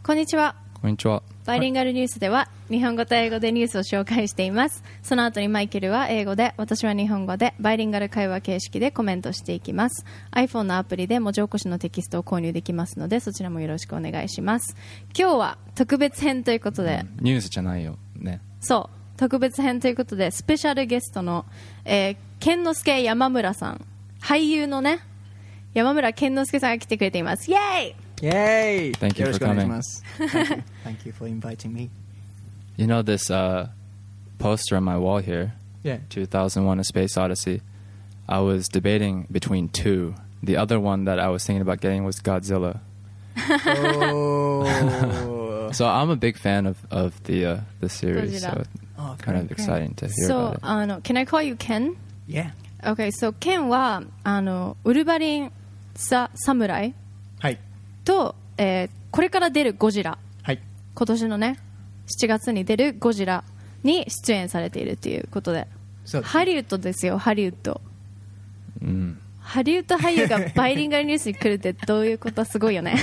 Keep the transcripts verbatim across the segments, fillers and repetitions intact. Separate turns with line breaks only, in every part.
こんにちは。
こんにちは。
バイリンガルニュースでは日本語と英語でニュースを紹介しています。その後にマイケルは英語で、私は日本語でバイリンガル会話形式でコメントしていきます。 iPhone のアプリで文字起こしのテキストを購入できますので、そちらもよろしくお願いします。今日は特別編ということで、
ニュースじゃないよね。
そう特別編ということで、スペシャルゲストの、えー、健之介山村さん、俳優のね山村健之介さんが来てくれています。イエーイ
Yay!
Thank you for coming.
Thank you. Thank you for inviting me.
You know this uh, poster on my wall here,
Yeah.
two thousand one A Space Odyssey, I was debating between two. The other one that I was thinking about getting was Godzilla.
Oh.
So I'm a big fan of, of the uh, the series, so
Godzilla.
Oh,
kind of
great,
exciting to hear
So,
about it.
あの Can I call you Ken?
Yeah.
Okay, so Ken はあのウルヴァリンサ侍
はい。
と、えーこれから出るゴジラ、
はい。
今年のねしちがつに出るゴジラに出演されているということで、
そうです。
ハリウッドですよ。ハリウッド、
Mm.
ハリウッド俳優がバイリンガルニュースに来るってどういうことはすごいよね。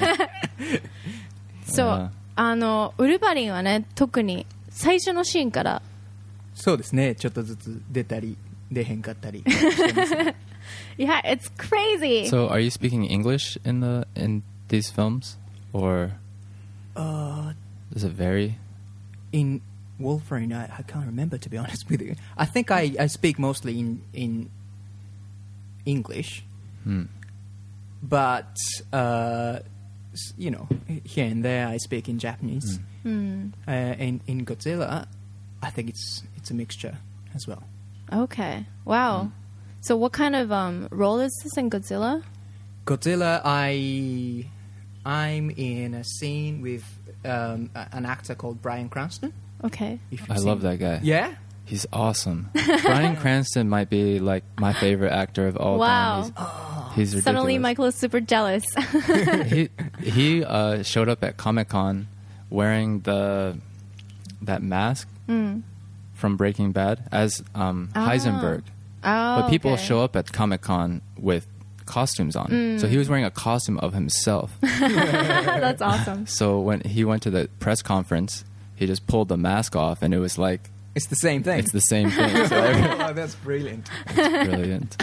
そう、
あ
あのウルヴァリンはね、特に最初のシーンから
そうですね。ちょっとずつ出たり出へんかったりしてますね。
Yeah, it's crazy.
So are you speaking English in the in these films, or
Uh,
does it vary?
in Wolverine, I, I can't remember, to be honest with you. I think I, I speak mostly in in English,
Hmm.
but uh, s- you know, here and there I speak in Japanese.
うん、
Uh, in in Godzilla, I think it's it's a mixture as well.
Okay. Wow. So what kind of um, role is this in Godzilla?
Godzilla, I I'm in a scene with um, a- an actor called Bryan Cranston.
Okay.
If you've
I
seen
love
him.
that guy.
Yeah.
He's awesome. Bryan Cranston might be like my favorite actor of all
Wow.
time. He's, he's ridiculous.
Suddenly Michael is super jealous.
he he uh, showed up at Comic-Con wearing the that mask
mm.
from Breaking Bad as um,
Ah.
Heisenberg.
Oh,
But people
okay.
show up at Comic-Con with costumes on. So he was wearing a costume of himself.
That's awesome.
So when he went to the press conference, he just pulled the mask off, and it was like
It's the same thing.
it's the same thing. So every-
Oh, that's brilliant.
it's brilliant.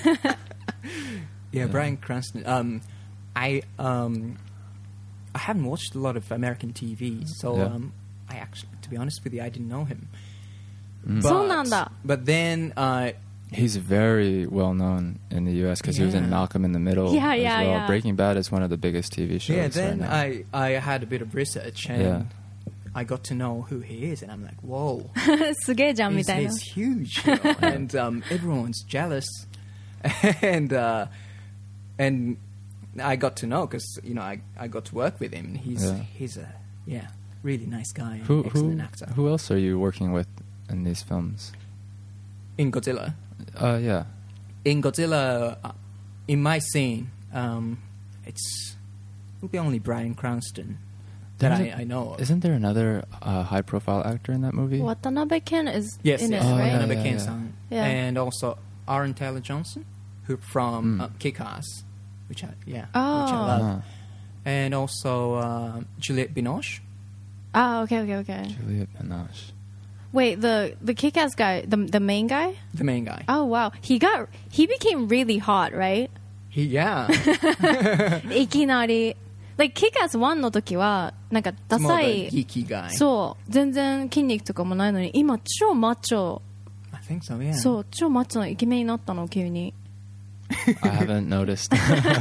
Yeah, Bryan Cranston. Um, I um, I haven't watched a lot of American T V, so
Yeah.
um, I actually, to be honest with you, I didn't know him.
Mm.
そうなんだ。
But then, uh,
He's very well known in the U S because he was in
Yeah.
Malcolm in the Middle
Yeah,
as
yeah,
well.
yeah.
Breaking Bad is one of the biggest T V shows
yeah,
right
then
now.
I I had a bit of research and
Yeah.
I got to know who he is, and I'm like, whoa.
すげえじゃんみ
He's,
たいな。
he's huge, you know, and um, everyone's jealous, and uh, and I got to know because you know I, I got to work with him. He's
Yeah.
he's a yeah really nice guy, and
Who
excellent
who
actor.
who else are you working with in these films?
In Godzilla,
Uh, yeah.
in Godzilla, uh, in my scene, um, it's will be only Bryan Cranston that
There's
I,
a-
I know of.
Isn't there another uh, high-profile actor in that movie?
Watanabe Ken is
Yes,
in
yes,
it,
Oh,
right?
yeah,
Watanabe
yeah,
Ken-san,
yeah.
and also Aaron Taylor Johnson, who from
Mm.
uh, Kick-Ass, which I yeah,
Oh.
which I love.
Ah,
And also uh, Juliette Binoche.
Ah, okay, okay, okay.
Juliette Binoche.
Wait, the the kick-ass guy, the the main guy?
The main guy.
Oh wow, he got he became really hot, right?
He, yeah.
いきなり。Like Kick-Ass ワンの時はなんかダ
It's more
サ
of a
い。
geeky guy.
そう、全然筋肉とかもないのに、今超マッチョ、
I think so, yeah.
そう超マッチョなイケメンになったの急に。
I haven't noticed.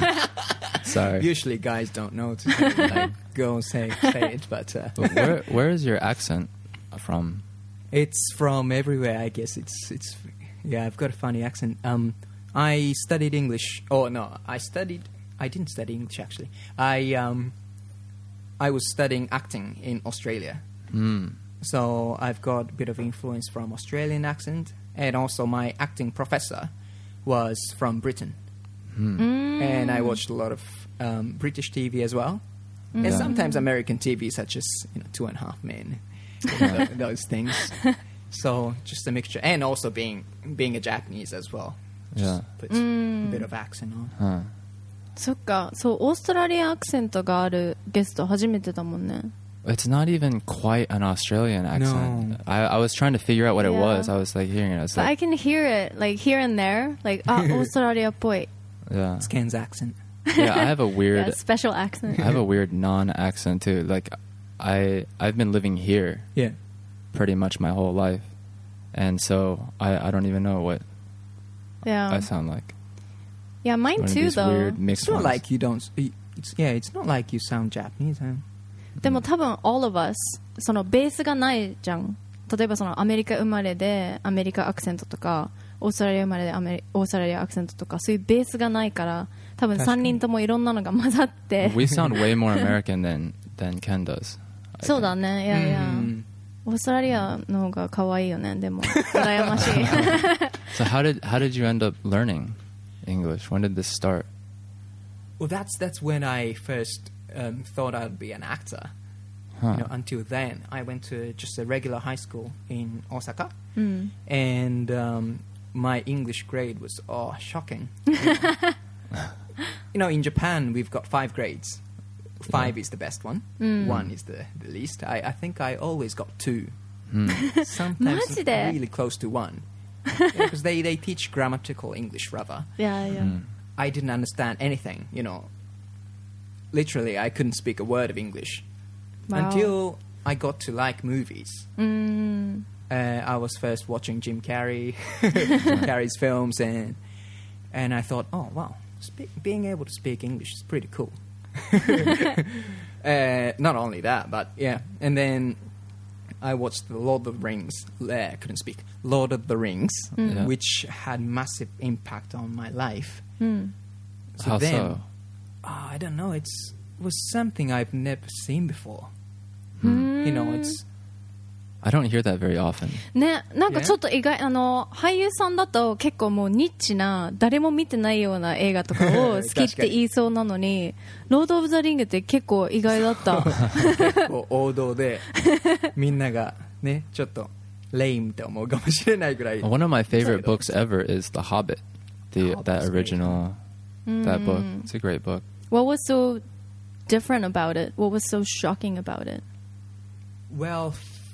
Sorry.
Usually guys don't know to say, like, go say, say it, but uh,
But where where is your accent from?
it's from everywhere, I guess. It's, it's, yeah, I've got a funny accent. Um, I studied English. Oh, no, I studied, I didn't study English, actually. I, um, I was studying acting in Australia.
Mm.
So I've got a bit of influence from Australian accent, and also my acting professor was from Britain,
Mm.
and I watched a lot of um, British T V as well, and
Yeah.
sometimes American T V, such as you know Two and a Half Men, th- those things. So just a mixture, and also being being a Japanese as well. Just
Yeah.
puts a bit of accent on.
Huh.
そっか、そう、オーストラリアアクセントがあるゲスト初めてだもんね。
It's not even quite an Australian accent.
No.
I, I was trying to figure out what it
Yeah.
was. I was like hearing it. I was
But I
like,
can hear it, like here and there, like あ、オーストラリアっぽい。
yeah,
It's Ken's accent.
yeah. I have a weird,
Yeah, special accent.
I have a weird non-accent too. Like, I I've been living here
Yeah.
pretty much my whole life, and so I I don't even know what
Yeah.
I sound like.
Yeah, mine
One of
too
these
though.
weird mixed
It's not
ones.
like you don't. It's yeah. It's not like you sound Japanese. Huh?
でも多分 all of us そのベースがないじゃん。例えばそのアメリカ生まれでアメリカアクセントとかオーストラリア生まれでアメリオーストラリアアクセントとかそういうベースがないから多分さんにんともいろんなのが混ざって
We sound way more American than than Ken does. I
そうだ
think.
ね。いやいや、
Mm.
オーストラリアの方が可愛いよね。でも羨ましい。
So how did how did you end up learning English? When did this start?
Well, that's that's when I first um, thought I'd be an actor.
Huh.
You know, until then, I went to just a regular high school in Osaka,
うん。
and um, my English grade was oh shocking. You know, You know, in Japan we've got five grades. Five is the best one.
Mm.
One is the, the least. I, I think I always got two.
Hmm.
Sometimes
マジで?
really close to one. Because they, they teach grammatical English rather.
いやいや。
Hmm.
I didn't understand anything, you know. Literally, I couldn't speak a word of English.
Wow.
Until I got to like movies.
うーん。
Uh, I was first watching Jim Carrey, Jim Carrey's films, and and I thought, oh wow, speak, being able to speak English is pretty cool. uh, not only that, but yeah, and then I watched the Lord of the Rings. Uh, I couldn't speak. Lord of the Rings,
Mm.
Yeah.
which had massive impact on my life.
うん。
So
How
then,
so?
oh, I don't know. It's it was something I've never seen before.
Hmm.
You know, it's
I don't hear that very often.
ね、なんかちょっと意外、あの俳優さんだと結構もうニッチな誰も見てないような映画とかを好きって言いそうなのにロード・オブ・ザ・リングって結構意外だった
こう王道でみんながねちょっとレイムって思うかもしれないぐらい。
One of my favorite books ever is The Hobbit. The
Hobbit's
that
great.
original that book. It's a great book.
What was so different about it? What was so shocking about it?
Well,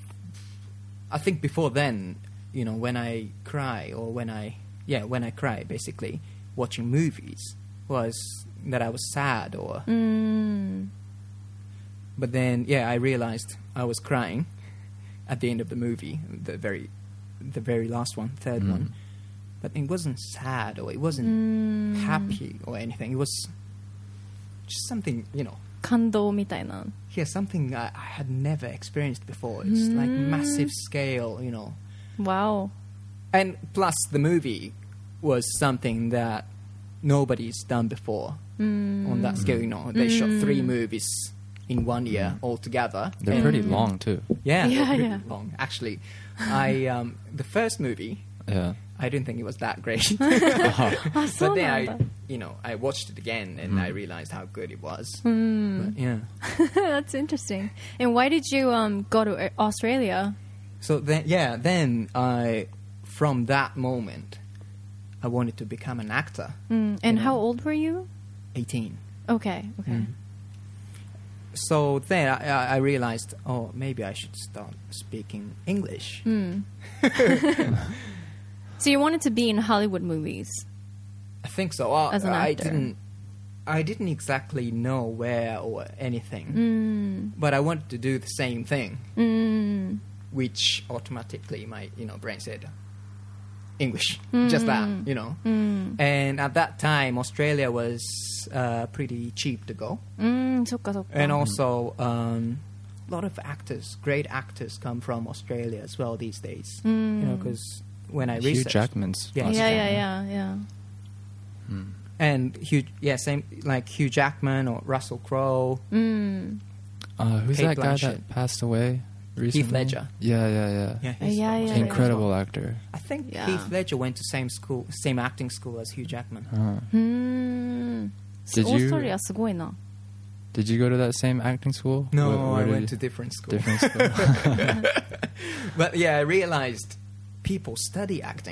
I think before then, you know, when I cry or when I yeah when I cry, basically watching movies was that I was sad or.
うーん
But then, yeah, I realized I was crying at the end of the movie, the very, the very last one, third
Mm.
one. But it wasn't sad or it wasn't
うーん
happy or anything. It was just something, you know,
感動みたいな
yeah, something I, I had never experienced before. It's like massive scale, you know.
Wow.
And plus, the movie was something that nobody's done before
うーん
on that scale. You know, they shot three movies in one year altogether.
They're
And-
pretty long too.
Yeah,
Yeah,
they're pretty
yeah.
long. Actually, I um, the first movie,
Yeah.
I didn't think it was that great.
あ、そ
but
う
then
なん
I,
だ
you know, I watched it again and I realized how good it was.
うーん
But, yeah.
That's interesting. And why did you um go to Australia?
So then, yeah, then I, from that moment, I wanted to become an actor.
うん And
Yeah.
how old were you?
eighteen.
Okay, okay.
So then I, I I realized, oh, maybe I should start speaking English.
うん So you wanted to be in Hollywood movies?
I think so. Well,
As an
I
actor.
didn't. I didn't exactly know where or anything,
うん
but I wanted to do the same thing,
うん
which automatically my you know brain said English,
Mm.
just that, you know.
うん
And at that time, Australia was uh, pretty cheap to go,
うんそっかそっか
and also um, a lot of actors, great actors, come from Australia as well these days. You know, because when I
Hugh
researched,
Jackman's.
Yeah.
Yeah,
Australian.
yeah, yeah, yeah.
Hmm.
and Hugh, yeah, same like Hugh Jackman or Russell Crowe.
うん
Uh, who's
Kate
that guy
Blanchett.
that passed away recently?
Ledger.
Yeah, yeah, yeah.
Yeah,
Uh,
he's
yeah,
from
yeah,
Australia as
Incredible
well.
actor.
I think
Yeah.
Heath Ledger went to same school, same acting school as Hugh Jackman.
Huh.
うーん
Did
オー
you-
ストラリアすごいな
Did you go to that same acting school?
No,
Where- where
I
did
went
you-
to different school.
different school.
But yeah, I realized people study acting.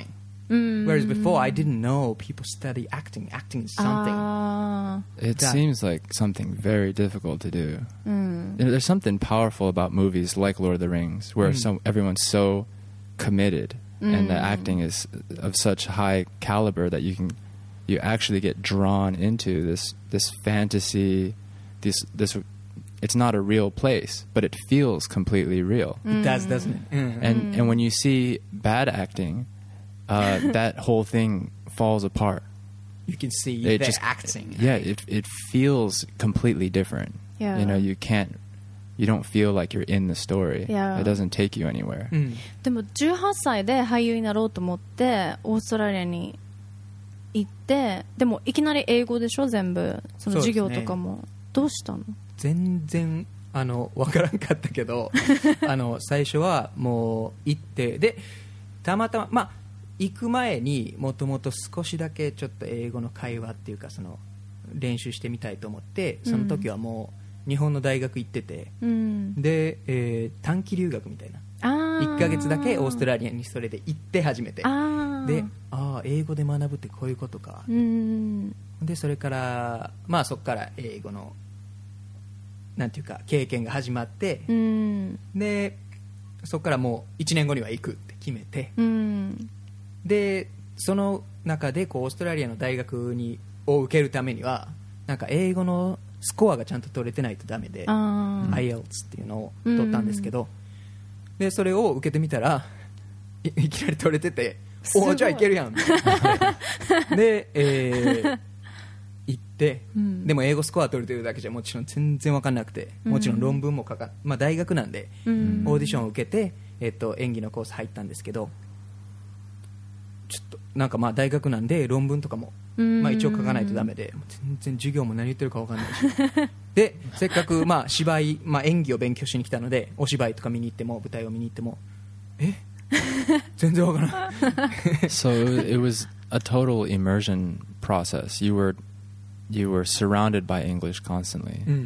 Whereas before, I didn't know people study acting. Acting is something.
あ
It
That-
seems like something very difficult to do.
ーうん
You know, there's something powerful about movies like Lord of the Rings, where
Mm.
some everyone's so committed, and the
Mm.
acting is of such high caliber that you can you actually get drawn into this this fantasy, this this. It's not a real place, but it feels completely real.
It does, doesn't it? Mm.
And and when you see bad acting, uh, that whole thing falls apart.
You can see
It
they're
just
acting.
Yeah, it it feels completely different.
Yeah.
You know, you can't, you don't feel like you're in the story.
Yeah.
It doesn't take you anywhere.
うん
でもじゅうはっさいで俳優になろうと思ってオーストラリアに行ってでもいきなり英語でしょ全部その授業とかも、どうしたの？
全然あの分からんかったけどあの最初はもう行ってでたまたままあ行く前にもともと少しだけちょっと英語の会話っていうかその練習してみたいと思ってその時はもう日本の大学行ってて、
うん
で、えー短期留学みたいな
あー
いっかげつだけオーストラリアにそれで行って初めて
あー
でああ英語で学ぶってこういうことか、
うん
でそれからまあそこから英語のなんていうか経験が始まって、
うん
でそこからもういちねんごには行くって決めて
うん
でその中でこうオーストラリアの大学にを受けるためにはなんか英語のスコアがちゃんと取れてないとダメで、
あー
アイエルツ っていうのを取ったんですけど、でそれを受けてみたら い, いきなり取れてて
すごい
おじゃあいけるやんみたいなで、えー行って、
うん
でも英語スコア取れてるだけじゃもちろん全然分かんなくてもちろん論文も書か、まあ、大学なんで、
うん
オーディションを受けて、えっと、演技のコース入ったんですけどちょっとなんかまあ大学なんで論文とかも、
うん
まあ、一応書かないとダメでもう全然授業も何言ってるか分かんないしでせっかくまあ芝居、まあ、演技を勉強しに来たのでお芝居とか見に行っても舞台を見に行ってもえ全然分からない
So it was a total immersion process. You were you were surrounded by English constantly.
うん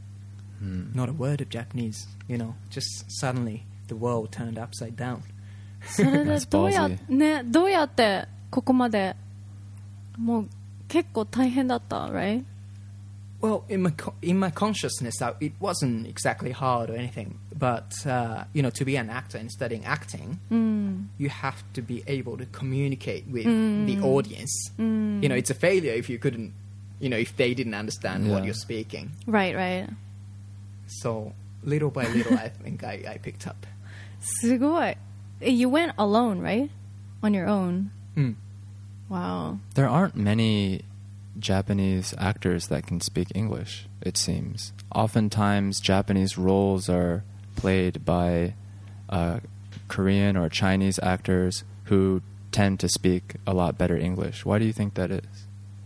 Mm.
Not a word of Japanese, you know, just suddenly the world turned upside down.
それで
That's
どうや
ballsy.
ねどうやってここまでもう結構大変だった right?
Well, in my co- in my consciousness, uh, it wasn't exactly hard or anything. But uh, you know, to be an actor and studying acting,
うん
you have to be able to communicate with
Mm.
the audience.
うん
You know, it's a failure if you couldn't, you know, if they didn't understand what
Yeah.
you're speaking.
right right
So little by little, I think I, I picked up.
すごい You went alone right? On your own
Mm.
Wow
There aren't many Japanese actors that can speak English, it seems. Oftentimes, Japanese roles are played by uh, Korean or Chinese actors who tend to speak a lot better English. Why do you think that is?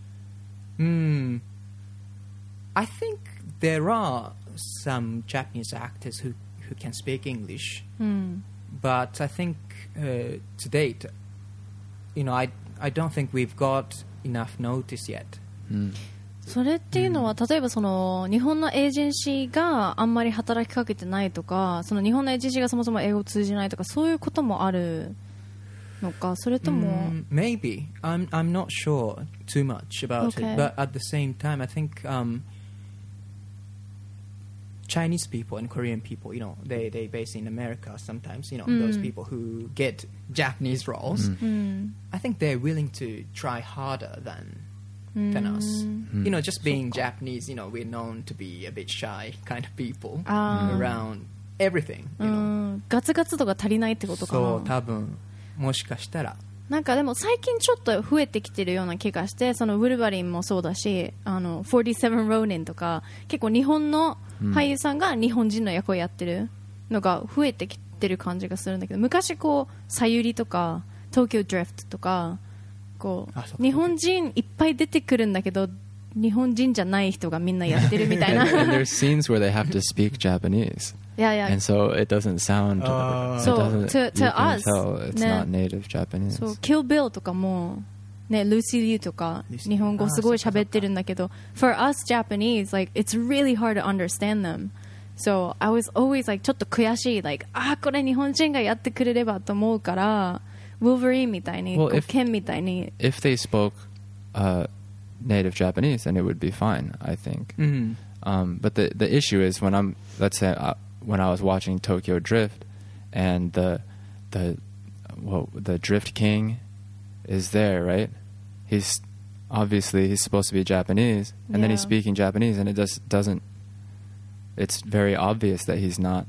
Hmm. I think there are some Japanese actors who, who can speak English,
うん
but I think uh, to date, you know, I I don't think we've got enough notice yet.
Mm.
それっていうのは、例えばその日本のエージェンシーがあんまり働きかけてないとかその日本のエージェンシーがそもそも英語を通じないとかそういうこともあるのかそれとも、
Mm, maybe I'm I'm not sure too much about
Okay.
it, but at the same time, I think um, Chinese people and Korean people, you know, they they based in America sometimes, you know,
Mm.
those people who get Japanese roles,
Mm.
うん
I think they're willing to try harder than than us.
うん
You know, just being Japanese, you know, we're known to be a bit shy kind of people
あー
around everything.
う
You know,
んガツガツ度が足りないってことか
そう
な
多分もしかしたら。
なんかでも最近ちょっと増えてきてるような気がしてそのウルヴァリンもそうだしあのフォーティーセブンローニンとか結構日本の俳優さんが日本人の役をやってるのが増えてきてる感じがするんだけど昔こうさゆりとか東京ドリフトとかこ
あそう
う日本人いっぱい出てくるんだけど日本人じゃない人がみんなやってるみたい
and,
な
and there's scenes where they have to speak Japanese.
いやいや
And so it doesn't sound.
Uh,
it
So,
doesn't,
to-
you
to
can
us,
tell it's
ね
not native Japanese.
そう、キル・ビルとかも、ね、ルーシー・リュウとか、
Lucy
日本語すごい
あーそっかそっか
喋ってるんだけど、for us Japanese, like, it's really hard to understand them. So, I was always like, ちょっと悔しい。like, あー、これ日本人がやってくれればと思うから、 Wolverine みたいに、
Well,
こう
if-
剣みたいに
If they spoke uh, native Japanese, then it would be fine, I think.
Mm.
Um, but the the issue is when I'm, let's say, uh, when I was watching Tokyo Drift, and the the well, the Drift King is there, right? He's obviously he's supposed to be Japanese, and then he's
Yeah.
speaking Japanese, and it just doesn't. It's very obvious that he's not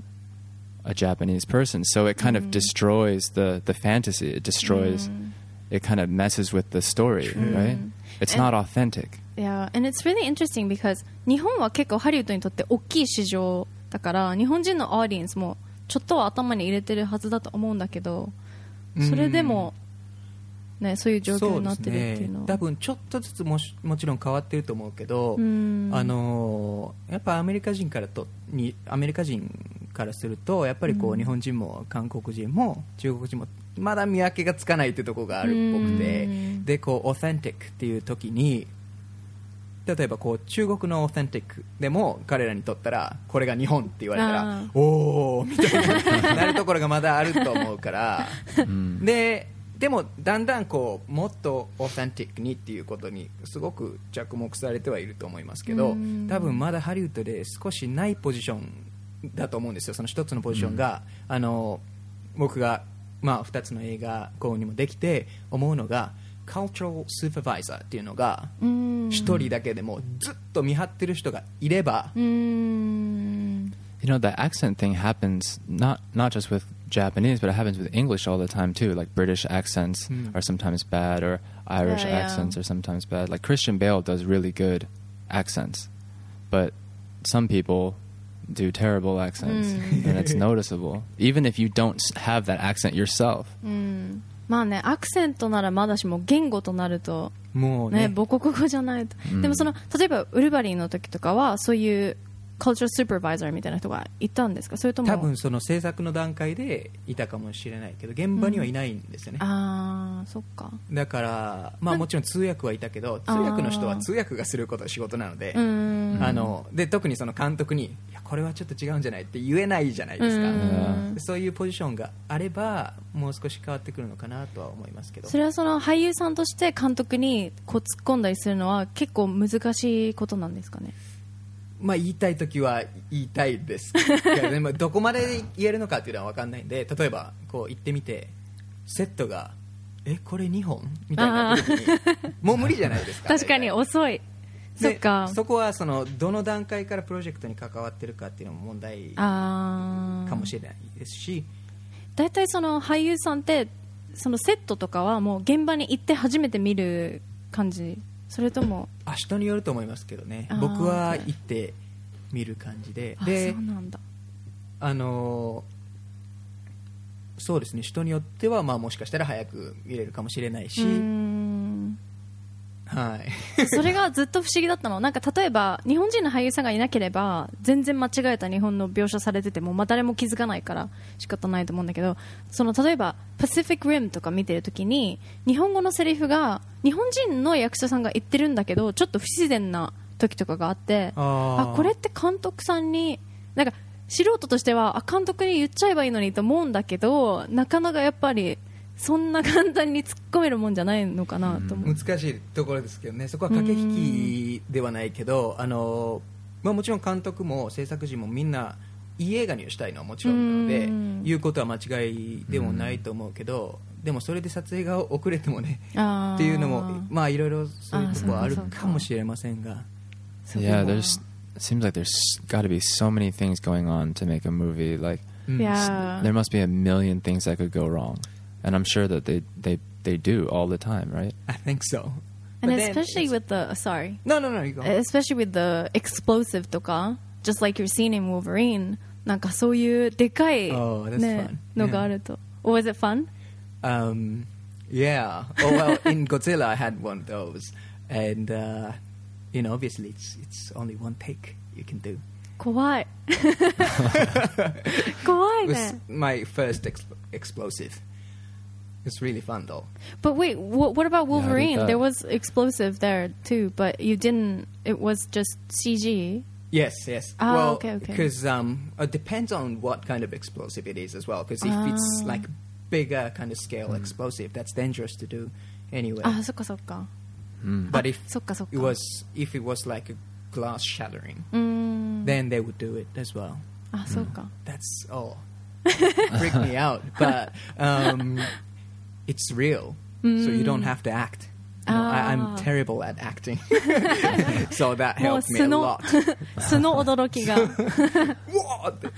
a Japanese person, so it kind of destroys the the fantasy. It destroys. It kind of messes with the story, right? It's
And-
not authentic.
Yeah, and it's really interesting because 日本は結構ハリウッドにとって大きい市場だから日本人のオーディエンスもちょっとは頭に入れてるはずだと思うんだけど、それでも、ね、そういう状況になってるっていうのは、
多分ちょっとずつもしもちろん変わってると思うけど、
うん
あのーやっぱアメリカ人からとにアメリカ人からするとやっぱりこう、日本人も韓国人も中国人もまだ見分けがつかないってところがあるっぽくて、
うん
でこうオーセンティックっていう時に例えばこう中国のオーセンティックでも彼らにとったらこれが日本って言われた
あ
ら
ー
おーみたいになるところがまだあると思うからででもだんだんこうもっとオーセンティックにっていうことにすごく着目されてはいると思いますけど、
うん
多分まだハリウッドで少しないポジションだと思うんですよ。その一つのポジションが、あの僕がまあふたつの映画こうにもできて思うのがCultural Supervisor っていうのが
うん
一人だけでもずっと見張ってる人がいれば、
うーん
You know, the accent thing happens not not just with Japanese, but it happens with English all the time too. Like British accents
Hmm.
are sometimes bad, or Irish
Yeah, yeah.
accents are sometimes bad. Like Christian Bale does really good accents, but some people do terrible accents, and it's noticeable. Even if you don't s- have that accent yourself.
うんまあねアクセントならまだしも言語となると
もうね
ね母国語じゃないと、
うん
でもその例えばウルヴァリンの時とかはそういうカルチャースーパーバイザーみたいな人がいたんですか、それとも
多分その制作の段階でいたかもしれないけど現場にはいないんですよね、
ああそっか
だから、まあ、もちろん通訳はいたけど通訳の人は通訳がすることが仕事なので、
うーん
あので特にその監督にいやこれはちょっと違うんじゃないって言えないじゃないですか、
うん
そういうポジションがあればもう少し変わってくるのかなとは思いますけど
それはその俳優さんとして監督にこう突っ込んだりするのは結構難しいことなんですかね。
まあ、言いたいときは言いたいですけどでもどこまで言えるのかっていうのは分かんないんで例えばこう行ってみてセットがえこれにほんみたいな時にもう無理じゃないですか
確かに遅い。そ
で
っか。
そこはそのどの段階からプロジェクトに関わってるかっていうのも問題か
ああ
もしれないですし
だいたいその俳優さんってそのセットとかはもう現場に行って初めて見る感じ、それとも
あ人によると思いますけどね
あー
僕は行って見る感じで
あ
で
そうなんだ。
あのーそうですね人によってはまあもしかしたら早く見れるかもしれないし、
うーん
はい
それがずっと不思議だったの。なんか例えば日本人の俳優さんがいなければ全然間違えた日本の描写されてても、まあ、誰も気づかないから仕方ないと思うんだけど、その例えばパシフィックリムとか見てるときに日本語のセリフが日本人の役者さんが言ってるんだけどちょっと不自然な時とかがあって
あー
あこれって監督さんになんか素人としてはあ監督に言っちゃえばいいのにと思うんだけどなかなかやっぱりそんな簡単に突っ込めるもんじゃないのかなと思う。
難しいところですけどねそこは駆け引きではないけどあの、まあ、もちろん監督も制作陣もみんないい映画にしたいのはもちろんなので
うん
言うことは間違いでもないと思うけどでもそれで撮影が遅れてもね
あー
っていうのもまあいろいろそういうところはある
あーそうか
かもしれませんが
Yeah, there's seems like there's got to be so many things going on to make a movie. Like
うん
Yeah.
there must be a million things that could go wrong, and I'm sure that they they they do all the time, right?
I think so
And
But then
especially
it's-
with the sorry,
No, no, no, you go.
especially with the explosive とか just like you're seeing in Wolverine なんかそういうでかい、
Oh, that's
ね
fun.
のがあると。Was it fun?
Um, yeah. Oh well, in Godzilla, I had one of those, and uh, you know, obviously, it's it's only one take you can do.
怖い怖い
It was
ね。
my first ex- explosive. It's really fun though.
But wait, what, what about
Yeah, I did
Wolverine?
that.
There was explosive there too, but you didn't. It was just C G.
Yes, yes.
Ah,
well,
okay, okay.
Because um, it depends on what kind of explosive it is as well. Because if it's
Ah.
like bigger kind of scale explosive that's dangerous to do anyway.
あ、そっかそっか。
Mm.
But if
そっかそっか。
it was if it was like a glass shattering,
うーん。
then they would do it as well.
あ、そうか。
That's oh, freak me out. But um, it's real, so you don't have to act. You know, I, I'm
Ah.
terrible at acting, so that
もう
helped me
素
a
の
lot.
素の驚きが。
What?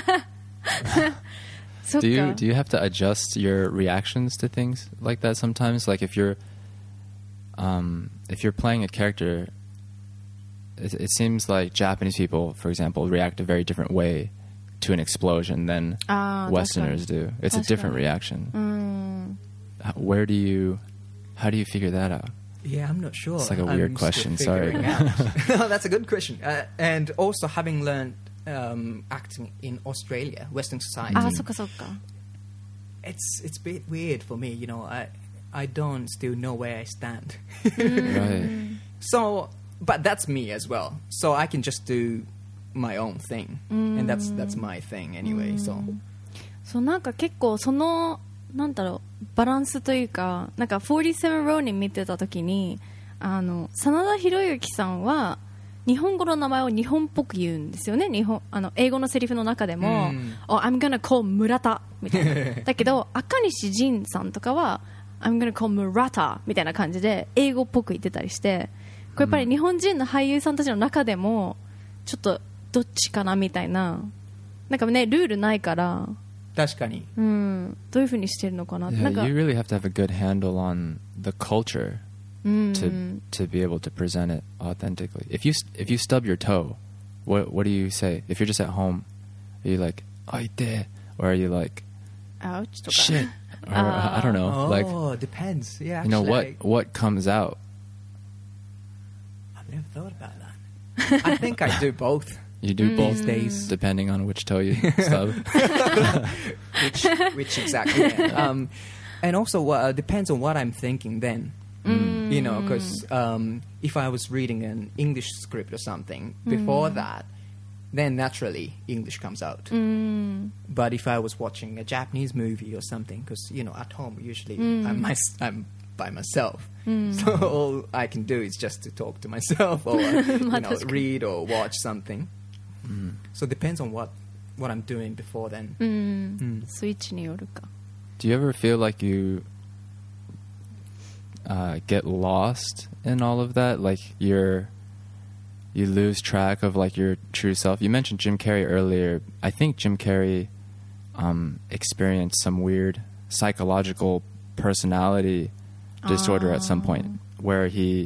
そっ
Do you
か。
do you have to adjust your reactions to things like that sometimes? Like if you're um, if you're playing a character, it, it seems like Japanese people, for example, react a very different way to an explosion than
あー、
Westerners
確かに。
do. It's a different
確かに。
reaction.
うーん。
H- Where do you, how do you figure that out?
Yeah, I'm not sure.
It's like a
I'm
weird
still
question, sorry.
figuring out. No, that's a good question. Uh, and also having learned um, acting in Australia, Western society,
あ、そっかそっか。
it's it's a bit weird for me. You know, I I don't still know where I stand.
Right.
So, but that's me as well. So I can just do my own thing, and that's that's my thing anyway. So
そうなんか結構そのなんだろうバランスというかなんかフォーティーセブン Ronin 見てた時にあの真田広之さんは日本語の名前を日本っぽく言うんですよね。日本あの英語のセリフの中でも、
うん
oh, I'm gonna call 村田みたいなだけど赤西仁さんとかは I'm gonna call 村田みたいな感じで英語っぽく言ってたりしてこれやっぱり日本人の俳優さんたちの中でもちょっとどっちかなみたいななんかねルールないから
確かに。
うんどういう風にしてるのかな、
Yeah,
なんか
you really have to have a good handle on the culture
うん
to to be able to present it authentically. If you if you stub your toe, what what do you say? If you're just at home, are you like "aite" or are you like
あうちとか
"shit" or I don't know,
Oh,
like
depends. Yeah,
you know what
actually,
what comes out?
I've never thought about that. I think I do both.
You do both
These days.
depending on which toe you stub.
which, which exactly. Yeah. Um, and also, uh, depends on what I'm thinking then. You know, because um, if I was reading an English script or something before that, then naturally English comes out.
うん
But if I was watching a Japanese movie or something, because you know, at home usually I'm, my, I'm by myself, so all I can do is just to talk to myself or you know,
まあ確かに。
read or watch something. So it depends on what what I'm doing before then.
うん、
Mm.
スイッチによるか
Do you ever feel like you uh, get lost in all of that? Like you're you lose track of like your true self. You mentioned Jim Carrey earlier. I think Jim Carrey um, experienced some weird psychological personality disorder at some point, where he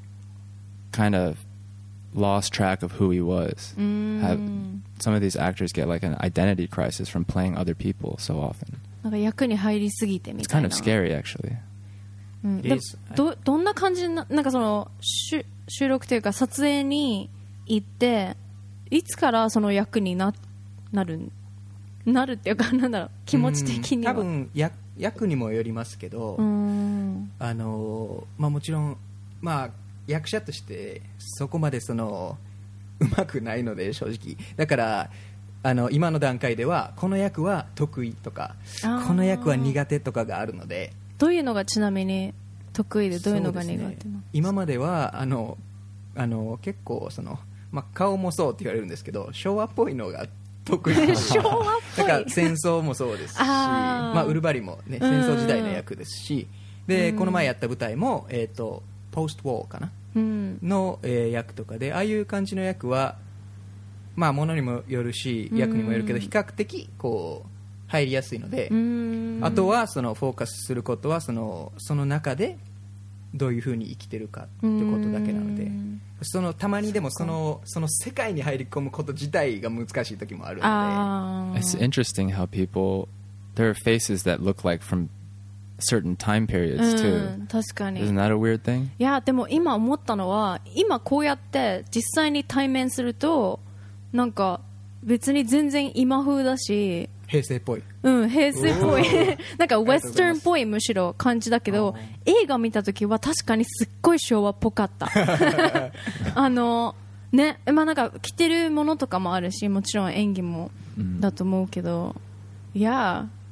kind of lost track of who he was. Have, some of these actors get like an identity crisis from playing other people so often.
なんか役に入りすぎてみ
It's
たい
kind
な
of scary, actually.
うん
It
で
is.
どどんな感じななんかそのし収録というか撮影に行っていつからその役にななるなるっていうかなんだろう気持ち的には
うん多分や役にもよりますけど、
うーん
あのまあもちろんまあ役者としてそこまでそのうまくないので正直だからあの今の段階ではこの役は得意とか
あー
この役は苦手とかがあるので
どういうのがちなみに得意でどういうのが苦手なの、
そうですね今まではあのあの結構その、まあ、顔もそうって言われるんですけど昭和っぽいのが得意
昭和っぽい
だから戦争もそうですし
あー
まあ、ウルバリも、ね、戦争時代の役ですしでこの前やった舞台も、えー、とポストウォーかな
うん
の、えー役とかでああいう感じの役はまあものにもよるし役にもよるけど比較的こう入りやすいので、
うーん
あとはそのフォーカスすることはそのその中でどういうふうに生きてるかってことだけなので
うん
そのたまにでもそのその世界に入り込むこと自体が難しい時もあるので
あー
It's interesting how people, there are faces that look like from certain time periods
う
too.
ん確かに
Isn't that a weird thing?
いやでも今思ったのは今こうやって実際に対面するとなんか別に全然今風だし
平成っぽい
うん平成っぽいなんかウェ
ありがとうございます
スタンっぽいむしろ感じだけど映画見た時は確かにすっごい昭和っぽかったあのねまあなんか着てるものとかもあるしもちろん演技もだと思うけど、いや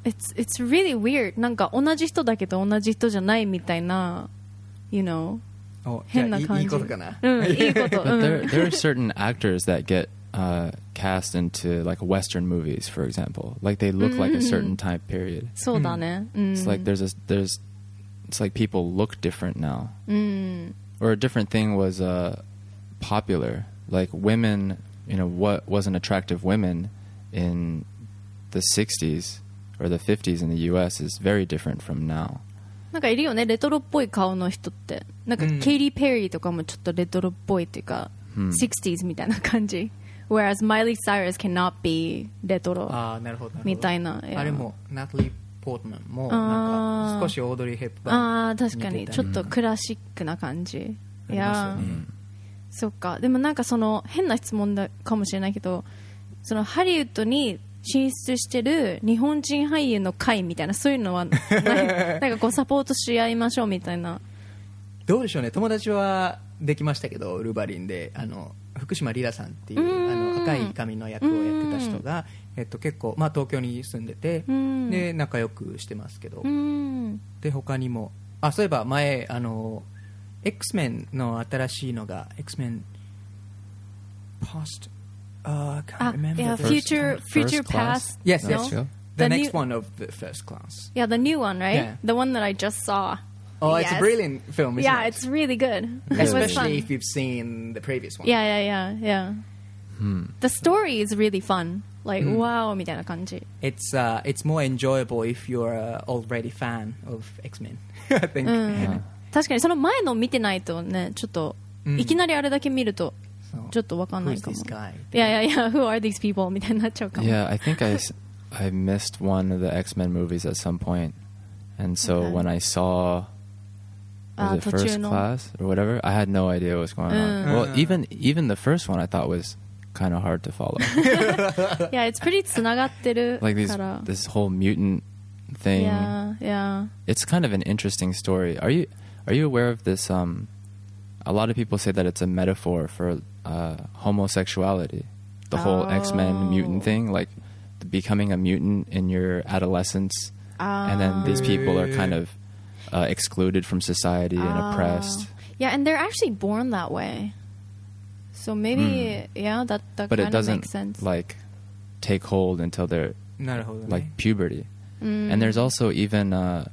It's, it's really weird. なんか同じ人だけど同じ人じゃないみたいな、you know,
お
変な感じ。
じゃあいいいいことかな。
うん、いいこと。
But
うん
there, there are certain actors that get uh, cast into like Western movies, for example. Like they look like a certain time period.
そうだね。うん。
It's like there's a there's it's like people look different now.
うん。
Or a different thing was uh, popular. Like women, you know, what wasn't attractive women in the sixties or the fifties in the U S is very different from now.
なんかいるよね、レトロっぽい顔の人って。なんか
うん
ケイリー・ペリーとかもちょっとレトロっぽいっていうか、
うん
sixties みたいな感じ。Whereas Miley Cyrus cannot be レトロ
ああ、なるほど。なるほど
みたいな。
あれも、ナタリー・ポートマンも、
あー
なんか、少しオードリー・ヘップバーン。
ああ、確かに。
似てた
ちょっとクラシックな感じ。い
あります
やー、
よね
そっか。でもなんかその変な質問だかもしれないけど、そのハリウッドに進出してる日本人俳優の会みたいな、そういうのはないなんかこうサポートし合いましょうみたいな。
どうでしょうね、友達はできましたけど、ウルヴァリンで、あの福島リラさんっていう、
うん
あの赤い髪の役をやってた人が、えっと、結構、まあ、東京に住んでて、
うん
で仲良くしてますけど、
うん。
で他にも、あ、そういえば前、あの X メンの新しいのが、X メン Past、uh, I
あ
can't、remember
いや、
the-
future, future
First class?
past.
Yes,
no?
yes.
No?
The
The
next
new-
one of the first class.
Yeah, the new one, right?
Yeah.
The one that I just saw.
Oh, it's
Yes.
a brilliant film, isn't
Yeah,
it?
it's really good. It was fun.
Especially if you've seen the previous one.
Yeah, yeah, yeah, yeah.
Hmm.
The story is really fun. Like,
Mm.
wow, みたいな感じ。
It's uh, it's more enjoyable if you're uh, already fan of X-Men. I think.
うん確かにその前の見てないとね、ちょっと、
うん
いきなりあれだけ見ると、
So,
ちょっとわかんない
who's
かも。
this guy?
いやいやいや、Who are these people? みたいになっちゃうかも。
Yeah, I think I, s- I missed one of the X-Men movies at some point. And so
Okay.
when I saw
Ah,
was it First
途中の
Class or whatever, I had no idea what was going on.
Mm.
Well,
Uh.
even even the first one I thought was kind of hard to follow.
いや、it's pretty つながってる
like these
から。
this whole mutant thing.
Yeah, yeah.
It's kind of an interesting story. Are you are you aware of this? Um, a lot of people say that it's a metaphor for uh, homosexuality. The whole X-Men mutant
Oh.
thing, like becoming a mutant in your adolescence, and then these people are kind of uh, excluded from society and
Ah.
oppressed.
Yeah, and they're actually born that way. So maybe, yeah, that, that
But
kind
it
of
doesn't
makes sense.
like take hold until they're
なるほどね。
like puberty.
Mm.
And there's also even uh,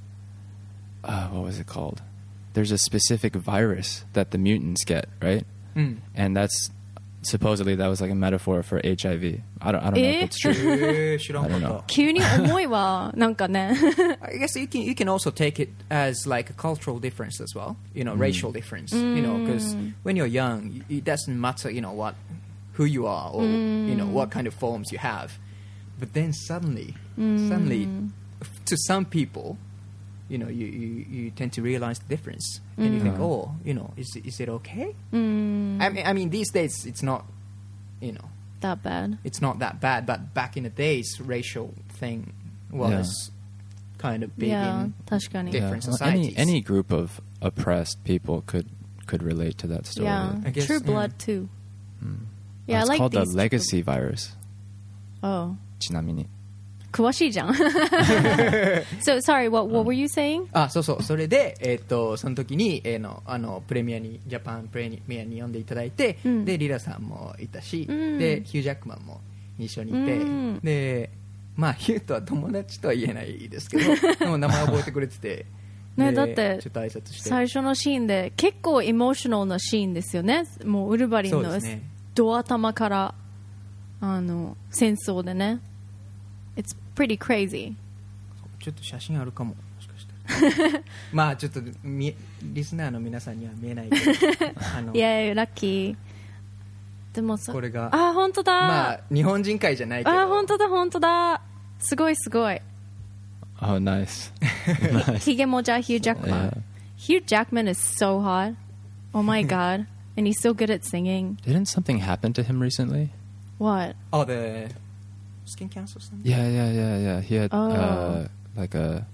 uh, what was it called? There's a specific virus that the mutants get, right?
うん。
And that's supposedly that was like a metaphor for H I V. I don't I don't know
Eh?
if it's true.
へー知らんか
I don't
っ
know.
た。
急に重いわ、なんかね。
I guess you can you can also take it as like a cultural difference as well, you know, racial difference, you know, because when you're young, it doesn't matter, you know, what, who you are or you know what kind of forms you have, but then suddenly, suddenly, to some people, you know, you, you, you tend to realize the difference, and you think, oh, you know, is is it okay?
うん。
I mean, I mean, these days it's not, you know,
That bad.
it's not that bad, but back in the days, racial thing was kind of big
Yeah,
in
確かに。
Yeah. different
Well, any
societies.
any group of oppressed people could could relate to that story.
Yeah,
I guess,
True
mm.
Blood too.
Mm.
Yeah, I
it's
like
called the
these
legacy virus.
Oh,
ちなみに。
詳しいじゃん。So sorry, what what were you saying?
あ、そうそう、それで、えーっとその時に、えーのあのプレミアにジャパンプレミアに呼んでいただいて、
うん
でリラさんもいたし、
うん
でヒュージャックマンも一緒にいて、
うん
でまあヒューとは友達とは言えないですけど、でも名前覚えてくれてて、
ね
で
だって
ちょっと挨拶して、
最初のシーンで結構エモーショナルなシーンですよね。もうウルヴァリンの
そうですね。
ド頭からあの戦争でね。It's pretty crazy.
ちょっと写真あるかも、もしかして。まあちょっとみリスナーの皆さんには見えないけど、あの
イェーイ、ラッキー。でもさ、
これが
あ、本当だ。
まあ日本人会じゃないけど、
あ、本当だ、本当だ。すごいすごい。
Oh, nice. nice.
ヒゲもじゃヒュージャックマン。
Yeah.
Hugh Jackman is so hot. Oh my god. And he's so good at singing.
Didn't something happen to him recently?
What?
Oh, the skin cancer or something?
Yeah, yeah, yeah, yeah. He had
Oh.
uh, like a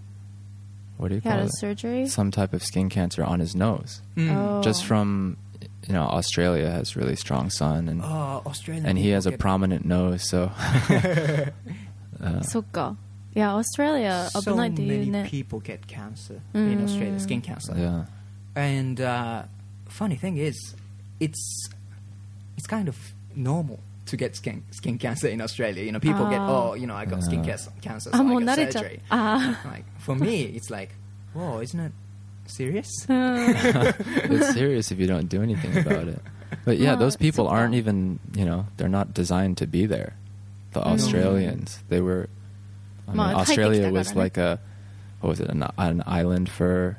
what do you
He
call
had a
it?
surgery?
Some type of skin cancer on his nose.
うん
Oh.
Just from you know, Australia has really strong sun and
Ah, Australian
and he has a
people get-
prominent nose, so uh,
そっか。 Yeah, Australia
so
危ないって言う
many
ね。
people get cancer
Mm.
in Australia, skin cancer.
Yeah.
And uh, funny thing is, it's it's kind of normal to get skin skin cancer in Australia. You know, people get,
Oh.
oh, you know, I got skin
Yeah.
cancer, cancer,
あ、
so
もう
I
慣
got
れちゃう
surgery.
あ
Like for me, it's like, whoa, isn't it serious?
ー
It's serious if you don't do anything about it. But yeah,
Well,
those people
so far.
aren't even, you know, they're not designed to be there. The Australians, they were, I mean,
Well,
Australia was
入ってきたからね。
like a, what was it, an, an island for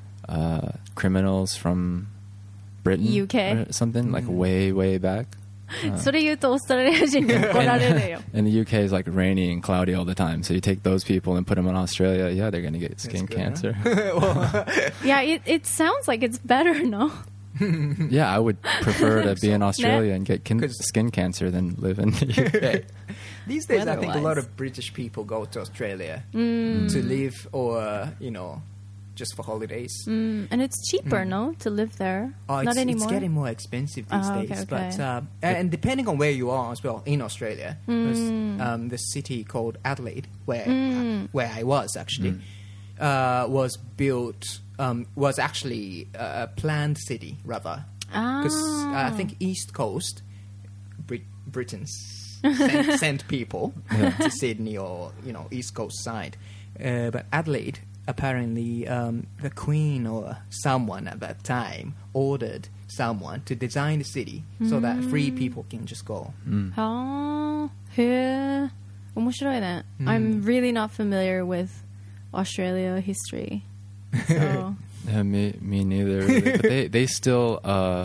uh, criminals from Britain?
U K?
Or something, like
Mm.
way, way back.
それ言うとオーストラリア人に怒られるよ。
And the U K is like rainy and cloudy all the time. So you take those people and put them in Australia, yeah, they're going to get skin
good,
cancer.
Well,
Yeah, it, it sounds like it's better, no?
Yeah, I would prefer to be in Australia
Nah.
and get kin-
'Cause-
skin cancer than live in the U K.
these days, I think a lot
Weather-wise.
of British people go to Australia
Mm.
to live or, you know, just for holidays.
Mm, and it's cheaper, no, to live there?
Oh,
Not
it's,
anymore.
it's getting more expensive these
Ah, okay,
days.
okay.
But uh, and depending on where you are as well in Australia, there's
Mm.
um, the city called Adelaide, where
Mm.
where I was actually, uh, was built um, was actually a planned city rather, because
Ah.
I think East Coast, Brit- Britain's sent, sent people
Yeah.
to Sydney or you know East Coast side, uh, but Adelaide. Apparently, um, the Queen or someone at that time ordered someone to design the city so that free people can just go.
Mm.
はあ、へえ、面白いね。
うん
I'm really not familiar with Australia history. So,
Yeah, me, me neither. Really. But they, they still, uh,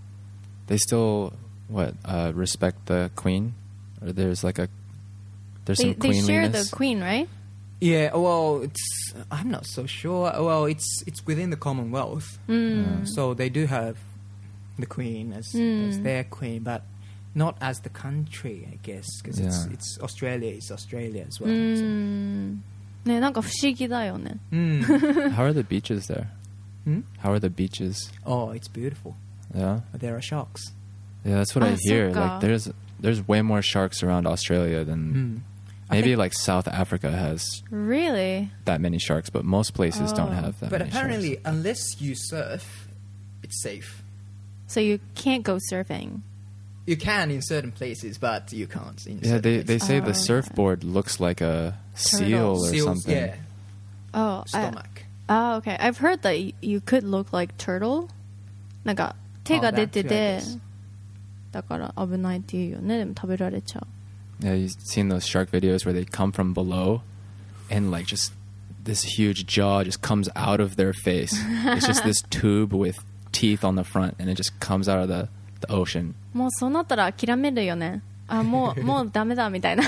they still, what, uh, respect the queen? Or there's like a, there's
they,
some
they share
queenliness.
the queen, right?
Yeah, well, it's I'm not so sure. Well, it's it's within the Commonwealth,
Mm.
so they do have the Queen as,
Mm.
as their queen, but not as the country, I guess, because it's
Yeah.
it's Australia is Australia as well.
う
so.
ん。ね、なんか不思議だよね。
Mm.
How are the beaches there?
Hmm?
How are the beaches?
Oh, it's beautiful.
Yeah,
But there are sharks.
yeah, that's what I
Ah,
hear.
so-ka.
Like, there's there's way more sharks around Australia than
Mm. I
maybe
think-
like South Africa has
Really?
that many sharks, but most places don't
Oh.
have that
But
many
apparently,
sharks.
unless you surf, it's safe.
So you can't go surfing.
You can in certain places, but you can't in
Yeah,
certain
they, they
places.
say
Oh,
the
okay.
surfboard looks like a seal
Turtle.
or
Seals,
something.
yeah,
Oh, I,
stomach.
oh, okay. I've heard that y- you could look like turtle. なんか手が出て
Oh, that too,
て
I guess.
だから危ないっていうよね。でも食べられちゃう。
Yeah, you've seen those shark videos where they come from below and like just this huge jaw just comes out of their face. It's just this tube with teeth on the front and it just comes out of the, the ocean.
もうそうなったら諦めるよね。あ、もうもうダメだみたいな。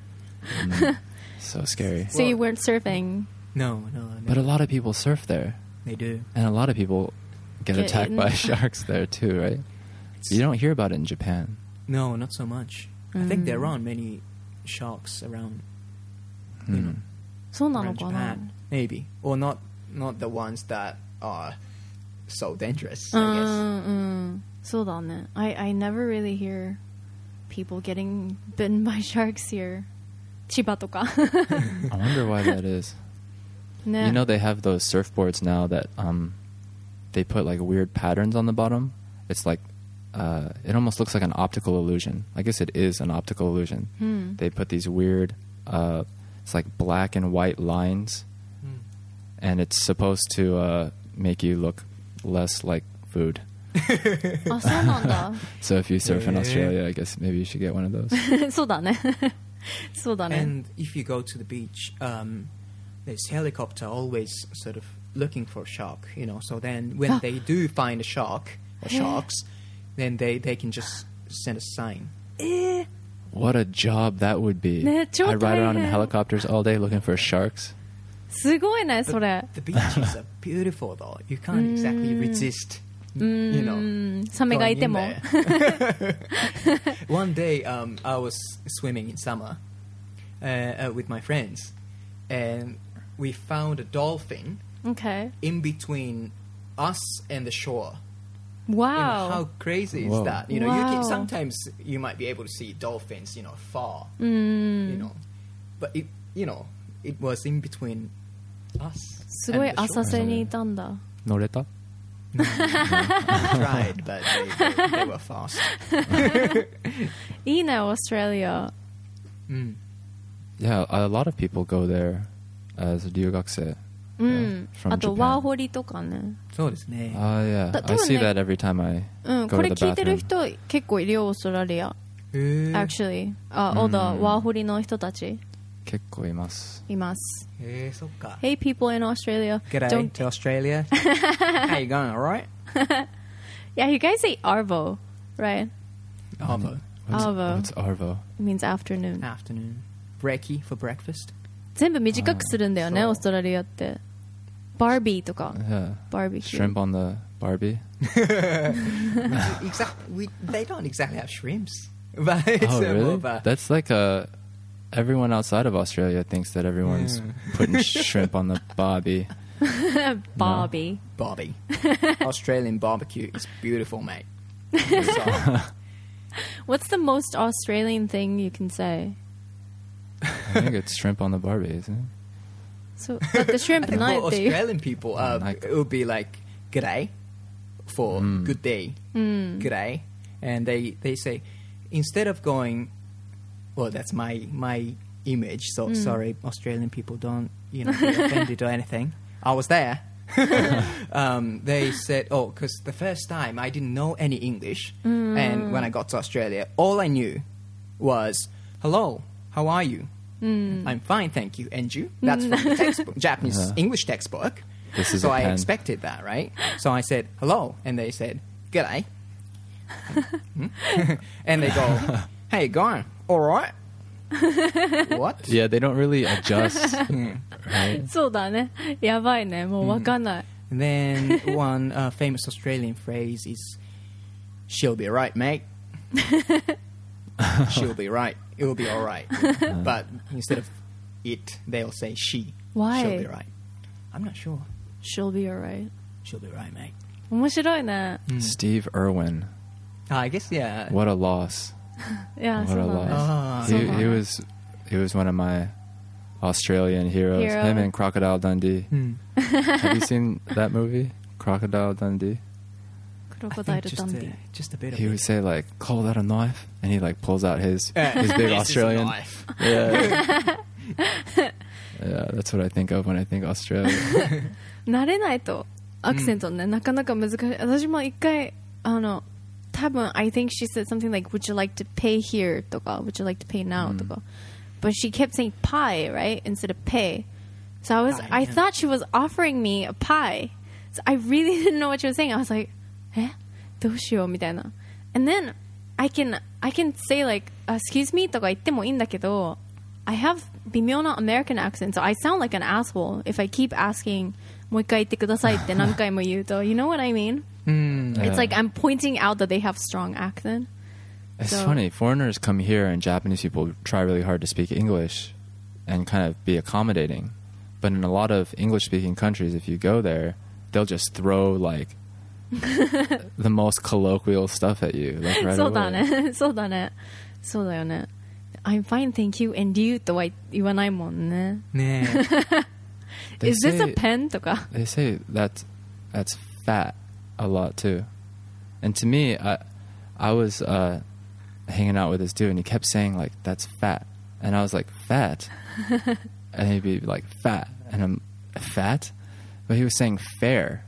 So scary.
So you weren't surfing.
No, no, no.
But a lot of people surf there.
They do.
And a lot of people get
Get
attacked
eaten.
by sharks there too, right? You don't hear about it in Japan.
No, not so much. I think
Mm.
there aren't many sharks around. You
Hmm.
know,
そうなの
around
かな。
Japan, maybe, or not. Not the ones that are so dangerous.
う
I guess.
んうん。そうだね。I I never really hear people getting bitten by sharks here. 千葉とか。
I wonder why that is.
ね。
You know they have those surfboards now that um they put like weird patterns on the bottom. It's like uh it almost looks like an optical illusion. I guess it is an optical illusion.
うん。
They put these weird uh it's like black and white lines
Mm.
and it's supposed to uh make you look less like food.
あ、そうなんだ。
So if you surf in
Yeah.
Australia, I guess maybe you should get one of those.
そうだね。そうだね。
And if you go to the beach, um, there's helicopter always sort of looking for a shark. You know, so then when
Ah.
they do find a shark or sharks, then they they can just send a sign.
えー
What a job that would be.
ね、超
I ride around in
大変。
helicopters all day looking for sharks.
すごいね、それ。
The beaches are beautiful, though. You can't exactly resist. You
う
know.
ん。サメがいても。
going in there. One day, um, I was swimming in summer uh, uh, with my friends, and we found a dolphin
Okay.
in between us and the shore. You know,
Wow.
how crazy is
Whoa.
that? You know, you
Wow.
can, sometimes you might be able to see dolphins, you know, far.
Mm.
You know, but it, you know, it was in between us.
すごい浅瀬にいたんだ。
乗れた?
No, tried, but they, they, they were fast.
いいね、オーストラリア。
Mm.
Yeah, a lot of people go there as 留学生.
うん。
from
あと
Japan.
ワーホリとかね。
そうですね。
Oh yeah,
だ-
I see
多分ね、
that every time I
うん、
go
こ
to
れ
the
聞いてる
bathroom.
人結構いるよ、オーストラリア。
へー
Actually, あ、all the ワーホリの人たち
結構います。
います。
へーそっか。
Hey people in Australia.
G'day
Don't-
to Australia. How you going, alright?
Yeah, you guys say Arvo, right?
Arvo.
What's,
Arvo.
what's Arvo?
It means afternoon.
Afternoon. Brekkie for breakfast.
全部短くするんだよね、
そう
オーストラリアって。バービーとか、
Yeah.
バービキュー。
Shrimp on the Barbie.
Exactly. We, they don't exactly have shrimps. But it's
Oh
uh, more
really?
of a-
That's like a. Everyone outside of Australia thinks that everyone's
Yeah.
putting shrimp on the Barbie.
バービ
Barbie. Australian barbecue is beautiful, mate. So,
What's the most Australian thing you can say?
I think it's shrimp on the Barbie, isn't it?
So, だってシュリン
I
プ
think
ない
for
っていう。
Australian people, uh,
Like-
it would be like "g'day" for
Mm.
good day, "g'day," and they they say instead of going, well, that's my my image. So sorry, Australian people, don't you know get offended or anything. I was there. um, they said, oh, because the first time I didn't know any English, and when I got to Australia, all I knew was "Hello, how are you?" I'm fine, thank you. And you? That's from the textbook, Japanese
Yeah.
English textbook.
This is
So
a
I
pen.
expected that, right? So I said, hello. And they said, g'day. Hmm? And they go, hey, going, all right? What?
Yeah, they don't really adjust, right?
そうだね。やばいね。もうわかんない。
And then one uh, famous Australian phrase is, she'll be right, mate. She'll be right. It will be all right. But instead of it, they'll say she.
Why?
She'll be right. I'm not sure.
She'll be alright.
She'll be right, mate.
面白いね。
Steve Irwin.
Uh, I guess, yeah.
What a loss.
いや、
What
そう
a
だ
loss.
ね。
Ah.
He,
So
he
long.
was he was one of my Australian heroes.
Hero.
Him and Crocodile Dundee.
Hmm.
Have you seen that movie, Crocodile Dundee?
クロ
I
コダイ
think
ル
just
ダンデ
a,
ィ。
just a bit of
He
it.
would say like, "Call that a knife," and he like pulls out his
Uh,
his big
this is a
Australian.
knife.
Yeah. Yeah, that's what I think of when I think Australia.
慣れないと、アクセントね、なかなか難しい。私も一回、あの、多分、I think she said something like, would you like to pay here? とか、would you like to pay now? とか。But she kept saying pie, right? Instead of pay. So I was,
Pie,
I
yeah.
thought she was offering me a pie. So I really didn't know what she was saying. I was like, えどうしようみたいな。And then, I can, I can say like, excuse me とか言ってもいいんだけど、I have 微妙な American accent, so I sound like an asshole if I keep asking もう一回言ってくださいって何回も言うと You know what I mean?
Hmm.
Yeah.
It's like I'm pointing out that they have strong accent.
It's
So-
funny. Foreigners come here, and Japanese people try really hard to speak English, and kind of be accommodating. But in a lot of English-speaking countries, if you go there, they'll just throw like the most colloquial stuff at you, like right
そうだ
away.
ね。そうだね。そうだよね。I'm fine, thank you, and you とは言わないもんね。
ね
They
Is this a
say-
pen とか
They say that's that's fat a lot too, and to me, I I was uh, hanging out with this dude, and he kept saying like that's fat, and I was like fat, and he'd be like fat, and I'm fat, but he was saying fair,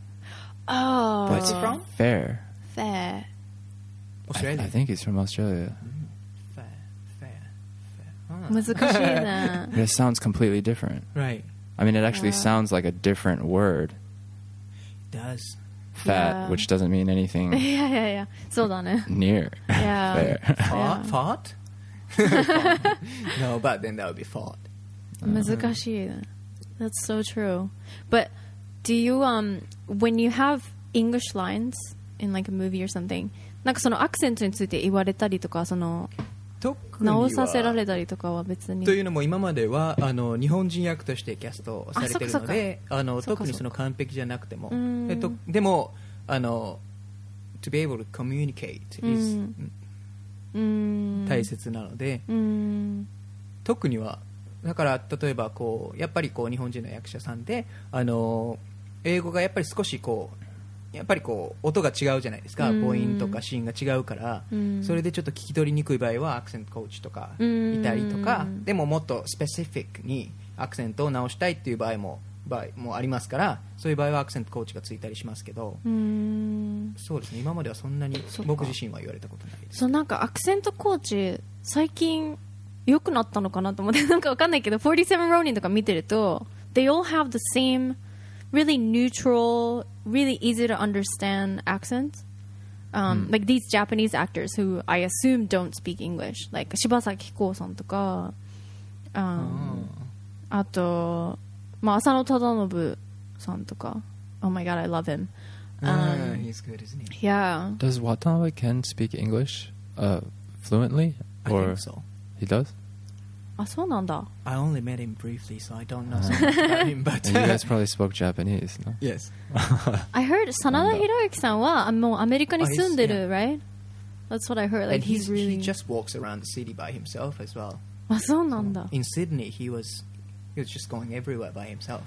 Oh.
Where's he from?
fair.
Fair.
I,
Australia.
I think he's from Australia.
Fair, fair, fair. Ah.
難しいね。
But it sounds completely different.
Right.
I mean, it actually
Yeah.
sounds like a different word,
It does.
fat,
Yeah.
which doesn't mean
い
anything
やいやいや。そうだね。
near
Yeah.
fair.
Yeah.
Fart? Fart? No, but then that would be fart.
難しいね。That's so true. But do you um when you have English lines in like a movie or something, なんかそのアクセントについて言われたりとか、その
特には
直させられたりとかは別に。
というのも今まではあの日本人役としてキャストされているのであの
そっかそっか
特にその完璧じゃなくても
うん
えっとでもあの to be able to communicate
う
is
んうーん
大切なので、
うーん
特にはだから例えばこうやっぱりこう日本人の役者さんであの英語がやっぱり少しこうやっぱりこう音が違うじゃないですか、
うん
母音とか子音が違うから、
うん、
それでちょっと聞き取りにくい場合はアクセントコーチとかいたりとか、
うん、
でももっとスペシフィックにアクセントを直したいっていう場合も場合もありますから、そういう場合はアクセントコーチがついたりしますけど、
うーん
そうですね、今まではそんなに僕自身は言われたことないです。
そうなんかアクセントコーチ最近良くなったのかなと思ってなんかわかんないけどフォーティーセブン Ronin とか見てると they all have the same really neutral really easy to understand accents um, like these Japanese actors who I assume don't speak English like 柴咲コウさんとか、um, あとまあ、浅野忠信さんとか Oh my god, I love him.
Um, uh, he's good, isn't he?
Yeah.
Does Watanabe Ken speak English uh, fluently?
I
Or
think so.
He does?
あ、そうなんだ。
I only met him briefly, so I don't know so much about him. But
And you guys probably spoke Japanese, no?
yes.
I heard 真田広之さんはもうアメリカに住んでる、
Oh,
right? That's what I heard. Like
and
he's
he's,
really.
he just walks around the city by himself as well.
あ、そうなんだ。
In Sydney, he was he was just going everywhere by himself.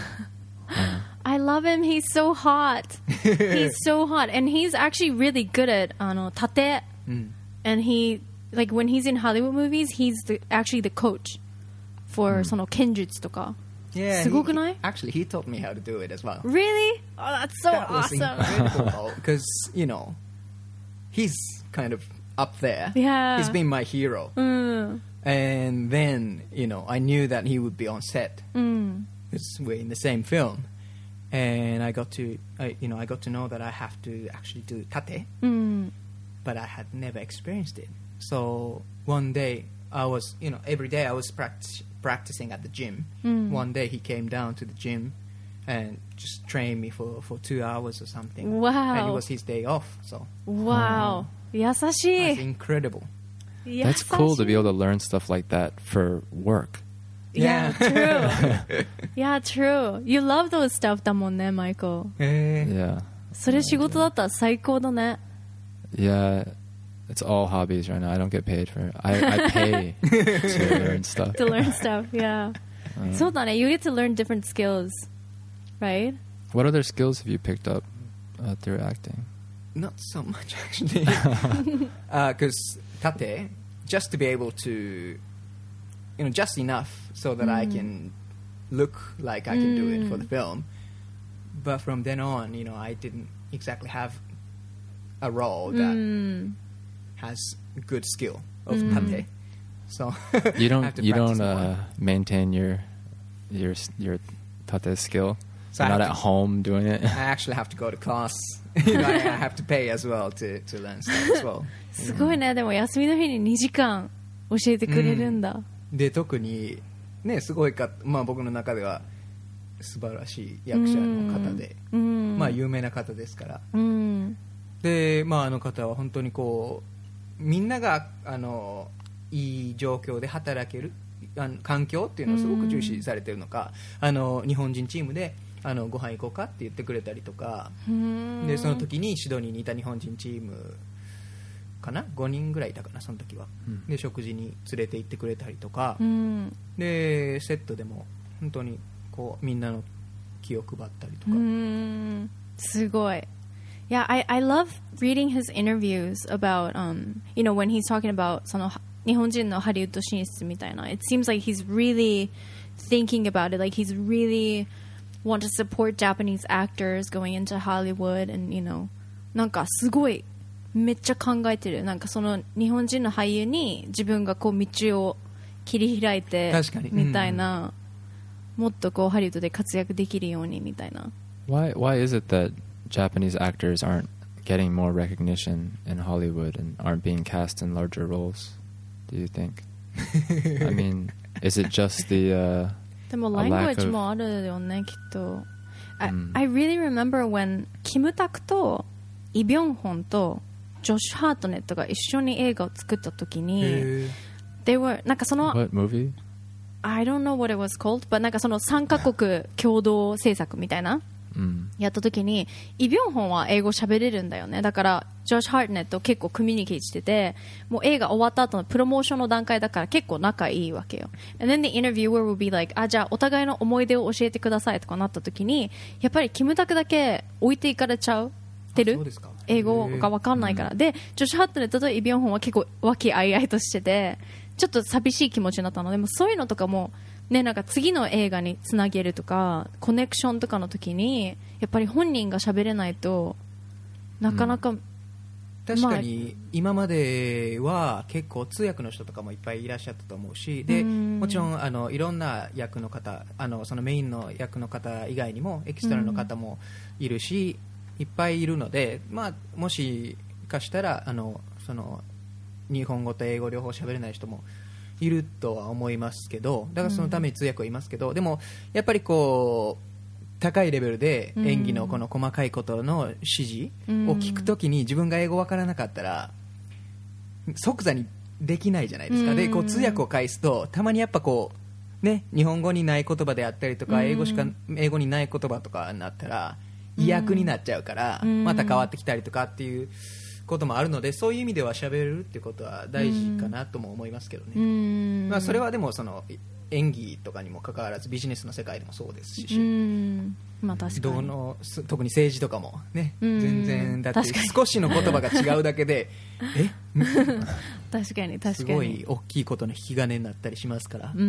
I love him. He's so hot. He's so hot, and he's actually really good at あの盾。
Mm.
And he like when he's in Hollywood movies, he's the, actually the coach for その剣術とか。
Yeah,
すごくない?
he, actually, he taught me how to do it as well.
Really? Oh, that's so
That was
awesome.
incredible because you know he's kind of up there.
Yeah.
He's been my hero.
うん。
And then, you know, I knew that he would be on set
うん。
because we're in the same film. And I got to, I, you know, I got to know that I have to actually do tate,
うん。
but I had never experienced it. So one day, I was, you know, every day I was practice, practicing at the gym.
うん。
One day he came down to the gym and just trained me for, for two hours or something.
Wow.
And it was his day off, so
Wow. 優し
that's
い。
incredible.
That's cool to be able to learn stuff like that for work.
Yeah,
Yeah.
true. Yeah, true. You love those stuff だもんね、マイコ。
Eh,
Yeah.
それ仕事だったら最高だね。
Yeah. It's all hobbies right now. I don't get paid for it. I, I pay to learn stuff.
To learn stuff, yeah. そうだね。You get to learn different skills, right?
What other skills have you picked up uh, through acting?
Not so much actually, because uh, tate, just to be able to, you know, just enough so that I can look like I can do it for the film. But from then on, you know, I didn't exactly have a role that
うん。
has good skill of tate. So
You
I
don't
have to
you
practice
don't
more.
uh, maintain your your your tate skill.
So
You're
I
not
have
at
to-
home doing it.
I actually have to go to class. You know, I I have to pay as well to, to learn stuff as well.
すごいね。でも休みの日ににじかん教えてくれるんだ。
で特にねすごいか、まあ、僕の中では素晴らしい役者の方で、
うん。
まあ、有名な方ですから
うん。
で、まあ、あの方は本当にこうみんながあのいい状況で働けるあの環境っていうのをすごく重視されてるのか、あの日本人チームであのご飯行こうかって言ってくれたりとか、
うん
でその時にシドニーにいた日本人チームかなごにんぐらいいたかなその時は、
うん
で食事に連れて行ってくれたりとか、
うん。
でセットでも本当にこうみんなの気を配ったりと
う
か、
ん。すごい。Yeah, I, I love reading his interviews about, um, you know, when he's talking about その日本人のハリウッド進出みたいな. It seems like he's really thinking about it. Like he's really want to support Japanese actors going into Hollywood and, you know, なんかすごいめっちゃ考えてる。なんかその日本人の俳優に自分がこう道を切り開いて
確かに
みたいな、もっとこうハリウッドで活躍できるようにみたいな。
Why why is it that Japanese actors aren't getting more recognition in Hollywood and aren't being cast in larger roles? Do you think? I mean, is it just the uh,
でも
A lack
language
of-
もあるよねきっと。I,
うん
I really remember when キムタクとイ・ビョンホンとジョシュ・ハートネットが一緒に映画を作った時に
へ
they were なんかその
what movie?
I don't know what it was called but なんかそのさんカ国共同制作みたいなやった時にイ・ビョンホンは英語喋れるんだよね。だからジョシュ・ハートネット結構コミュニケートしてて、もう映画終わった後のプロモーションの段階だから結構仲いいわけよ。 And then the interviewer will be like あ、じゃあお互いの思い出を教えてくださいとかなった時に、やっぱりキムタクだけ置いていかれちゃうてる。
そうですか。
英語が分かんないから。でジョシュ・ハートネットとイ・ビョンホンは結構和気あいあいとしてて、ちょっと寂しい気持ちになったので、もそういうのとかもね、なんか次の映画につなげるとかコネクションとかの時にやっぱり本人が喋れないとなかなか、うん、
確かに今までは結構通訳の人とかもいっぱいいらっしゃったと思うし、でもちろんあのいろんな役の方、あのそのメインの役の方以外にもエキストラの方もいるし、うん、いっぱいいるので、まあ、もしかしたらあのその日本語と英語両方喋れない人もいるとは思いますけど、だからそのために通訳はいますけど、うん、でもやっぱりこう高いレベルで演技のこの細かいことの指示を聞くときに自分が英語わからなかったら即座にできないじゃないですか。でこう通訳を返すとたまにやっぱこう、ね、日本語にない言葉であったりとか英語しか英語にない言葉とかになったら意訳になっちゃうからまた変わってきたりとかっていうこともあるので、そういう意味では喋れるってことは大事かなとも思いますけどね。うん、まあ、それはでもその演技とかにも関わらずビジネスの世界でもそうですし、うん、まあ、確かにどの特に政治とかもね、全然だって少しの言葉が違うだけでえ
確かに確かに
すごい大きいことの引き金になったりしますから。うん、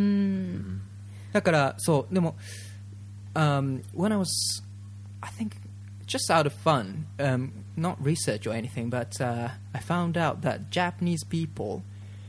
だからそうでも、um, when I was I think just out of fun, um, not research or anything, but uh, I found out that Japanese people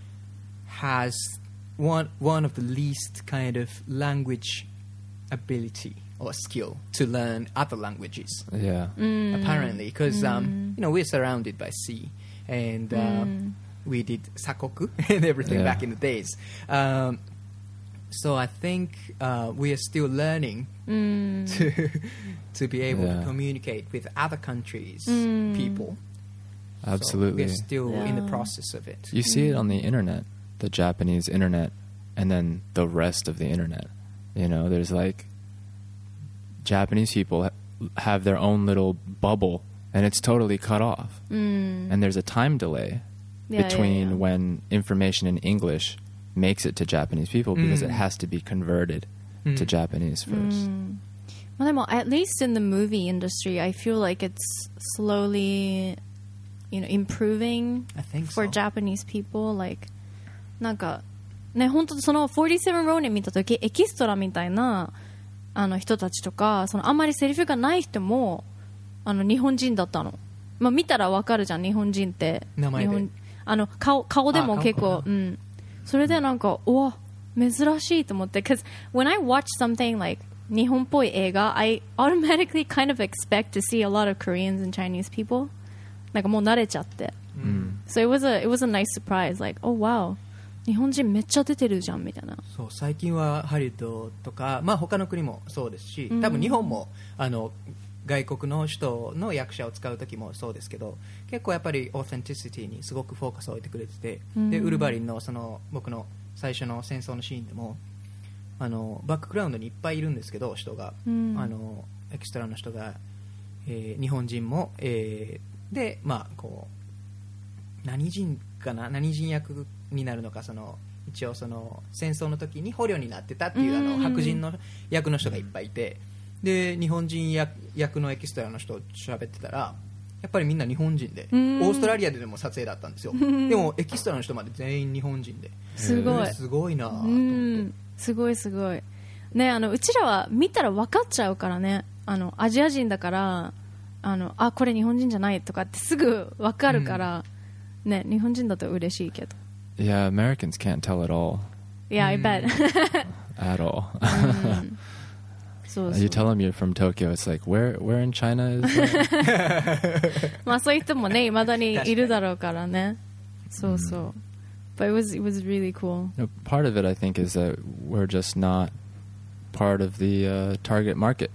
has one one of the least kind of language ability or skill to learn other languages.
Yeah,
mm. apparently, because um, mm. you know we're surrounded by sea, and uh, mm. we did sakoku and everything yeah. back in the days. Um, so I think uh, we are still learning mm. to. to be able yeah. to communicate with other countries' mm. people.
Absolutely.
So we're still yeah. in the process of it.
You see mm. it on the internet, the Japanese internet, and then the rest of the internet. You know, there's like Japanese people ha- have their own little bubble, and it's totally cut off. Mm. And there's a time delay yeah, between yeah, yeah. when information in English makes it to Japanese people because mm. it has to be converted mm. to Japanese first.
Mm. Well, at least in the movie industry, I feel like it's slowly, you know, improving
I think
for
so.
Japanese people. Like, なんかね、本当そのフォーティーセブン Ronin 見たとき、エキストラみたいなあの人たちとか、そのあんまりセリフがない人もあの日本人だったの。まあ見たらわかるじゃん、日本人って。
名前で。
日本あの顔顔でも結構、うん。それでなんか、うわ、珍しいと思って。Because when I watch something like日本っぽい映画 I automatically kind of expect to see a lot of Koreans and Chinese people なんかもう慣れちゃって、うん、So it was a, it was a nice surprise like oh wow 日本人めっちゃ出てるじゃんみたいな。
そう最近はハリウッドとか、まあ、他の国もそうですし多分日本も、うん、あの外国の人の役者を使う時もそうですけど結構やっぱりオーセンティシティにすごくフォーカスを置いてくれてて、うん、でウルヴァリンのその僕の最初の戦争のシーンでもあのバックグラウンドにいっぱいいるんですけど人が、うん、あのエキストラの人が、えー、日本人も、えー、でまあこう何人かな何人役になるのかその一応その戦争の時に捕虜になってたっていう、うん、あの白人の役の人がいっぱいいてで日本人役、役のエキストラの人と喋ってたらやっぱりみんな日本人で、うん、オーストラリアででも撮影だったんですよ、うん、でもエキストラの人まで全員日本人です
ごい
すごいなと思って、うん
すごいすごいね。あのうちらは見たら分かっちゃうからね。あのアジア人だからあのあこれ日本人じゃないとかってすぐ分かるから、うん、ね日本人だと嬉しいけど。
Yeah, Americans can't tell at all.
Yeah, I bet.
At all. そうそう You tell them you're from Tokyo. It's like where where in China is that?
まあそういう人もね未だにいるだろうからね。そうそう。Mm. But it was it was really cool.
You know, part of it, I think, is that we're just not part of the uh, target market.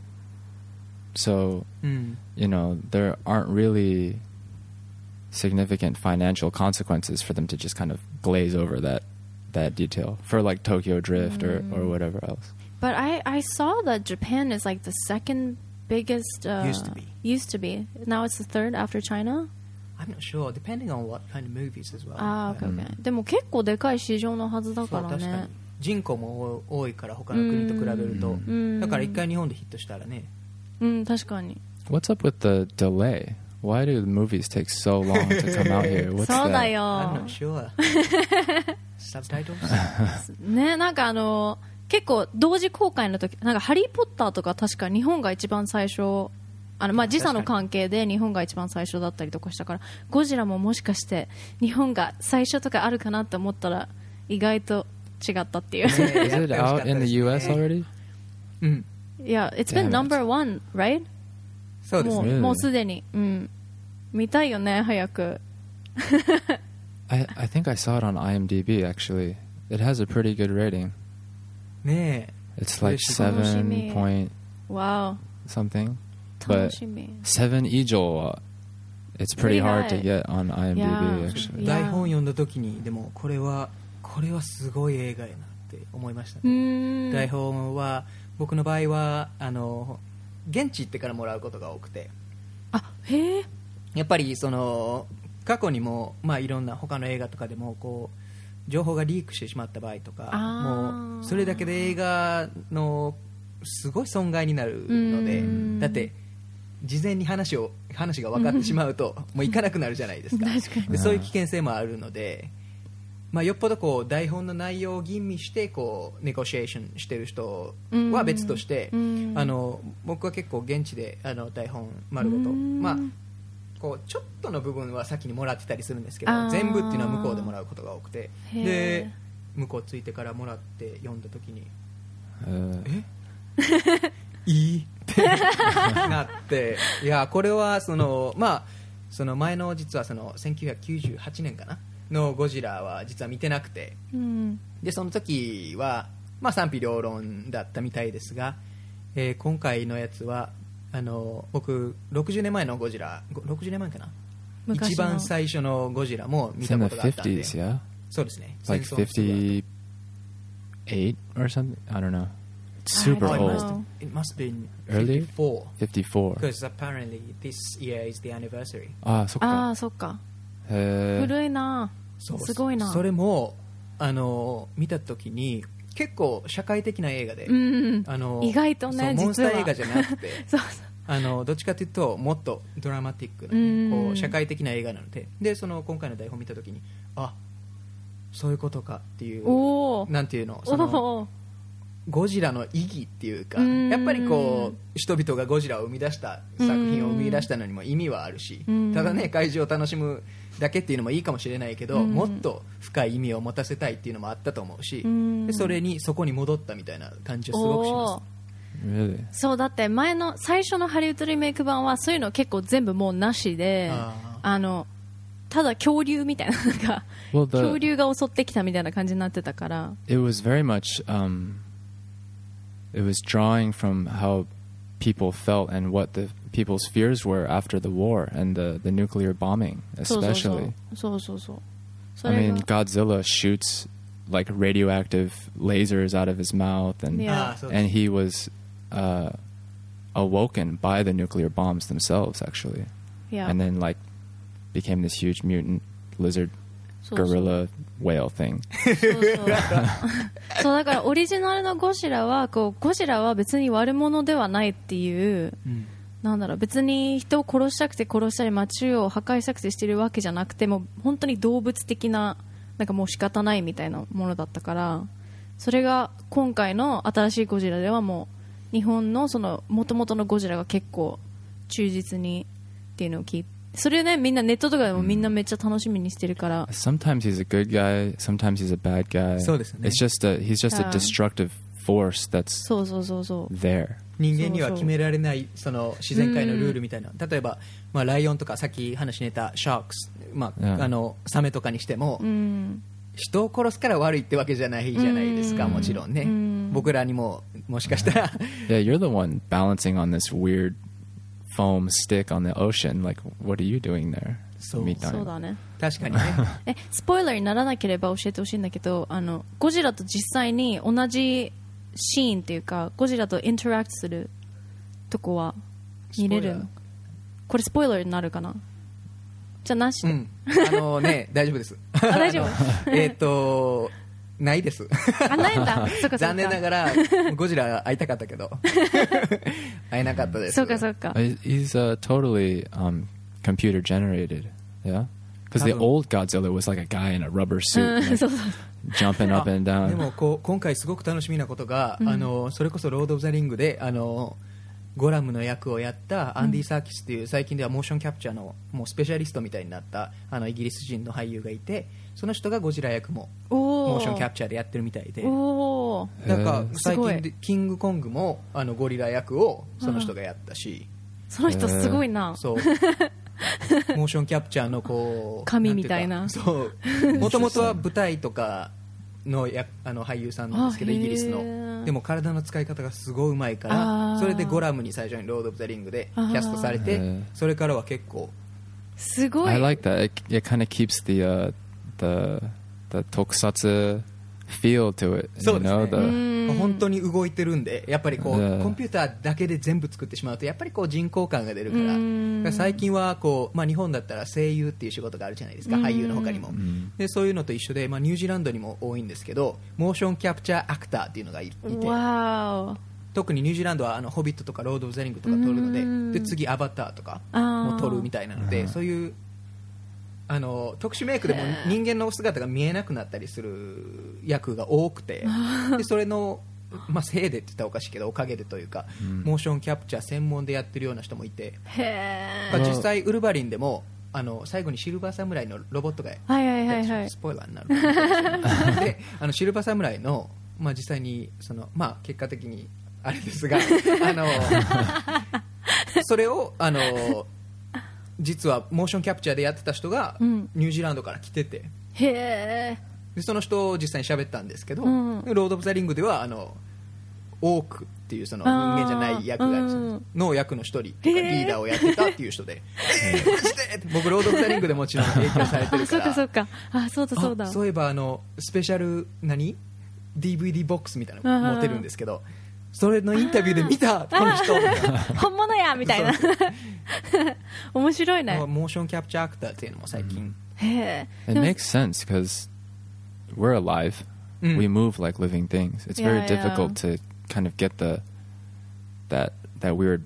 So, mm. you know, there aren't really significant financial consequences for them to just kind of glaze over that that detail for like Tokyo Drift mm. or, or whatever else.
But I, I saw that Japan is like the second biggest uh,
Used to be.
used to be. Now it's the third after China.
I'm not sure, depending on what kind of movies as well.
ああ、okay, okay. でも結構でかい市場のはずだから
そう確かに
ね。
人口も多いから他の国と比べると、
ん
だから一回日本でヒットしたらね。
うん確かに。
What's up with the delay? Why do movies take so long to come out here? What's
そうだ
that?
よ
I'm not sure. Subtitles?
ね、なんかあの結構同時公開の時なんかハリー・ポッターとか確か日本が一番最初あの、まあ、時差の関係で日本が一番最初だったりとかしたからゴジラももしかして日本が最初とかあるかなって思ったら意外と違ったっていう。
Is it out in the U S already?
うん。
いや、it's been
Damn it.
number one, right?
そうですね。
もう、もうすでに、うん、見たいよね早く。
I, I think I saw it on IMDb actually. It has a pretty good rating.
ねえ。
It's like
楽し
seven
み。
point
Wow.
something.
楽しみ。
Seven Ijo, it's pretty
Pretty
hard to
high.
get on IMDb
Yeah.
actually.
台本読んだ時にでもこれはこれはすごい映画やなって思いました
う
ね。
ーん。
台本は僕の場合はあの現地行ってからもらうことが多くて、
あ、へえ。
やっぱりその過去にもまあいろんな他の映画とかでもこう情報がリークしてしまった場合とか、
あー
もうそれだけで映画のすごい損害になるので、
うん
だって事前に話を話が分かってしまうともう行かなくなるじゃないですか。
確かに
でそういう危険性もあるので、まあ、よっぽどこう台本の内容を吟味してこうネゴシエーションしてる人は別として、
うん
あの僕は結構現地であの台本丸ごと、
うん
まあ、こうちょっとの部分は先にもらってたりするんですけど
あー
全部っていうのは向こうでもらうことが多くて、
へー
で向こう着いてからもらって読んだ時に
Uh,
えいいってなっていやこれはそのまあその前の実はそのせんきゅうひゃくきゅうじゅうはちねんかなのゴジラは実は見てなくて、
うん。
でその時はまあ賛否両論だったみたいですが、えー今回のやつはあの僕ろくじゅうねんまえのゴジラごろくじゅうねんまえかな
昔の
一番最初のゴジラも見
it's
た
in
こ
the
とがあったんで
fifties, yeah?
そうですね
Like
戦争のすぐ後
fifty-eight or something? I don't know. It's super
I
Oh, it
don't
must
know.
old.
have, it must have been
Earlier?
fifty-four
fifty-four.
because apparently this year is the anniversary.
ああ、そっ
あ
か。
あ、そっか。
へー
古いな。
そう
すごいな。
それもあの見た時に結構社会的な映画で、
うん。
あの
意外とね
そうモンスタ
実は
ー映画じゃなくて
そうそう。
あのどっちかというともっとドラマティックな、
うん
こう社会的な映画なのででその今回の台本見た時にあそういうことかっていう
おー
なんていうのその
おー
ゴジラの意義っていうか
うん
やっぱりこう人々がゴジラを生み出した作品を生み出したのにも意味はあるし
うん
ただね怪獣を楽しむだけっていうのもいいかもしれないけど
うん
もっと深い意味を持たせたいっていうのもあったと思うし
うん
でそれにそこに戻ったみたいな感じはすごくします
おー
Really?
そうだって前の最初のハリウッドリメイク版はそういうの結構全部もうなしで
あ
あのただ恐竜みたいななんか
Well, the-
恐竜が襲ってきたみたいな感じになってたから
It was very much, um, it was drawing from how people felt and what the people's fears were after the war and the, the nuclear bombing,
そうそう
especially.
そうそうそうそ
I
れ
mean,
が
Godzilla shoots like radioactive lasers out of his mouth, and
Yeah.
ああそうです
and he was uh, awoken by the nuclear bombs themselves, actually,
いや
and then like became this huge mutant lizard
そうそう
gorilla whale thing.
そうそうそうだからオリジナルのゴジラはこうゴジラは別に悪者ではないっていう
うん
なんだろう別に人を殺したくて殺したり街を破壊したくてしてるわけじゃなくてもう本当に動物的ななんかもう仕方ないみたいなものだったからそれが今回の新しいゴジラではもう日本のその元々のゴジラが結構忠実にっていうのを聞いてそれねみんなネットとかでもみんなめっちゃ楽しみにしてるから、
Sometimes he's a good guy, sometimes he's a bad guy.
そうですね。
It's just a he's just a
Yeah.
destructive force that's
そうそうそうそう
there.
人間には決められないその自然界のルールみたいな例えば、まあ、ライオンとかさっき話に出たシャークス、まあ
うん
あのサメとかにしても、
うん
人を殺すから悪いってわけじゃないじゃないですか、
うん
もちろんね、
うん
僕らにももしかしたら
Yeah, you're the one balancing on this weird foam stick on the ocean. Like, what are you doing there?
そう
みたいな
そうだね
確かにね
えスポイラーにならなければ教えてほしいんだけどあのゴジラと実際に同じシーンっていうかゴジラとインタラクトするとこは見れるの？これスポイラーになるかな？じゃあなしで、
うん、あのね大丈夫です
あ大丈夫
えっとないです
あないんだそっかそっか
残念ながらゴジラ会いたかったけど会えなかったです。
そうかそうか。
He's uh, totally um, computer generated, yeah? Because the old Godzilla was like a guy in a rubber suit, like,
そうそう
jumping up and
で
down.
もこう今回すごく楽しみなことが、うん、あのそれこそロード・オブ・ザ・リングであのゴラムの役をやったアンディ・サーキスという、最近ではモーションキャプチャーのもうスペシャリストみたいになったあのイギリス人の俳優がいて、その人がゴジラ役もモーションキャプチャーでやってるみたいで、
お
なんか最近でキングコングもあのゴリラ役をその人がやったし、
その人すごいな。
そうモーションキャプチャーのこう
神みたいな。
そうもともとは舞台とかのやあの俳優さんなんですけど、イギリスの。でも体の使い方がすごいうまいから、それでゴラムに最初にロード・オブ・ザ・リングでキャストされて、それからは結構
すごい。
I like that. It, it kind of keeps the uh, the the tokusatsu feel to it.
そうですね。
You know, the
本当に動いてるんで、やっぱりこう、
Yeah.
コンピューターだけで全部作ってしまうとやっぱりこう人工感が出るから、だから最近はこう、まあ、日本だったら声優っていう仕事があるじゃないですか、俳優の他にも。でそういうのと一緒で、まあ、ニュージーランドにも多いんですけど、モーションキャプチャーアクターっていうのがいいて、
わー、
特にニュージーランドはあのホビットとかロード・オブ・ザ・リングとか撮るので、で次アバターとかも撮るみたいなので、そういうあの特殊メイクでも人間の姿が見えなくなったりする役が多くて、でそれの、まあ、せいでって言ったらおかしいけどおかげでというか、うん、モーションキャプチャー専門でやってるような人もいて、
へ
まあ、実際ウルヴァリンでもあの最後にシルバーサムライのロボットが、
はいはいはいはい、
スポイラーになるかもしれないであのシルバーサムライの、まあ、実際にその、まあ、結果的にあれですがあのそれをあの実はモーションキャプチャーでやってた人がニュージーランドから来てて、
へえ。
でその人を実際に喋ったんですけど、うん、ロード・オブ・ザ・リングではあのオークっていうその人間じゃない役が、うん、の役の一人とかリーダーをやってたっていう人で、えー、マジで僕ロード・オブ・ザ・リングでもちろん影響されてるから
あそうかそうか、あそうだそうだ、
そういえばあのスペシャル何 ディーブイディー ボックスみたいなの持てるんですけど、それのインタビューで見たこの人
本物やみたいな面白いね。
モーションキャプチャーアクターっていうのも最近、
うん、へえ。
It makes sense because we're alive, mm. we move like living things. It's
yeah,
very difficult
yeah.
to kind of get the that that weird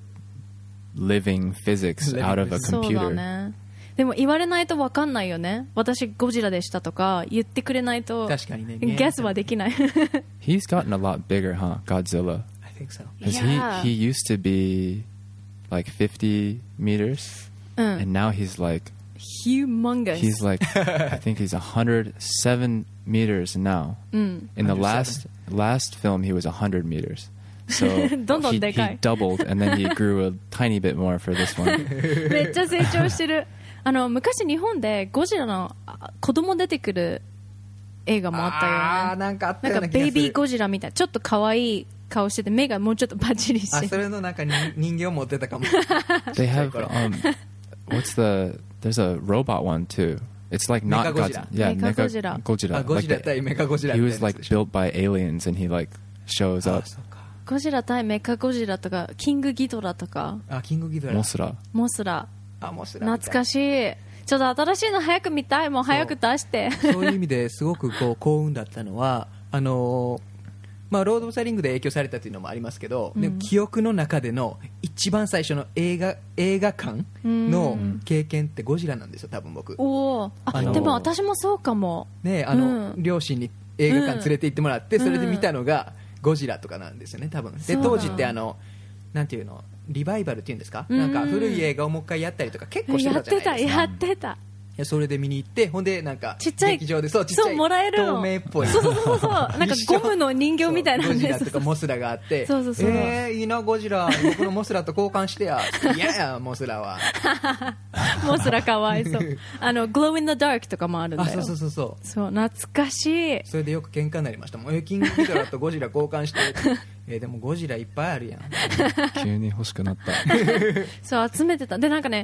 living physics out of a
そうだ
computer.
ね。でも言われないと分かんないよね。私ゴジラでしたとか言ってくれないと
確かにね、
ゲスはできない
He's gotten a lot bigger, huh? Godzilla.
I think so.
Because
Yeah.
he, he used to be like fifty meters,
うん、
and now he's like
humongous.
he's like I think he's one hundred seven meters now.
うん、
In the last last film, he was one hundred meters. So
どんどん
he,
でかい
he doubled, and then he grew a tiny bit more for this one.
めっちゃ成長してる。あの昔日本でゴジラの子供出てくる映画もあったよね。
あなんかあったような気がする。
なんかベイビーゴジラみたいな、ちょっと可愛い顔してて目がもうちょっとパチリして。
あ、それの中に人形持ってたかも。
They have um, what's the there's a robot one too. It's like not
Mecha-Gojira.
Yeah,
Mecha-Gojira.
Gojira.
あ、ゴジラ
Like
対メカゴジラ
he
みたい
was
なや
like
つでしょ。
built by aliens, and he like shows
あ、
up.
そうか。
ゴジラ対メカゴジラとかキングギドラとか
あ、キングギドラ。
モスラ。
モスラ。
あ、モスラ。
懐かしい。ちょっと新しいの早く見たい。もう早く出して。
そういう意味ですごくこう幸運だったのは、あのーまあ、ロード・オブ・ザ・リングで影響されたというのもありますけど、うん、でも記憶の中での一番最初の映画映画館の経験ってゴジラなんですよ、多分僕。
おああでも私もそうかも、
ね、あの、うん、両親に映画館連れて行ってもらって、
うん、
それで見たのがゴジラとかなんですよね、多分。で当時ってあのなんていうのリバイバルっていうんですか、なんか古い映画をもう一回やったりとか結構してたじゃないですか。
やってたやってた。
いやそれで見に行って、ほんでなんか
ちっちゃい
劇場でそうちっちゃい
もらえるの
透明っぽい
そうそうそうそうなんかゴムの人形みたいな
ゴジラとかモスラがあって
そうそうそう
えー、いいなゴジラ僕のモスラと交換してやいやいやモスラは
モスラかわいそうあのグローインザダークとかもあるんだよ。
あそうそうそうそう
そう懐かしい。
それでよく喧嘩になりましたもん。えキングギドラとゴジラ交換してえでもゴジラいっぱいあるやん
急に欲しくなった
そう集めてた。でなんかね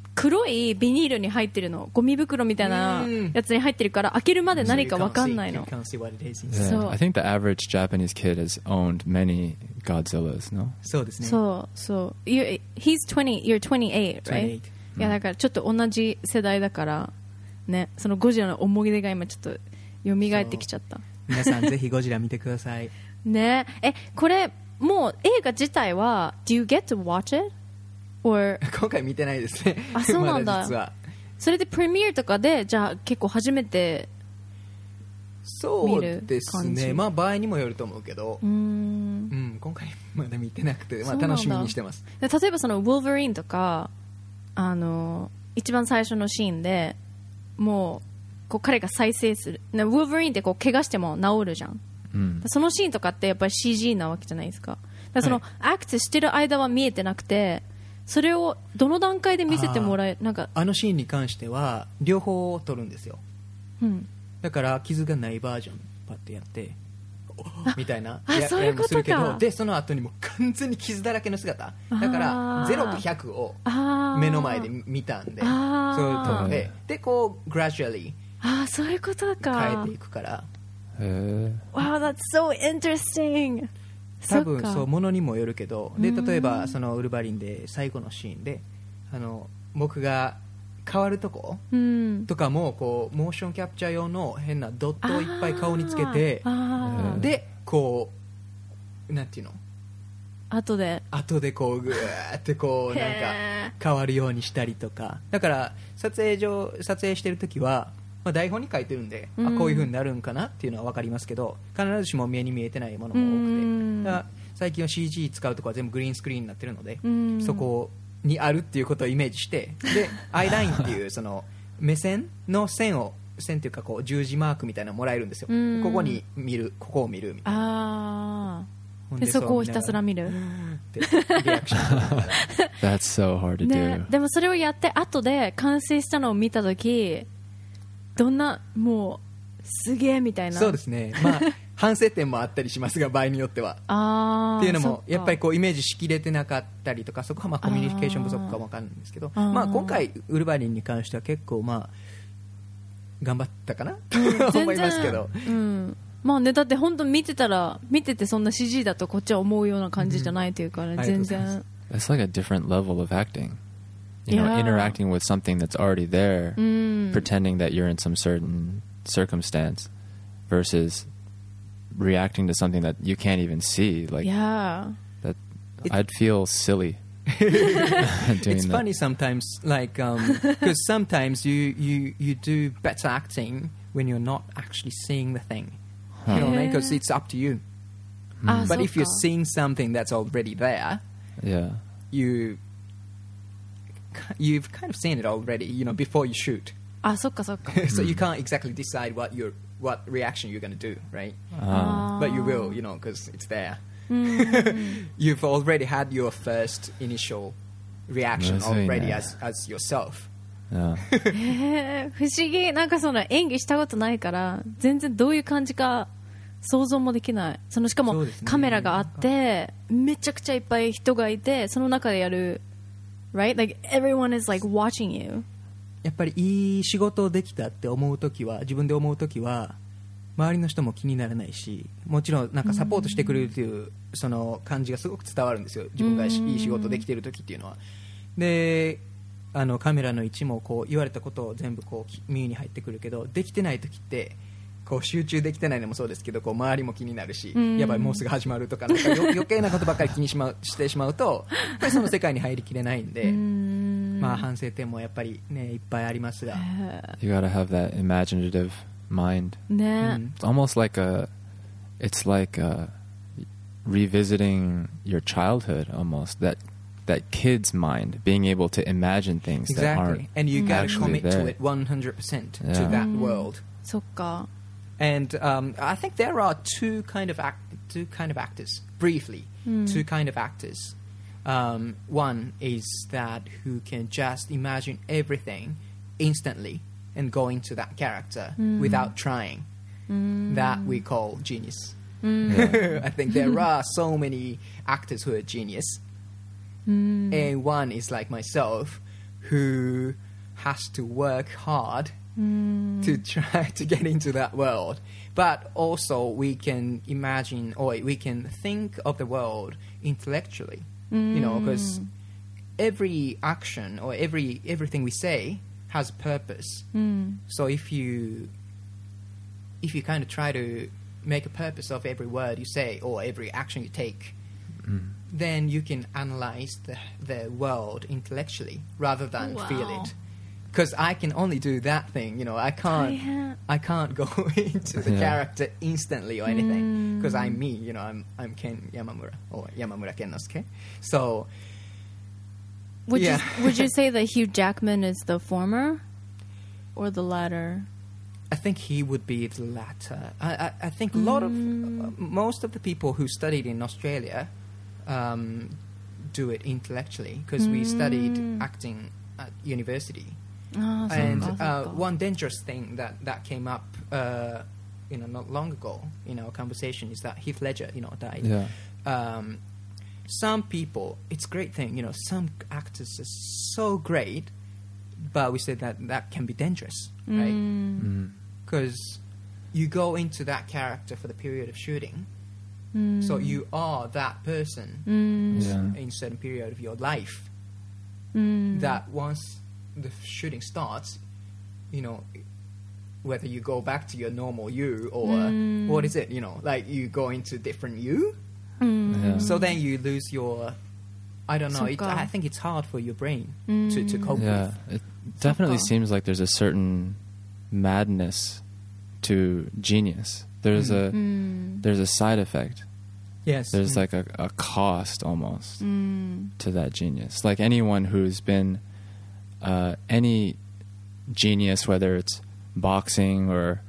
黒いビニールに入ってるの、ゴミ袋みたいなやつに入ってるから開けるまで何か分かんないの。
Yeah,
So-
I think the average Japanese kid has owned many Godzillas, no?
そうですね。
そうそう。You, he's twenty, you're twenty-eight, right? いやだからちょっと同じ世代だからね、そのゴジラの思い出が今ちょっと蘇ってきちゃった。
皆さんぜひゴジラ見てください。
ねえ、これもう映画自体は Do you get to watch it? Or
今回見てないですね。
あ、そうなんだ。
ま実は
それでプレミアとかでじゃあ結構初めて
そうです
見る感じ
ね。まあ場合にもよると思うけど、
うーん
うん今回まだ見てなくて、まあ
そうなんだ
楽しみにしてます。
で例えばそのウォルヴァリンとかあの一番最初のシーンでもうこう彼が再生する、ね、ウォルヴァリンってこう怪我しても治るじゃん、
うん、
そのシーンとかってやっぱり シージー なわけじゃないですか。だからその、
はい
アクトしてる間は見えてなくて、それをどの段階で見せてもらえなんか、
あのシーンに関しては両方撮るんですよ。
うん、
だから傷がないバージョンパッてやってみたいな
あ
や
そういうことか
するけど、でその後にもう完全に傷だらけの姿だから
あー
ゼロとひゃくを
あー
目の前で見たんで、
あー
そういうとででこう gradually
ああそういうことか。
変えていくから
へー
Wow, that's so interesting.
多分
そっか
そうものにもよるけど、で例えばそのウルヴァリンで最後のシーンであの僕が変わるとこ
うん
とかもこうモーションキャプチャー用の変なドットをいっぱい顔につけて、
あー
でこうなんていうの
後で
後でこうぐーってこうなん
へ
か変わるようにしたりとか、だから撮影上撮影してる時は、まあ、台本に書いてるんで、
うん
あこういう風になるんかなっていうのは分かりますけど、必ずしも目に見えてないものも多
うん
くて、だから最近は シージー 使うとこは全部グリーンスクリーンになってるので、
うん
そこにあるっていうことをイメージしてでアイラインっていうその目線の線を線っていうかこう十字マークみたいなのもらえるんですよ、
うん
ここに見るここを見るみたいな、
あ
ほん
あでそこをひたすら見る
ってリアクションしながら
That's so hard to
ね
do.
でもそれをやって後で完成したのを見たときどんなもうすげえみたいな。
そうですね、まあ反省点もあったりしますが場合によっては
あ
っていうのも
そか
やっぱりこうイメージしきれてなかったりとか、そこはまあコミュニケーション不足かもわかんないんですけど、
あー
まあ、今回ウルヴァリンに関しては結構まあ頑張ったかなと思いますけど、
うん、まあねだって本当見てたら見ててそんな シージー だとこっちは思うような感じじゃないというかね、
うん
全
ありがとう
然
ご
It's like a different level of acting. You know,
Yeah.
interacting with something that's already there,
うん
pretending that you're in some certain circumstance, versus reacting to something that you can't even see. Like
いや
that,
It-
I'd feel silly doing
It's
that.
funny sometimes, like because sometimes you, you you do better acting when you're not actually seeing the thing. You know what I mean? Because it's up to you.
あ
But
そう
if you're
か
seeing something that's already there,
Yeah.
you you've kind of seen it already. You know, before you shoot,
あそっかそっか
so you can't exactly decide what your what reaction you're going to do, right?
Um,
But you will, you know, because it's there.
うん
You've already had your first initial reaction
むずいね。
already as as yourself.
yeah.
へー不思議。なんかその演技したことないから全然どういう感じか想像もできない。そのしかも
そうですね
カメラがあってめちゃくちゃいっぱい人がいてその中でやる right like everyone is like watching you
やっぱりいい仕事をできたって思うときは自分で思うときは周りの人も気にならないし、もちろんなんかサポートしてくれるというその感じがすごく伝わるんですよ、自分がいい仕事できているときっていうのは。であのカメラの位置もこう言われたことを全部こう耳に入ってくるけど、できてないときってこう集中できてないのもそうですけど、こう周りも気になるし、
うん
やばいもうすぐ始まるとか、なんかよ余計なことばっかり気にしまうしてしまうとやっぱりその世界に入りきれないんで、
うーん
まあ反省点もやっぱりねいっぱいありますが、
You gotta have that imaginative mind.
ね、
うん
It's almost like a, it's like a, revisiting your childhood almost. That that kid's mind, being able to imagine things that aren't
Exactly, and you gotta
actually
commit to
there.
it one hundred percent to
Yeah.
that world.
そっか
And um, I think there are two kind of act, two kind of actors. Briefly, two kind of actors. Um, one is that who can just imagine everything instantly and go into that character without trying. That we call genius.
Yeah.
I think there are so many actors who are genius. And one is like myself, who has to work hard
Mm.
to try to get into that world. But also we can imagine or we can think of the world intellectually, you know, because every action or every everything we say has a purpose.
Mm.
So if you if you kind of try to make a purpose of every word you say or every action you take,
Mm.
then you can analyze the the world intellectually rather than
Wow.
feel it. Because I can only do that thing, you know. I can't.
Yeah.
I can't go into the
Yeah.
character instantly or anything.
Mm.
Because I'm me, you know. I'm I'm Ken Yamamura or Yamamura Kennosuke. So
Would
Yeah.
you would you say that Hugh Jackman is the former or the latter?
I think he would be the latter. I I, I think a lot of
Mm.
uh, most of the people who studied in Australia um, do it intellectually because we studied
Mm.
acting at university.
Ah,
And
そっか、
uh,
そっか。
one dangerous thing that, that came up, uh, you know, not long ago in our conversation is that Heath Ledger, you know, died.
Yeah.
Um, some people, it's a great thing, you know, some actors are so great, but we said that that can be dangerous, right?
Mm.
Mm.
Because you go into that character for the period of shooting,
Mm.
so you are that person
Mm.
Yeah.
in a certain period of your life.
Mm.
That once the shooting starts, you know, whether you go back to your normal you or
Mm.
what is it, you know, like you go into different you,
Mm.
Yeah.
so then you lose your, I don't know, it,
そっか。
I think it's hard for your brain to, to cope
Yeah.
with.
It definitely
So-called.
seems like there's a certain madness to genius. There's a
Mm.
there's a side effect.
Yes.
There's like a, a cost almost
Mm.
to that genius. Like anyone who's been uh, any genius, whether it's boxing or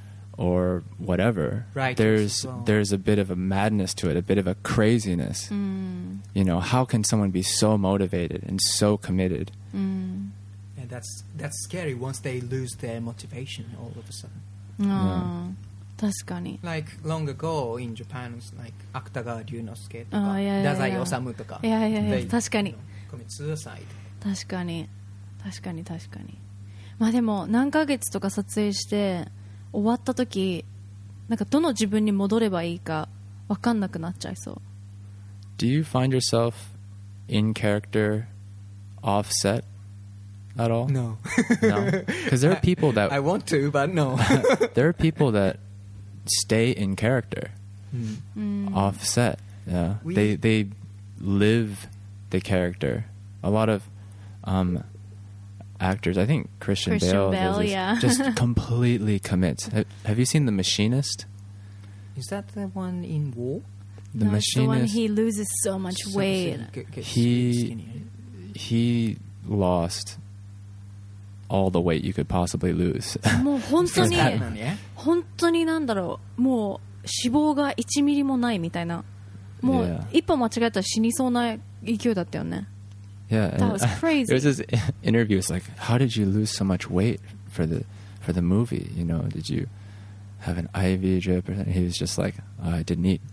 or whatever,
Writers
there's
as well.
there's a bit of a madness to it, a bit of a craziness.
Mm.
You know, how can someone be so motivated and so committed?
Mm.
And that's that's scary once they lose their motivation all of a sudden.
あー、確かに。
Like long ago in Japan, it's like Akutagawa Ryunosuke とか
あーいやいやいや
Dazai Osamu とか。
いやいやいや
They,
確かに
you know, commit suicide.
確かに確かに確かに。まあでも何ヶ月とか撮影して終わった時、なんかどの自分に戻ればいいか分かんなくなっちゃいそう。
Do you find yourself in character offset at all?
No.
No? Because there are people that
I want to, but no.
there are people that stay in character
Mm.
Mm.
offset. Yeah,
We-
they they live the character. A lot of um, actors, I think Christian,
Christian
Bale,
Bale,
does this,
yeah.
just completely commits. Ha- Have you seen The Machinist?
Is that the one in War?
The
No, it's the one
Machinist.
he loses so much
So- so
weight.
he get- gets
He-
skinny.
He lost all the weight you could possibly lose.
もう本当に
Batman, yeah?
本当になんだろう、もう脂肪がいちミリもないみたいな、もう
Yeah.
一歩間違えたら死にそうな勢いだったよね。
Yeah,
That
and
was crazy.
There was this interview. It's like, how did you lose so much weight for the for the movie? You know, did you have an I V drip or something? He was just like, oh, I didn't eat.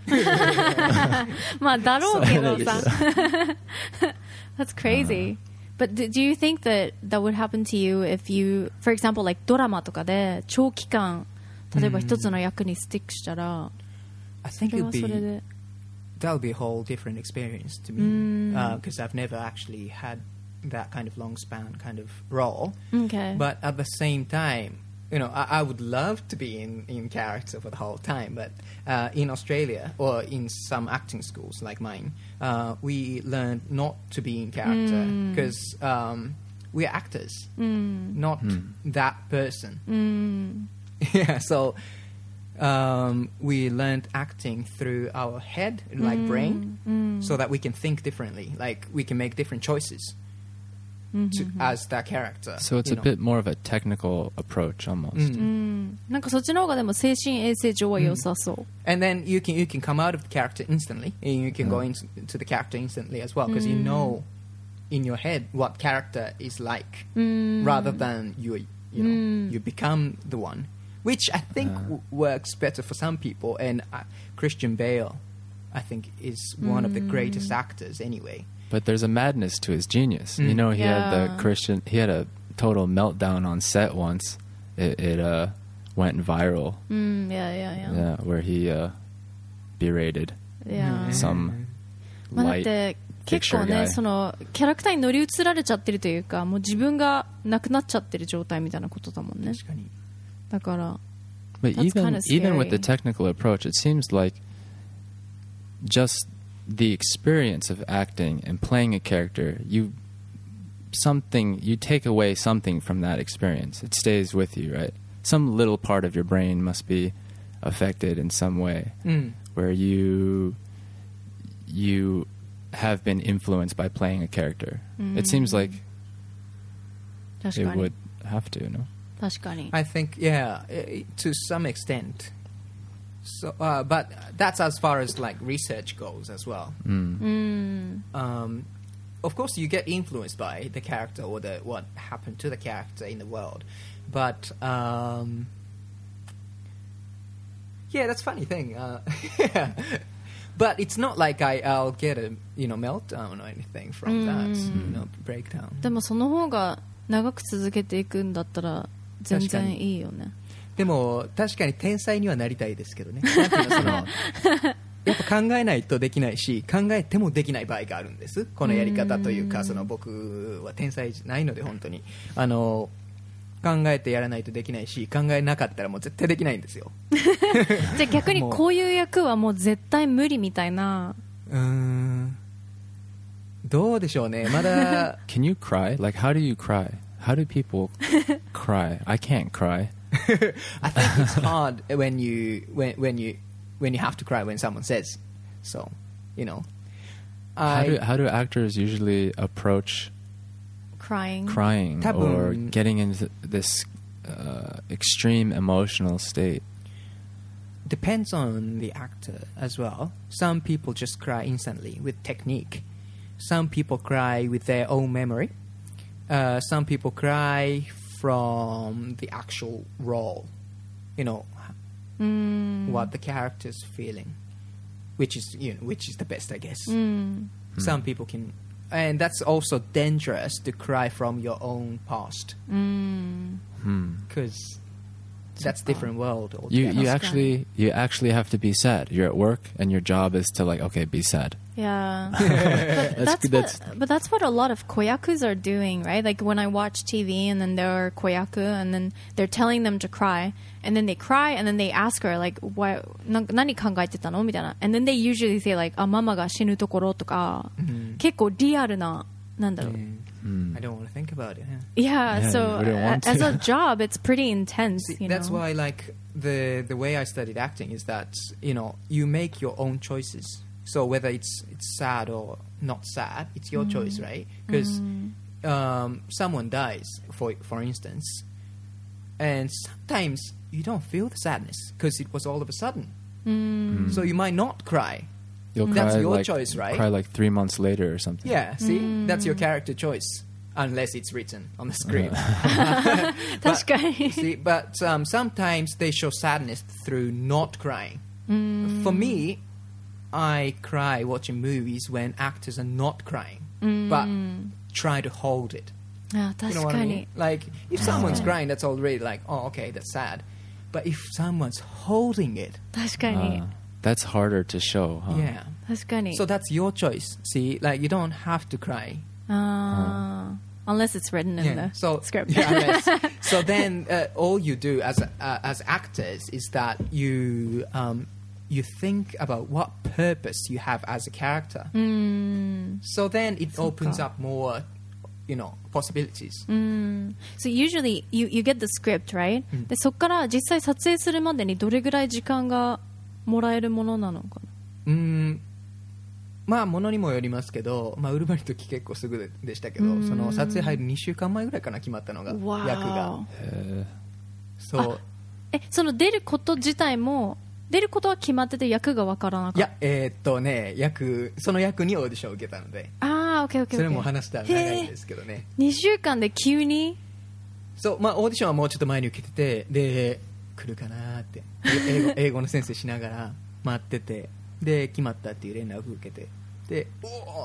まあだろうけどさ。
So-
That's crazy. But do, do you think that that would happen to you if you, for example, like ドラマとかで長期間、例えば一つの役にスティックしたら、
I
そ
think
れ
it'd
はそれ
be
で。
that would be a whole different experience to
Mm.
me because I've never actually had that kind of long span kind of role.
Okay.
But at the same time, you know, I, I would love to be in, in character for the whole time. But uh, in Australia or in some acting schools like mine, uh, we learn not to be in character
Mm.
because um, we're actors,
うん。
not
Mm.
that person.
うん。
Yeah, so um, we learned acting through our head, like brain,
うん。
so that we can think differently. Like we can make different choices to, as that character.
So it's
you
a
know.
bit more of a technical approach almost.
うん
うん。なんかそっちの方がでも精神衛生上は良さそう。
And then you can you can come out of the character instantly, and you can go
Mm.
into to the character instantly as well because you
Mm.
know in your head what character is like,
うん。
rather than you you know
Mm.
you become the one, which I think
Uh.
w- works better for some people. And uh, Christian Bale, I think, is one of the greatest actors anyway.
But there's a madness to his genius. You
Mm.
know, he had
Yeah.
the Christian. He had a total meltdown on set once. It, it uh, went viral.
うん、いやいやいや。
Yeah, where he uh, berated
いや
some
まあ、だっ
light
て結構
picture
ね
guy.
そのキャラクターに乗り移られちゃってるというかもう自分がなくなっちゃってる状態みたいなことだもんね
確かに。
だから
But
That's
even
kinda
even with the
scary.
technical approach, it seems like just the experience of acting and playing a character, you something you take away something from that experience. It stays with you, right? Some little part of your brain must be affected in some way,
うん。
where you you have been influenced by playing a character. It seems like
確
it
かに
would have to, no?
確かに
I think, yeah, eh, to some extent. So, uh, but that's as far as like research goes as well.
うん
Um, of course, you get influenced by the character or the what happened to the character in the world, but um, yeah, that's a funny thing. Uh, yeah. But it's not like I, I'll get a you know meltdown or anything from that you know breakdown.
でもその方が長く続けていくんだったら全然いいよね
でも確かに天才にはなりたいですけどね。なんていうのそのやっぱ考えないとできないし考えてもできない場合があるんです。このやり方というかその僕は天才じゃないので本当にあの考えてやらないとできないし考えなかったらもう絶対できないんですよ。
じゃあ逆にこういう役はもう絶対無理みたいな
うーんどうでしょうね。まだ
Can you cry? Like, how do you cry? How do people cry? I can't cry.
I think it's hard when you when when you when you have to cry when someone says so, you know.
How
I
do how do actors usually approach
crying
crying or
Tabun.
getting into this uh, extreme emotional state?
depends on the actor as well. Some people just cry instantly with technique. Some people cry with their own memory. Uh, some people cry from the actual role. You know,
うーん
what the character's feeling, which is you know which is the best, I guess.
うん
Some people can, and that's also dangerous to cry from your own past
うーん
Hmm.
because that's different world.
You
altogether.
you actually you actually have to be sad. You're at work and your job is to like okay be sad.
Yeah, but that's,
that's-
what, but that's what a lot of koyakus are doing, right? Like when I watch T V and then there are koyaku and then they're telling them to cry and then they cry and then they ask her like, "Why? な何考えてたの?" みたいな and then they usually say like, あ、ママが死ぬところとか、結構リアルななんだろう。
Hmm.
I don't want to think about it. Huh?
Yeah,
Yeah,
so
you wouldn't want
a- as
to.
a job, it's pretty intense.
See,
You
that's
know?
why, like the the way I studied acting is that you know you make your own choices. So whether it's it's sad or not sad, it's your choice, right? Because um, someone dies, for for instance, and sometimes you don't feel the sadness because it was all of a sudden. So you might not cry.
You'll
That's
cry
your
like,
choice, right?
Cry like three months later or something.
Yeah, see, that's your character choice, unless it's written on the screen.
確かに。
See, but um, sometimes they show sadness through not crying. For me, I cry watching movies when actors are not crying, but try to hold it.
あ、
You
確
know what
か
I
に
mean?。Like, if someone's crying, that's already like, oh, okay, that's sad. But if someone's holding it,
確かに
Uh, that's harder to show, huh?
yeah.
確かに。
So that's your choice. See, like, you don't have to cry.
あー unless it's written in
Yeah.
the
So
script.
yeah, unless- so then uh, all you do as uh, as actors is that you um, you think about what purpose you have as a character.
うーん
So then it
そっか。
opens up more, you know, possibilities.
うーん So usually you, you get the script, right? でそこから実際撮影するまでにどれぐらい時間がもらえるものなのかな。
うんまあものにもよりますけど、まあ、ウルヴァリンの時結構すぐででしたけど、その撮影入るにしゅうかんまえぐらいかな決まったのが、
わー
役が。
Uh,
そう
え、その出ること自体も出ることは決まってて役がわからなかった。
いや、えーっとね、役その役にオーディションを受けたので、
ああ、オッケーオッケーオッケー。
それも話したら長いんですけどね。
にしゅうかんで急に
そう、まあ、オーディションはもうちょっと前に受けてて、で来るかなって英語英語の先生しながら待ってて、で決まったっていう連絡を受けて、でおお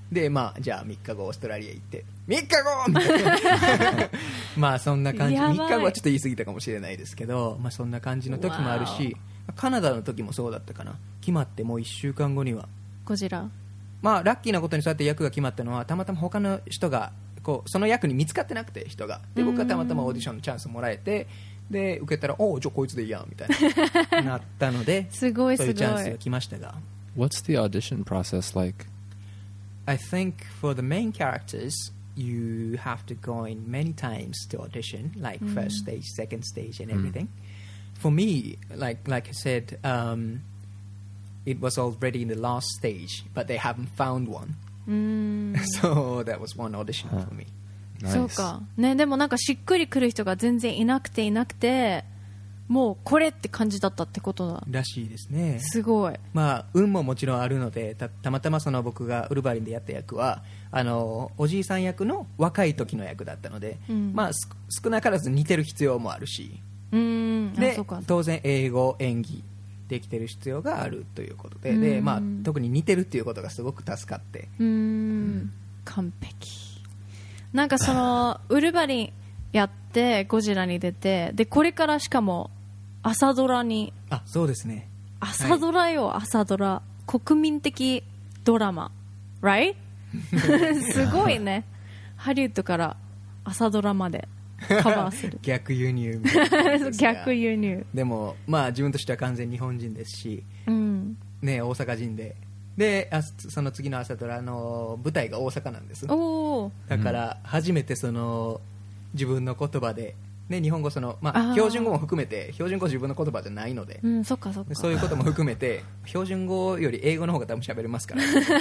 でまあじゃあみっかごオーストラリア行ってみっかごみたいなまあそんな感じ。
やばい
みっかごはちょっと言い過ぎたかもしれないですけど、まあそんな感じの時もあるし、カナダの時もそうだったかな。決まってもういっしゅうかんごには
ゴジラ。
まあラッキーなことにそうやって役が決まったのはたまたま他の人がこうその役に見つかってなくて、人がで僕はたまたまオーディションのチャンスもらえて、で受けたらおおじゃあこいつでいいやみたいななったので
すごいすごい。
そういうチャンスが来ましたが。
What's the audition process like?
I think for the main characters you have to go in many times to audition, like first stage, second stage and everything. For me, like like I said, um, it was already in the last stage, but they haven't found one.
うーん
So that was one audition for me.
そうか、ね、でもなんかしっくりくる人が全然いなくていなくて、もうこれって感じだったってことだ。
らしいですね。
すごい。
まあ運ももちろんあるので、 た, たまたまその僕がウルヴァリンでやった役はあのおじいさん役の若い時の役だったので、
うん、
まあす少なからず似てる必要もあるし、
うーん
で
あそうか
当然英語演技できてる必要があるということで、
うん
でまあ、特に似てるっていうことがすごく助かって、
うーん完璧。なんかそのウルヴァリンやってゴジラに出て、でこれからしかも朝ドラに、
あそうですね、
朝ドラよ、はい、朝ドラ、国民的ドラマ right? すごいね。ハリウッドから朝ドラまでカバーする
逆輸入みたいな感じですが
逆輸入。
でもまあ自分としては完全日本人ですし、
うん
ね、大阪人で、であその次の朝ドラの舞台が大阪なんです。
おー
だから初めてその自分の言葉で、ね、日本語その、まあ、
あー
標準語も含めて、標準語自分の言葉じゃないので、
うんそっかそっか。
そういうことも含めて標準語より英語の方が多分喋れますから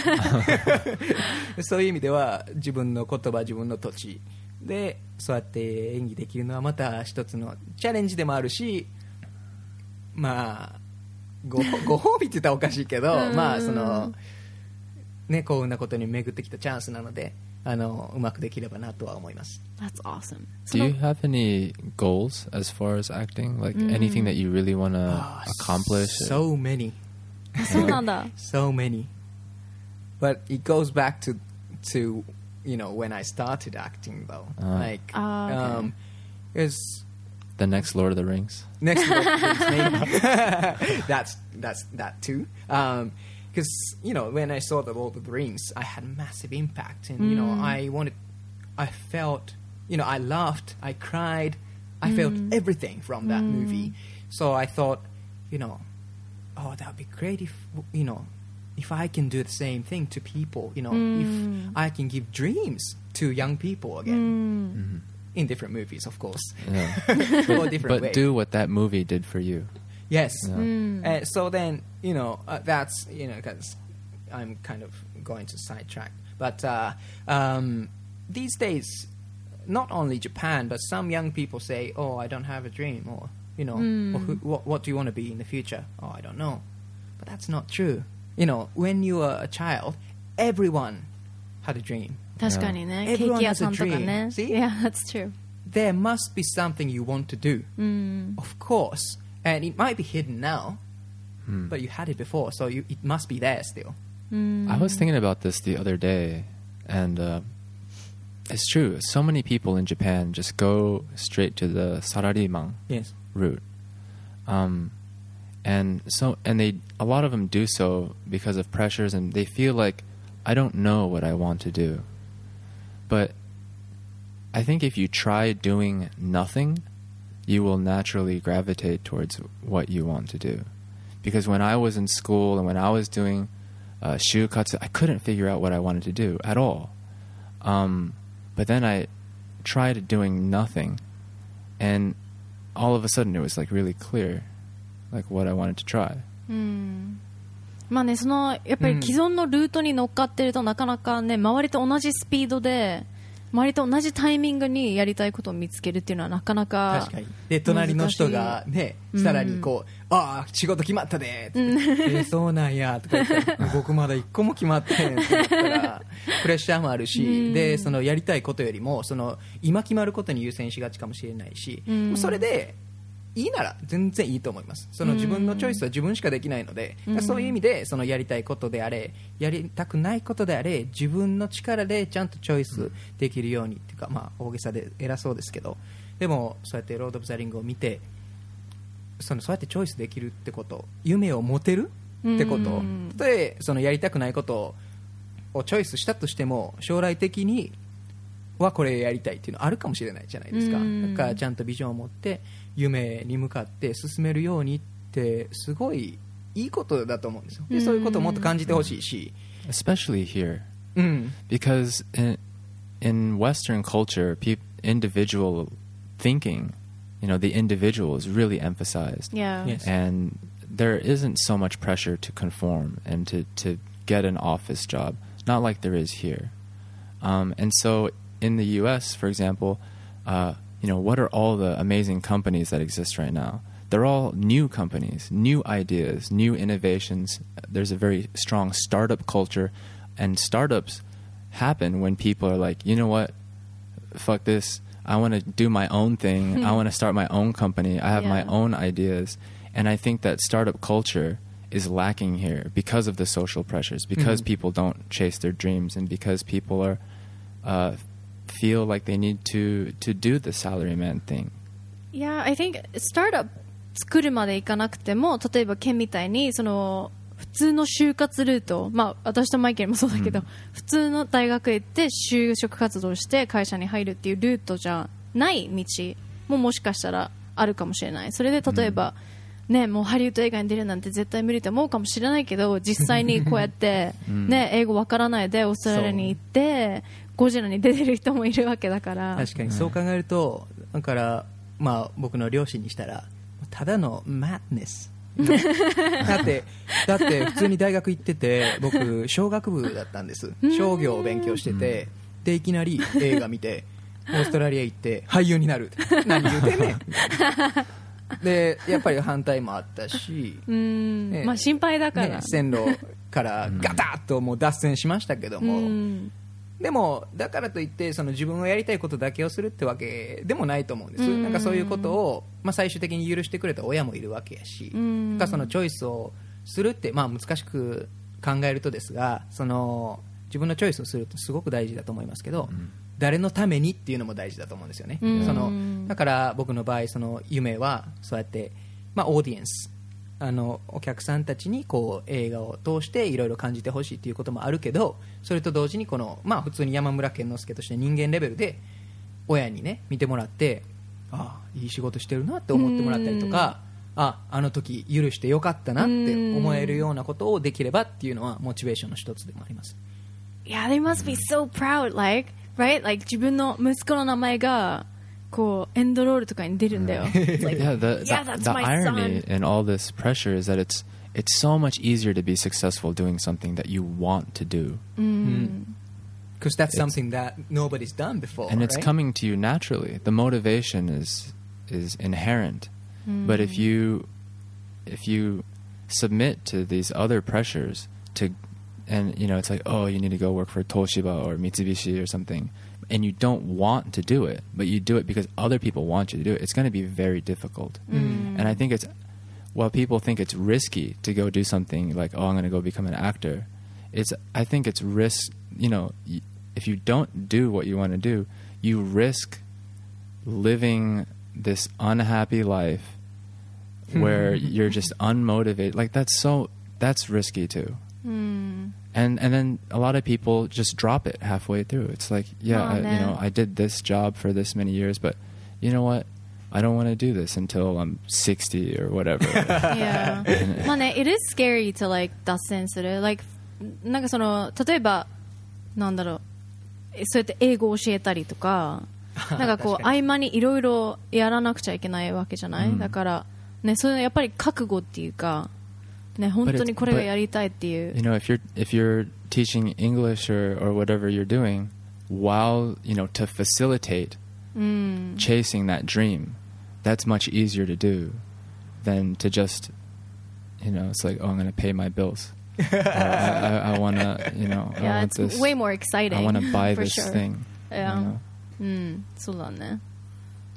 そういう意味では自分の言葉、自分の土地でそうやって演技できるのはまた一つのチャレンジでもあるし、まあご, ご褒美って言ったらおかしいけどまあそのね、幸運なことに巡ってきたチャンスなので、あのうまくできればなとは思います。
That's awesome.
Do you have any goals as far as acting? Like anything that you really want to accomplish?
So many.
そうなんだ。
So many. But it goes back to to you know when I started acting though.
Uh.
Like
Ah, okay.
um is
The next Lord of the Rings?
next Lord of the Rings, maybe. that's that's that too. Um because you know when I saw the Lord of the Rings, I had massive impact, and you know I wanted, I felt, you know I laughed, I cried, I felt everything from that movie. So I thought, you know, oh that would be great if you know if I can do the same thing to people, you know, if I can give dreams to young people again, in different movies, of course,
Yeah.
or different
But
ways.
do what that movie did for you.
Yes.
Yeah.
Uh, so then, you know, uh, that's, you know, because I'm kind of going to sidetrack. But uh, um, these days, not only Japan, but some young people say, oh, I don't have a dream, or, you know, or who, what, what do you want to be in the future? Oh, I don't know. But that's not true. You know, when you were a child, everyone had a dream.
確かにね、ケー
Everyone
キ屋さんとか
has a dream.
ね。
See?
Yeah, that's true.
There must be something you want to do.
うん。
Of course. And it might be hidden now, but you had it before, so you, it must be there still.
I was thinking about this the other day, and uh, it's true. So many people in Japan just go straight to the sarariman
Yes.
route, um, and so and they a lot of them do so because of pressures, and they feel like I don't know what I want to do. But I think if you try doing nothing, you will naturally gravitate towards what you want to do. Because when I was in school and when I was doing uh, shūkatsu, I couldn't figure out what I wanted to do at all. Um, but then I tried doing nothing, and all of a sudden it was like really clear, like what I wanted to try.
うんまあね、そのやっぱり既存のルートに乗っかってると、なかなかね、周りと同じスピードで周りと同じタイミングにやりたいことを見つけるっていうのはなかなか
確かに。で、隣の人がね、さらにこう、ああ、仕事決まったでって、えーそうなんやとか言って、僕まだ一個も決まってへんって言ったら、プレッシャーもあるし、で、そのやりたいことよりも、その今決まることに優先しがちかもしれないし、それで、 いいなら全然いいと思います。その自分のチョイスは自分しかできないので、
うん、
そういう意味でそのやりたいことであれやりたくないことであれ自分の力でちゃんとチョイスできるようにっていうか、まあ、大げさで偉そうですけど、でもそうやってロード・オブ・ザ・リングを見てそのそうやってチョイスできるってこと、夢を持てるってこと、うん、でそのやりたくないことをチョイスしたとしても将来的にはこれやりたいっていうのあるかもしれないじゃないですか、うん、だからちゃんとビジョンを持って夢に向かって進めるようにってすごいいいことだと思うんですよ。でそういうことをもっと感じてほしいし、
especially here、
うん、
because in, in Western culture pe- individual thinking, you know, the individual is really emphasized,
yeah.
Yes.
and there isn't so much pressure to conform and to, to get an office job, not like there is here. Um, and so in the U S, for example, uh, you know, what are all the amazing companies that exist right now? They're all new companies, new ideas, new innovations. There's a very strong startup culture, and startups happen when people are like, you know what, fuck this, I want to do my own thing, I want to start my own company, I have
yeah.
my own ideas. And I think that startup culture is lacking here because of the social pressures, because mm-hmm. people don't chase their dreams, and because people are uh, feel like they need to, to do the salaryman thing.
Yeah, I think startup 作るまでいかなくても、例えばケンみたいにその普通の就活ルート、まあ私とマイケルもそうだけど、うん、普通の大学へ行って就職活動して会社に入るっていうルートじゃない道ももしかしたらあるかもしれない。それで例えば、うんね、もうハリウッド映画に出るなんて絶対無理と思うかもしれないけど、実際にこうやって、ね、英語わからないでオーストラリアに行ってゴジラに出てる人もいるわけだから。
確かにそう考えると、だから、まあ、僕の両親にしたらただのマッネスだってだって普通に大学行ってて、僕商学部だったんです。商業を勉強してて、でいきなり映画見てオーストラリア行って俳優になる何言うてんねんでやっぱり反対もあったし、
うーん、ね、まあ心配だから、
ね、線路からガタッともう脱線しましたけども、うん、でもだからといってその自分がやりたいことだけをするってわけでもないと思うんです、うん、なんかそういうことを、まあ、最終的に許してくれた親もいるわけやし、うん、かそのチョイスをするって、まあ、難しく考えるとですが、その自分のチョイスをするってすごく大事だと思いますけど、うん、誰のためにっていうのも大事だと思うんですよね、うん、そのだから僕の場合その夢はそうやって、まあ、オーディエンスあのお客さんたちにこう映画を通していろいろ感じてほしいということもあるけど、それと同時にこの、まあ、普通に山村健之介として人間レベルで親にね見てもらって、ああいい仕事してるなって思ってもらったりとか、ああの時許してよかったなって思えるようなことをできればっていうのはモチベーションの一つでもあります。
Yeah, they must be so proud, like, right? Like 自分の息子の名前がこうエンドロールとかに出るんだよ。Like,
yeah, the,
yeah,
the,
that's
the
my
irony
son.
in all this pressure is that it's it's so much easier to be successful doing something that you want to do.
Mm. Because that's it's, something that nobody's done before,
and it's
right?
coming to you naturally. The motivation is is inherent. Mm. But if you if you submit to these other pressures to, and you know, it's like, oh, you need to go work for Toshiba or Mitsubishi or something, and you don't want to do it, but you do it because other people want you to do it, it's going to be very difficult. Mm. And I think it's, while people think it's risky to go do something like, oh, I'm going to go become an actor, it's, I think it's risk, you know, if you don't do what you want to do, you risk living this unhappy life where you're just unmotivated. Like that's so, that's risky too. Mm. And and then a lot of people just drop it halfway through. It's like, yeah,
oh,
I, you know, I did this job for this many years, but you know what? I don't want to do this until I'm sixty or whatever.
Yeah. まあね、it is scary to like 脱線する。Like なんかその例えばなんだろう、そうやって英語を教えたりとか、なんかこう合間にいろいろやらなくちゃいけないわけじゃない。うん、だからね、それやっぱり覚悟っていうか。ね、本当にこれがやりたいっていう。
You know, if you're if you're teaching English or or whatever you're doing, while you know to facilitate mm. chasing that dream, that's much easier to do than to just, you know, it's like, oh, I'm going to pay my bills. or I, I, I want to, you know,
yeah,
I want
it's
this,
way more exciting.
I want to buy this
sure.
thing.
Yeah.
You know?
うん、そうだね。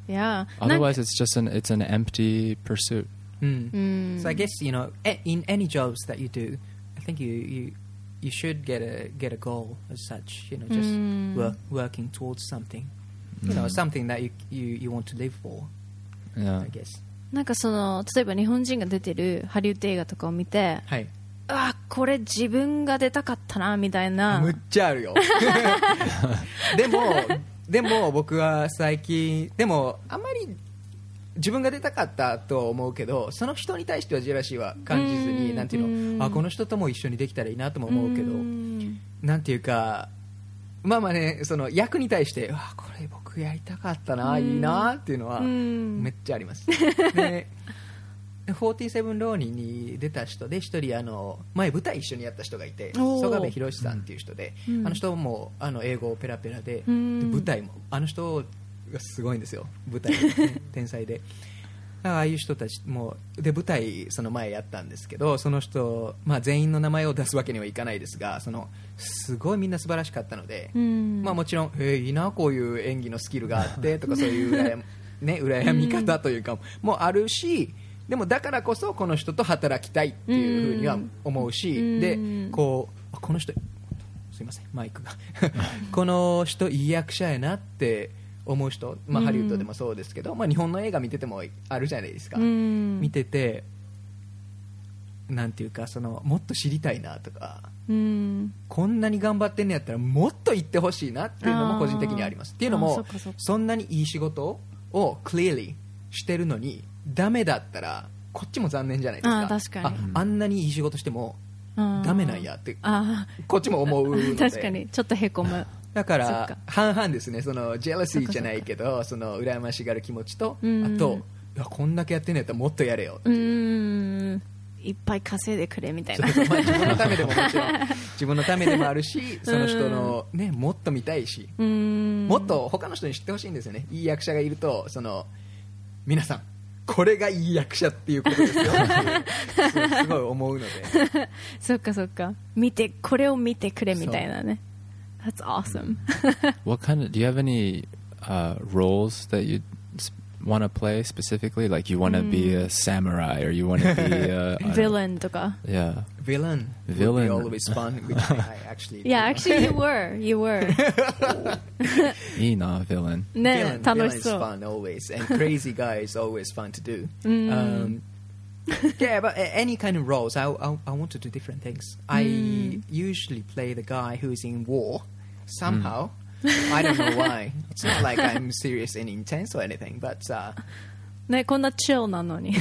Yeah.
Otherwise, it's just an it's an empty pursuit.
Mm.
Mm.
So I guess you know, a- in any jobs that you do, I think you you, you should get a get a goal as such. You know, just
Mm.
work, working towards something. You know,
Mm.
something that you, you you want to live for.
Yeah.
I guess.
なんかその例えば日本人が出てるハリウッド映画とかを見て、
はい。
あこれ自分が出たかったなみたいな。
むっちゃあるよ。でもでも僕は最近でもあんまり自分が出たかったと思うけど、その人に対してはジェラシーは感じずに、
うん
なんていう
うん
の、あこの人とも一緒にできたらいいなとも思うけど、
ん
なんていうか、まあまあね、その役に対してあこれ僕やりたかったな、いいなっていうのは
うん
めっちゃあります。でフォーティーセブンローニーに出た人で一人あの前舞台一緒にやった人がいて、
おー
曽我部寛さんっていう人で、
うん
あの人もあの英語ペラペラで、
うん
で舞台もあの人がすごいんですよ、舞台、ね、天才で。ああいう人たちもで舞台その前やったんですけど、その人、まあ、全員の名前を出すわけにはいかないですが、そのすごいみんな素晴らしかったので、
うん
まあ、もちろん、えーいいなこういう演技のスキルがあってとかそういう羨,、ね、羨み方というかもあるし、でもだからこそこの人と働きたいっていうふうには思うし、
うん
でこうあこの人すいませんマイクがこの人いい役者やなって思う人、まあ、ハリウッドでもそうですけど、まあ、日本の映画見ててもあるじゃないですか、
うん
見ててなんていうかそのもっと知りたいなとか、
うん
こんなに頑張ってんのやったらもっと言ってほしいなっていうのも個人的にあります。っていうの
あーそ
も
っかそっか
そんなにいい仕事を clearly してるのにダメだったらこっちも残念じゃないですか。
あー確かに
ああんなにいい仕事しても
あー
ダメなんやって
あ
こっちも思うので
ー確かにちょっとへこむ。
だか
そっから
半々ですね、そのジェラシーじゃないけどその羨ましがる気持ちと、
うん
あといやこんだけやってんのやったらもっとやれよ
うーんいっぱい稼いでくれみたいな。
そうまあ、自分のためでももちろん自分のためでもあるし、その人の、ね、もっと見たいし、
うーん
もっと他の人に知ってほしいんですよね。いい役者がいるとその皆さんこれがいい役者っていうことですよっていうすすごい思うので
そっかそっか見てこれを見てくれみたいなね。That's awesome.
What kind of do you have any uh, roles that you want to play specifically? Like you want to be a samurai or you want to be a, a
Villain とか。
Yeah.
Villain would be
Villain.
always fun, which I, I actually
Yeah,
do.
actually you were. You were.
いいな villain.
ね
Villain,
楽
villain
し
is
そう。
fun always, and crazy guy is always fun to do.
Mm.
Um, yeah, but a- any kind of roles, I, I, I want to do different things. I
Mm.
usually play the guy who's in war somehow. I don't know why. It's not like I'm serious and intense or anything, but uh,
ねこんな chill なのに。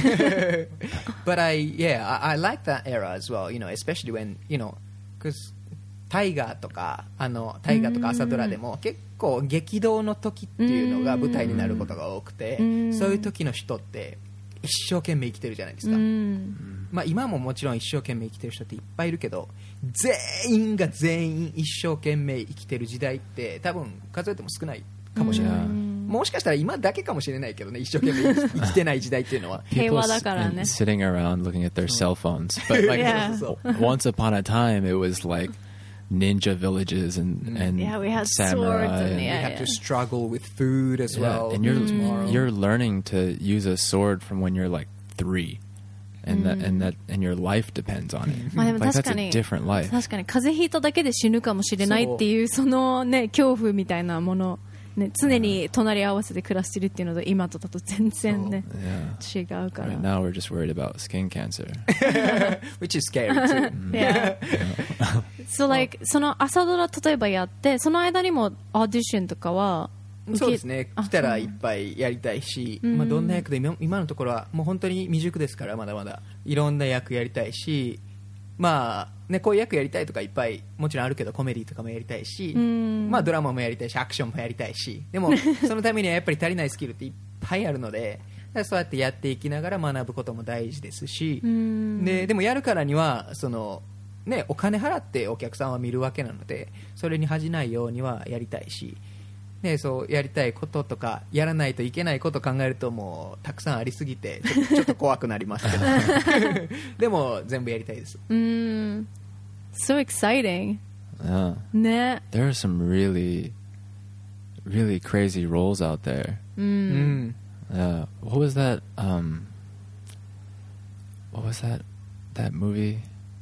but I yeah I, I like that era as well. You know, especially when you know, because タイガーとかあのタイガーとか朝ドラでも結構激動の時っていうのが舞台になることが多くて、
うん
そういう時の人って一生懸命生きてるじゃないです
う
か。
ん
まあ今ももちろん一生懸命生きてる人っていっぱいいるけど、全員が全員一生懸命生きてる時代って多分数えても少ないかもしれない。
うん
もしかしたら今だけかもしれないけどね、一生懸命生き生きてない時代っていうのは。
平
People
和だ
s-
からね。
sitting around looking at their cell phones. But like
Yeah.
そうそうそう
once upon a time, it was like ninja villages and and
Yeah, we had
samurai.
swords and
and-
We
yeah.
have to struggle with food as
Yeah,
well.
and you're
tomorrow.
you're learning to use a sword from when you're like three, and that and that and your life depends on it.
まあでも
Like
確
that's
か
a
に
different life.
確かに風邪ひいただけで死ぬかもしれないっていうそのね恐怖みたいなもの、ね、常に隣り合わせで暮らしてるっていうのと今とだと全然ね
Yeah.
違うから
Right now we're just worried about skin cancer.
Which is scary too.
Yeah. So like その朝ドラ例えばやってその間にもオーディションとかは受け
そうですね、
あ
来たらいっぱいやりたいし、まあ、どんな役で今今のところはもう本当に未熟ですからまだまだいろんな役やりたいし、まあね、こういう役やりたいとかいっぱいもちろんあるけどコメディとかもやりたいし、
ん
まあ、ドラマもやりたいしアクションもやりたいしでもそのためにはやっぱり足りないスキルっていっぱいあるのでそうやってやっていきながら学ぶことも大事ですし、
ん
ででもやるからにはその、ね、お金払ってお客さんは見るわけなのでそれに恥じないようにはやりたいし、ね、そうやりたいこととかやらないといけないことを考えるともうたくさんありすぎてちょちょっと怖くなりますけどでも全部やりたいです。
うーん So exciting
Yeah.
ね
There are some really, really crazy roles out there.
Mm.
Uh, what was that? Um, what was that? That movie?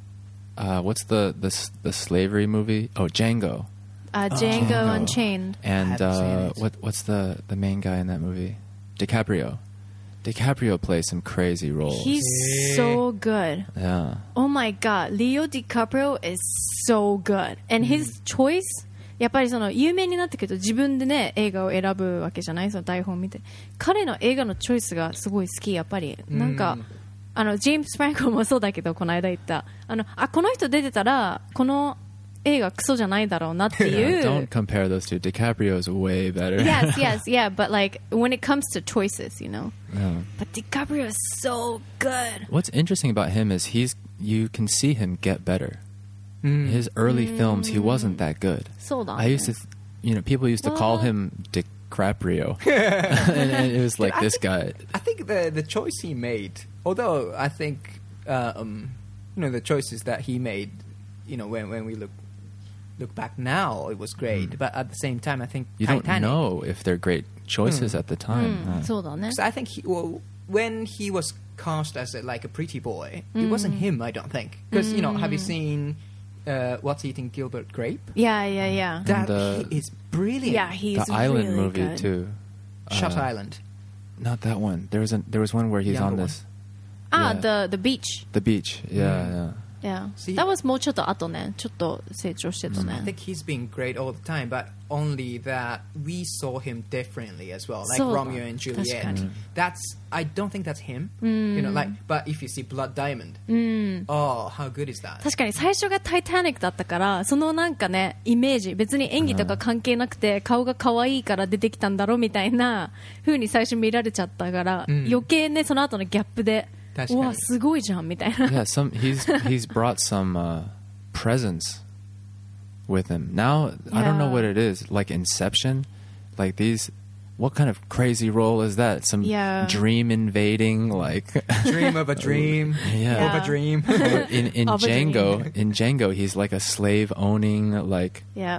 Uh, what's the, the s- the slavery movie? Oh, Django.
Uh, Django
Django.
Unchained.
And
haven't seen
uh,
it.
what what's the, the main guy in that movie? DiCaprio. DiCaprio plays some crazy roles.
He's so good.
yeah.
Oh my god, Leo DiCaprio is so good. And his choice, やっぱりその有名になってくると自分でね映画を選ぶわけじゃない、その台本を見て。彼の映画のチョイスがすごい好き、やっぱり。なんか、あのジェームス・フランコもそうだけど、この間言ったあのあこの人出てたらこの映画クソじゃないだろうなっていう。
Don't compare those two. DiCaprio is way better.
Yes, yes, yeah, but like when it comes to choices, you know.
Yeah.
But DiCaprio is so good.
What's interesting about him is he's you can see him get better.
Mm.
His early films, he wasn't that good.
そうだね。
I used to, th- you know, people used to call
What?
him DiCaprio, and, and it was like
I
this
think-
guy.
I think the the choice he made, although I think uh, um, you know the choices that he made, you know, when when we look look back now, it was great.
Mm.
But at the same time, I think
You don't
Titanic,
know if they're great choices
Mm.
at the time.
うん、
huh?
そうだね。
because I think he, well, when he was cast as a, like a pretty boy, it wasn't him. I don't think because you know, have you seen uh, What's Eating Gilbert Grape?
Yeah, yeah, yeah.
That
the-
he is brilliant.
Yeah, he's
The Island
really
movie
good.
too.
Shutter
Uh,
Island.
Not that one. There was a, there was one where he's
Younger
on
one.
this
Ah,
Yeah.
the the beach.
the beach. Yeah,
Mm.
Yeah.
See-
That was もうちょっと後ね。ちょっと成長してた
I
ね。
think he's been great all the time, but only that we saw him differently as well, like
そうだ。
Romeo and
確か
Juliet.
に。
That's I don't think that's him. You know, like, but if you see Blood Diamond, oh, how good is that?
確かに最初がタイタニックだったからそのなんかねイメージ別に演技とか関係なくて顔が可愛いから出てきたんだろみたいな風に最初見られちゃったから、
うん
余計ねその後のギャップで
確かに
うわすごいじゃんみたいな
yeah. Some he's he's brought some uh, presence with him. Now I don't know
Yeah.
what it is. Like Inception, like these. What kind of crazy role is that? Some
Yeah.
dream invading, like
Dream of a dream,
Yeah.
of a dream.
in in
Of a dream.
Django. In Django, he's like a slave owning, like
yeah.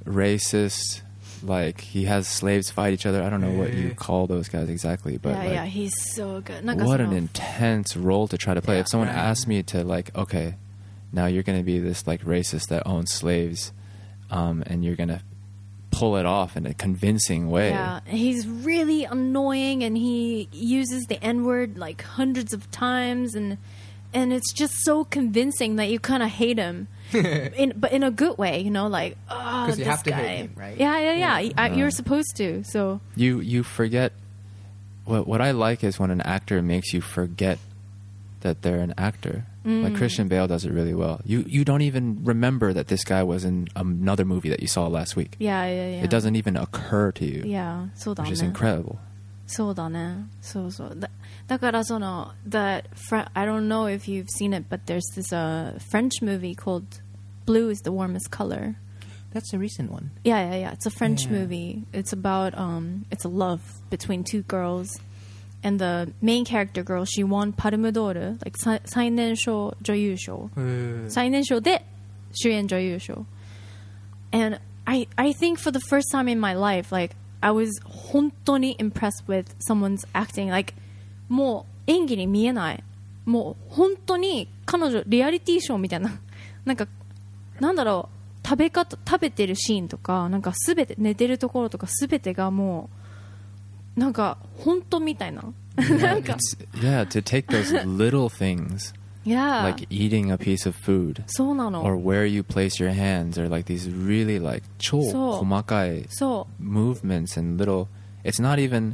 racist. Like he has slaves fight each other. I don't know what you
Yeah.
call those guys exactly, but
yeah,
like,
yeah, he's so good なんかそ
what
の
an intense role to try to play.
Yeah,
if someone
right.
asked me to like, okay, now you're going to be this like racist that owns slaves, um, and you're going to pull it off in a convincing way.
Yeah, he's really annoying and he uses the N-word like hundreds of times and and it's just so convincing that you kind of hate him. in, but in a good way, you know, like oh,
'Cause you
this
have to
guy.
hate him, right?
Yeah, yeah, yeah.
Yeah.
I,
Yeah.
you're supposed to. So
You you forget. What what I like is when an actor makes you forget that they're an actor.
Mm.
Like Christian Bale does it really well. You you don't even remember that this guy was in another movie that you saw last week.
yeah, yeah, yeah.
It doesn't even occur to you,
Yeah, そうだ
which is
ね。
incredible.
そうだね。そうそう。だだからその that Fre- I don't know if you've seen it, but there's this uh, French movie called Blue is the Warmest Color.
That's a recent one.
Yeah, yeah, yeah. It's a French
Yeah.
movie. It's about um, it's a love between two girls, and the main character girl she won Palme d'Or, like さ最年少女優賞。最年少で主演女優賞。And I I think for the first time in my life, like I was 本当に impressed with someone's acting. Like もう演技に見えない。もう本当に彼女リアリティショーみたいななんかなんだろう食べ方食べてるシーンとかなんかすべて寝てるところとかすべてがもうなんか本当みたいななんか
It's, yeah, to take those little things
yeah
like eating a piece of food
そうなの
or where you place your hands or like these really like 超
そう
細かい
そう
movements and little. It's not even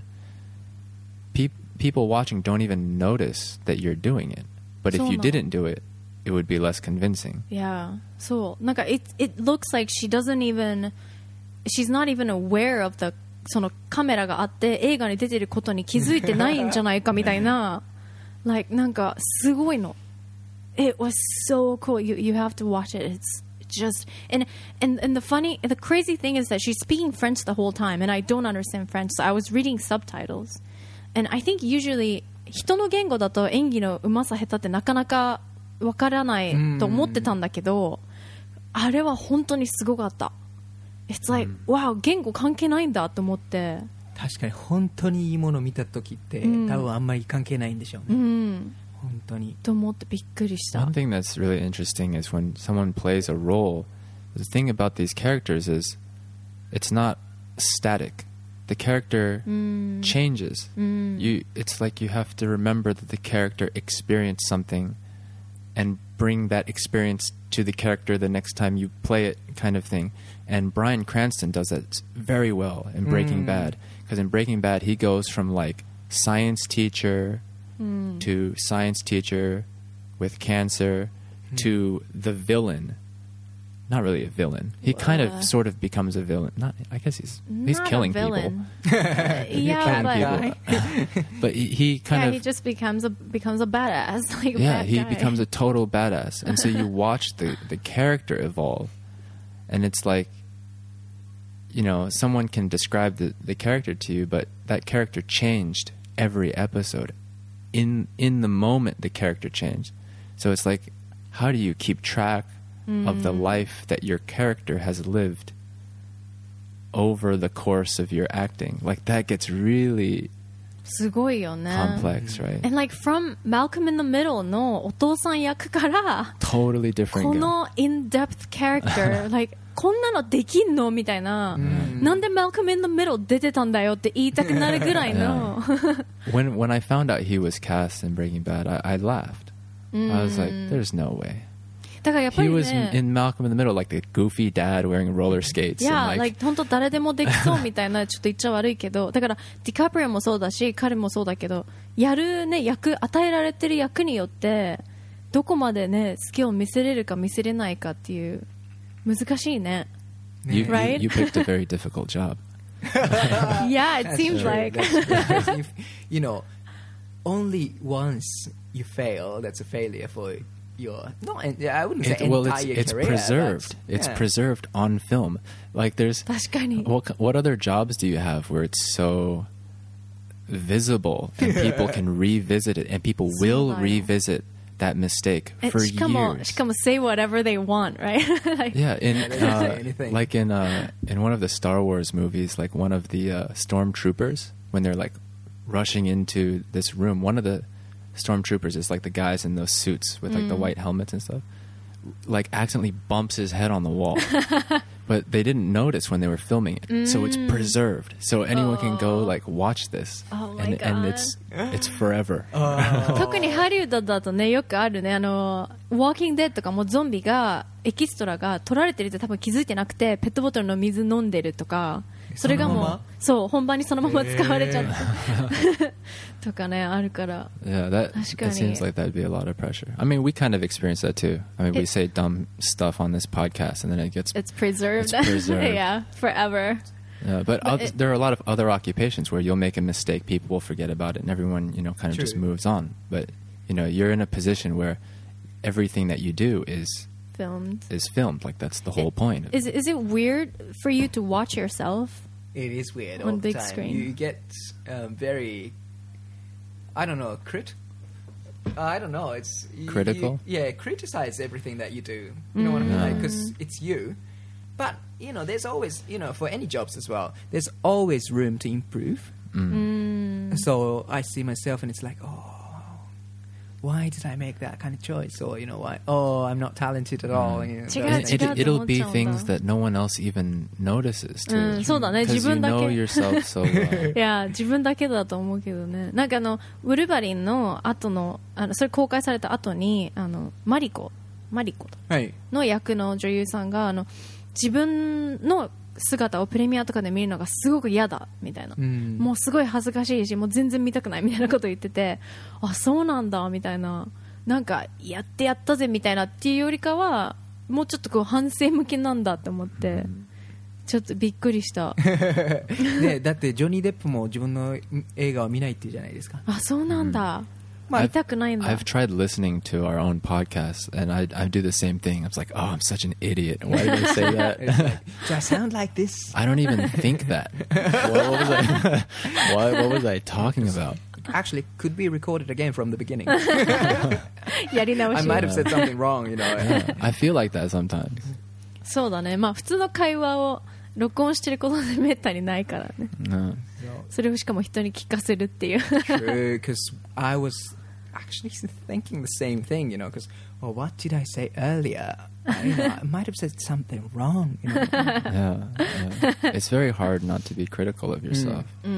pe- people watching don't even notice that you're doing it. But if
そうな
you
の
didn't do it, it would be less convincing.
Yeah. そうなんか it it looks like she doesn't even she's not even aware of the そのカメラがあって映画に出てることに気づいてないんじゃないかみたいな like なんかすごいの It was so cool. You you have to watch it. It's just and and and the funny the crazy thing is that she's speaking French the whole time and I don't understand French, so I was reading subtitles. And I think usually 人の言語だと演技のうまさ下手ってなかなかわからないと思ってたんだけど、あれは本当にすごかった。It's like、wow 言語関係ないんだと思って。
確かに本当にいいもの見た時って、
うん、
多分あんまり関係ないんでしょうね、
うん、
本当に
と思ってびっくりした。
One thing that's really interesting is when someone plays a role, the thing about these characters is it's not static. The character
mm.
changes.
Mm.
You, it's like you have to remember that the character experienced something and bring that experience to the character the next time you play it, kind of thing. And Bryan Cranston does that very well in Breaking mm. Bad, because in Breaking Bad he goes from like science teacher mm. to science teacher with cancer mm. to the villain. Not really a villain. He uh, kind of sort of becomes a villain. Not, I guess he's he's killing people.
uh, yeah, but,
people. But he, he kind
yeah,
of
he just becomes a becomes a badass. Like
yeah,
bad
he
guy.
becomes a total badass, and so you watch the the character evolve, and it's like, you know, someone can describe the the character to you, but that character changed every episode. In in the moment, the character changed. So it's like, how do you keep track of the life that your character has lived over the course of your acting? Like that gets really
すごいよね
complex, right?
And like from Malcolm in the Middle のお父さん役から
totally different
この in-depth character like こんなのできんのみたいな、なんで Malcolm in the Middle 出てたんだよって言いたくなるぐらいの
when, when I found out he was cast in Breaking Bad, I, I laughed. I was like, there's no way.
だからやっぱりね、
He was in Malcolm in the Middle, like the goofy dad wearing roller skates.
Yeah,
and
like 本当誰でもできそうみたいなちょっと言っちゃ悪いけど、だからディカプリオもそうだし、彼もそうだけど、やるね役与えられてる役によってどこまでねスキルを見せれるか見せれないかっていう難しいね。
You,
right?
you, you picked a very difficult job.
Yeah, it
That's
seems
true.
like.
That's true. If, you know, only once you fail, that's a failure for your. No, I wouldn't say
It, well,
entire
it's, it's
career.
preserved.
But,
it's
yeah.
preserved on film. Like there's.
確かに。
What what other jobs do you have where it's so visible and people can revisit it and people will revisit that mistake for
しかも
years?
しかも say whatever they want, right? Like,
Yeah, in
Yeah, they don't say
uh,
anything.
like in uh, in one of the Star Wars movies, like one of the uh, stormtroopers when they're like rushing into this room, one of the stormtroopers is like the guys in those suits with like the white helmets and stuff, like accidentally bumps his head on the wall. But they didn't notice when they were filming it, so it's preserved. So anyone can go like watch this,
Oh my
and, and
God.
it's it's forever.
特にハリウッドだとねよくあるね、あのウォーキングデッドとかもゾンビがエキストラが取られてるって多分気づいてなくてペットボトルの水飲んでるとか、それがもう
そのまま
そう本番にそのまま使われちゃってとかねあるから。
Yeah, that,
確かに。
that seems like that'd be a lot of pressure. I mean, we kind of experience that too. I mean, we
It-
say dumb stuff on this podcast, and then it gets.
It's preserved.
It's preserved.
Yeah, forever.
Yeah, but
But
oth-
it-
there are a lot of other occupations where you'll make a mistake, people will forget about it, and everyone, you know, kind of just
True.
moves on. But you know, you're in a position where everything that you do is
Filmed.
is filmed. Like that's the whole
It-
point. of
Is
it.
is it weird for you to watch yourself?
It is weird
On
all the
big
time.
screen.
You get um, very, I don't know, crit. Uh, I don't know. It's you-
Critical?
You, yeah, criticize everything that you do. You know what I mean?
Mm.
Because it's you. But you know, there's always, you know, for any jobs as well, there's always room to improve.
Mm.
So I see myself, and it's like, oh, why did I make that kind of choice? Or you know, why? Oh, I'm not talented at all. You know,
Check
those
out-
It,
things.
check out-
it, it'll be
違うと思っちゃうんだ。
things that no one else even notices too.
うん、そうだね、
Because
自
you
分だ
know
け
yourself so well.
いや自分だけだと思うけどね。なんかあのウルヴァリンの後のあのそれ公開された後にあのマリコマリコ
はい。
の役の女優さんがあの自分の姿をプレミアとかで見るのがすごく嫌だみたいな、
うん
もうすごい恥ずかしいしもう全然見たくないみたいなことを言ってて、あそうなんだみたいな、なんかやってやったぜみたいなっていうよりかはもうちょっとこう反省向きなんだって思って、ちょっとびっくりした
ね、だってジョニー・デップも自分の映画を見ないっていうじゃないですか。
あそうなんだ、
まあ
見たくないんだ。
I've tried listening to our own podcast, and I I do the same thing. I was like, oh, I'm such an idiot. Why did I say
It's
that?
like, do I sound like this?
I don't even think that. What, what was I? what, what was I talking about?
Actually, could be recorded again from the beginning.
やり直
I
し
might have said something wrong, you know.
Yeah, I feel like that sometimes.
そうだね、まあ普通の会話を録音してることでめったにないからね。
No.
それをしかも人に聞かせるっていう。
True, because I was actually thinking the same thing, you know, because, well, what did I say earlier? I, you know, I might have said something wrong, you know.
Yeah, yeah. It's very hard not to be critical of yourself.
うん、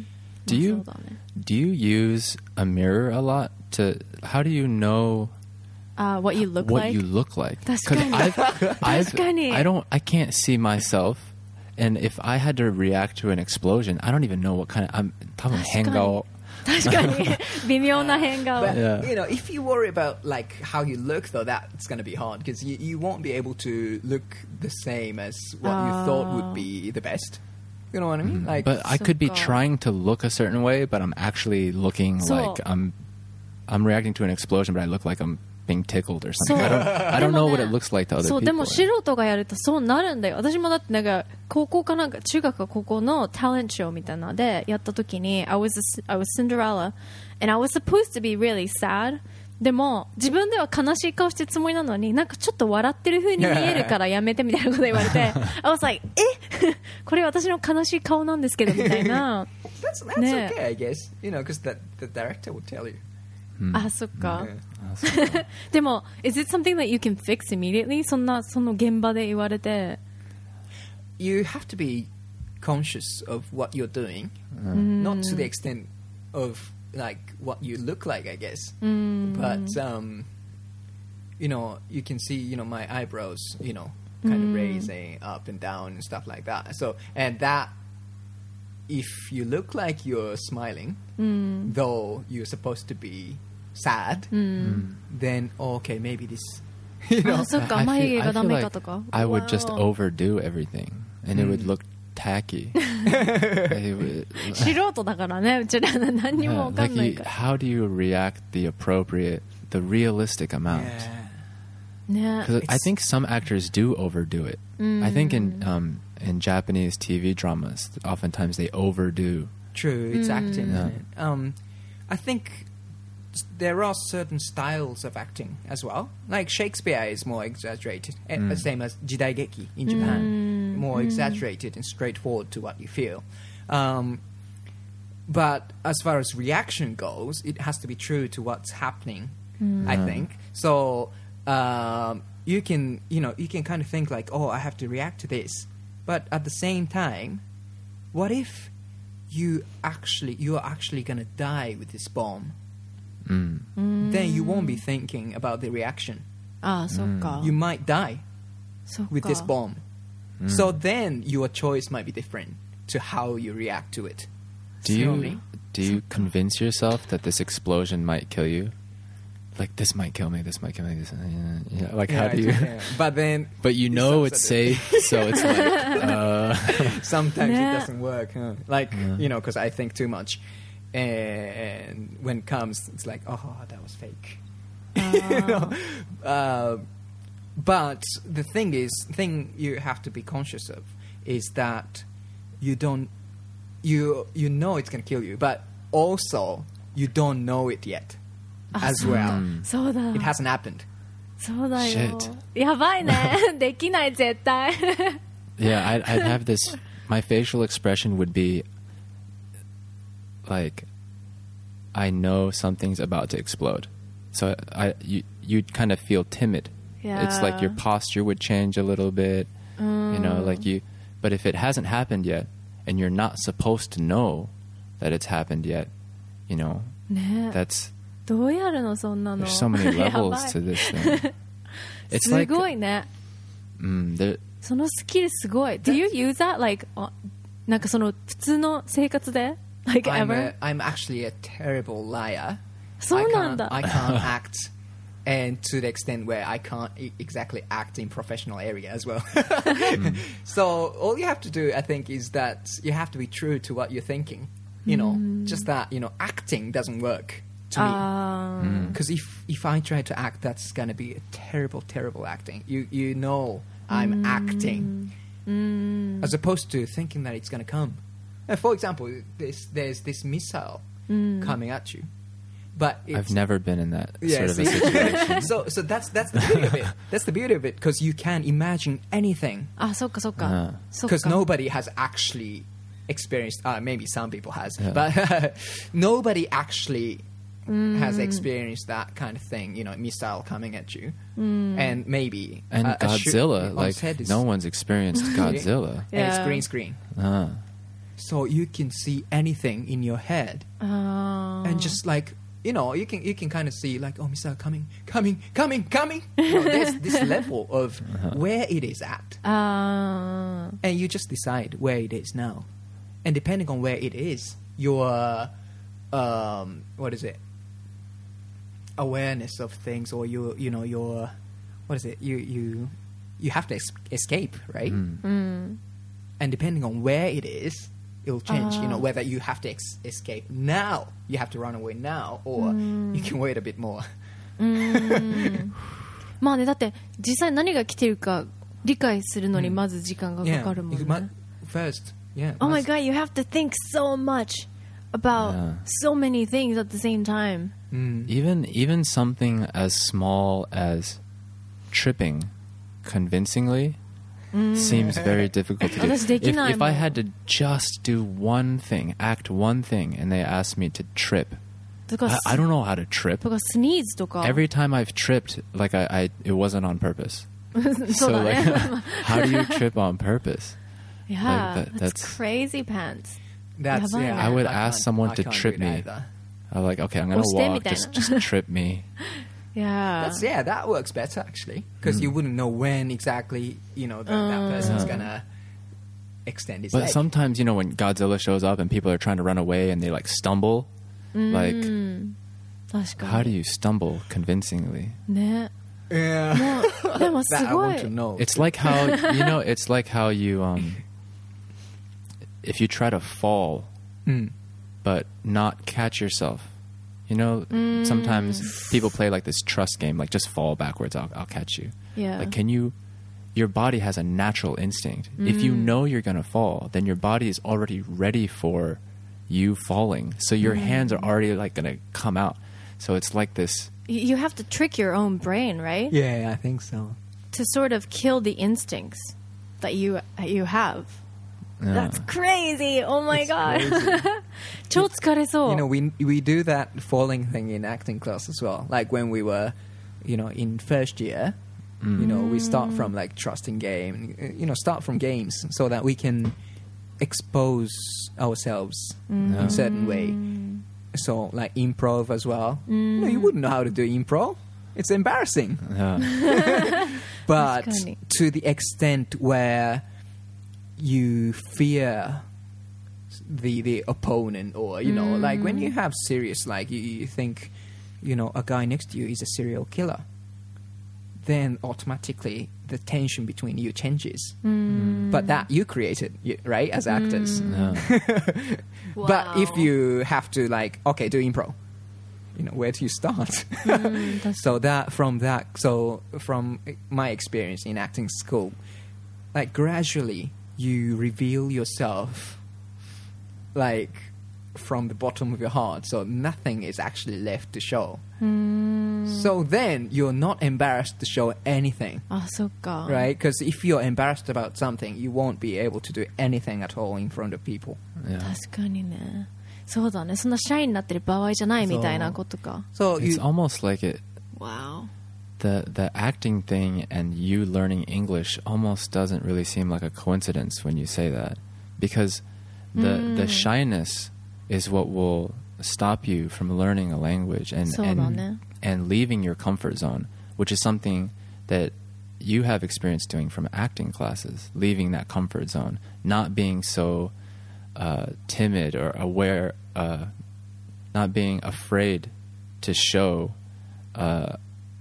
Do you
まあそうだね。
do you use a mirror a lot to how do you know
Uh, what you look
what
like?
you look like?
確かに。
I've, I've,
確かに。
I don't I can't see myself, and if I had to react to an explosion, I don't even know what kind of I'm 多分変顔。
確かに微妙な変顔。
But,
Yeah.
you know, if you worry about, like, how you look, though, that's going to be hard, because you, you won't be able to look the same as what you thought would be the best. You know what I mean? Like,
But I could be
そっか。
trying to look a certain way, but I'm actually looking
そう。
like I'm I'm reacting to an explosion, but I look like I'm being tickled or
そう。
something. I don't I
で
don't
も
know
ね
what it looks like to other
そう
people.
でも素人がやるとそうなるんだよ。私もだってなんか高校かなんか中学か高校のタレントショーみたいなのでやった時に I was a, I was Cinderella and I was supposed to be really sad. でも自分では悲しい顔してるつもりなのになんかちょっと笑ってる風に見えるからやめてみたいなこと言われて I was like えこれ私の悲しい顔なんですけどみたいな
that's, that's
Yeah.
okay, I guess. You know, because the, the director will tell you.
あそっか
Yeah.
でも is it something that you can fix immediately? そんなその現場で言われて
You have to be conscious of what you're doing, not to the extent of, like, what you look like, I guess. But, um, you know, you can see, you know, my eyebrows, you know, kind of raising up and down and stuff like that. So, and that, if you look like you're smiling, though you're supposed to be sad, then, oh, okay, maybe this, you
あ
know.
そっか
I
眉
feel,
毛
I
がダ
feel
メ
like
かとか
I would just
Wow.
overdo everything, and it would look tacky. It would-
素人だからねうちら何に
yeah,
もわか
like
んない
you,
から
how do you react the appropriate, the realistic amount?
Yeah.
ね
Because I
It's-
think some actors do overdo it. I think in um, in Japanese T V dramas, oftentimes they overdo.
True, it's acting.
Yeah.
Isn't it? Um, I think s- there are certain styles of acting as well. Like Shakespeare is more exaggerated, eh, the same as jidaigeki in Japan, more exaggerated and straightforward to what you feel. Um, but as far as reaction goes, it has to be true to what's happening. I think so. Um, you can, you know, you can kind of think like, oh, I have to react to this, but at the same time, what if you actually you're actually gonna die with this bomb?
Mm.
Then you won't be thinking about the reaction.
あそっか
You might die
そっ
with
か
this bomb. So then your choice might be different to how you react to it.
Do
See what I
you
mean?
do you convince yourself that this explosion might kill you? Like this might kill me. This might kill me. This, uh, yeah. Like how
Yeah,
do you?
yeah. But then
But you
It
know
sucks
it's
at it.
safe, so it's like. Uh,
sometimes
Yeah.
it doesn't work. Huh? Like you know, because I think too much, and when it comes, it's like, oh, that was fake. You know? uh, but the thing is, thing you have to be conscious of is that you don't, you you know it's gonna kill you, but also you don't know it yet, as well.
そうだ
It hasn't happened.
そうだよ
Shit.
やばいねできない絶対
yeah, I'd, I'd have this. My facial expression would be like, I know something's about to explode. So I, you, you'd kind of feel timid. It's like your
Yeah.
posture would change a little bit. You know, like you. But if it hasn't happened yet, and you're not supposed to know that it's happened yet, you know,
ね
that's
どうやるのそんなの
there's so many
やば
levels
い
to this thing. It's
す
like
ごいね
mm, there,
そのスキルすごい Do you use that like あなんかその普通の生活で like
I'm,
ever
a, I'm actually a terrible liar.
そうなんだ
I can't, I can't act, and to the extent where I can't e- exactly act in professional area as well. So all you have to do, I think, is that you have to be true to what you're thinking. You know, just that, you know, acting doesn't work to me.
あー
Because if if I try to act, that's gonna be a terrible, terrible acting. You you know I'm acting, as opposed to thinking that it's gonna come. Uh, for example, this, there's this missile coming at you, but it's,
I've never been in that
Yeah,
sort of a
see?
situation.
so so that's that's the beauty of it. That's the beauty of it because you can imagine anything
あそっかそっか
あ
そっか
because nobody has actually experienced. Uh, maybe some people has,
Yeah.
but nobody actually has experienced that kind of thing. You know, missile coming at you, and maybe
And
a- a shoot
Godzilla,
on
like
head is-
no one's experienced Godzilla.
and it's
Yeah.
green screen,
Uh,
so you can see anything in your head,
あー
and just like. You know, you can you can kind of see like, oh, missile coming, coming, coming, coming. You know, there's this level of where it is at,
あー
and you just decide where it is now, and depending on where it is, your um, what is it? Awareness of things, or your you know your what is it? You you you have to es- escape, right?
mm.
うん
And depending on where it is, it'll change. You know,
Ah.
whether you have to ex- escape now, you have to run away now, or you can wait a bit more.
うーんまあねだって実際何が来てるか理解するのにまず時間がかかるもんね、
you mu- first, yeah.
Oh my
must-
god, you have to think so much about
Yeah.
so many things at the same time.
Mm.
Even even something as small as tripping convincingly seems very difficult to do.
私でき
If,
ない
if I
もん。
had to just do one thing, act one thing, and they asked me to trip,
とか
I, I don't know how to trip.
とかスニーズとか
Every time I've tripped, like I, I it wasn't on purpose.
そうだ
So
ね
like, how do you trip on purpose?
Yeah,
Like that-
that's,
that's-
crazy pants.
That's
Yeah,
yeah.
I would
can't-
ask someone
I
to
can't
trip
do it
me.
either.
I'm like, okay, I'm gonna
Or stay
walk.
me
Just
down.
just trip me.
Yeah.
That's yeah, that works better actually because
Mm.
you wouldn't know when exactly you know that, that person's
Yeah.
gonna extend his
But
leg.
sometimes, you know, when Godzilla shows up and people are trying to run away and they like stumble, like
確かに
how do you stumble convincingly?
ね
yeah,
もうでもす
that I
ご
want
い
to know.
It's like how you know, it's like how you um if you try to fall
Mm.
but not catch yourself. You know, sometimes people play like this trust game, like just fall backwards, I'll I'll catch you.
Yeah.
Like can you your body has a natural instinct. If you know you're going to fall, then your body is already ready for you falling. So your hands are already like going to come out. So it's like this.
You you have to trick your own brain, right?
Yeah, I think so.
To sort of kill the instincts that you that you have.
uh,
That's crazy. Oh my
It's
god.
crazy.
超疲れそう
You know, we we do that falling thing in acting class as well. Like when we were, you know, in first year, you know, we start from like trusting game. You know, start from games so that we can expose ourselves in a certain way. So like improv as well. You know, you wouldn't know how to do improv. It's embarrassing.
yeah.
But
Funny.
to the extent where you fear the the opponent, or you know, like when you have serious, like you, you think, you know, a guy next to you is a serial killer, then automatically the tension between you changes. But that you created, you- right, as actors.
Yeah.
But if
Wow.
you have to like, okay, do improv, you know, where do you start? So that from that, so from my experience in acting school, like gradually you reveal yourself, like from the bottom of your heart. So nothing is actually left to show. So then you're not embarrassed to show anything.
あそっか
Right? Because if you're embarrassed about something, you won't be able to do anything at all in front of people.
Yeah.
確かにねそうだねそんなシャイになってる場合じゃないみたいなことか
So
It's
you,
almost like it
Wow
the the acting thing and you learning English almost doesn't really seem like a coincidence when you say that, because the the shyness is what will stop you from learning a language and
So だね
and, and leaving your comfort zone, which is something that you have experience doing from acting classes, leaving that comfort zone, not being so uh, timid or aware, uh, not being afraid to show, uh,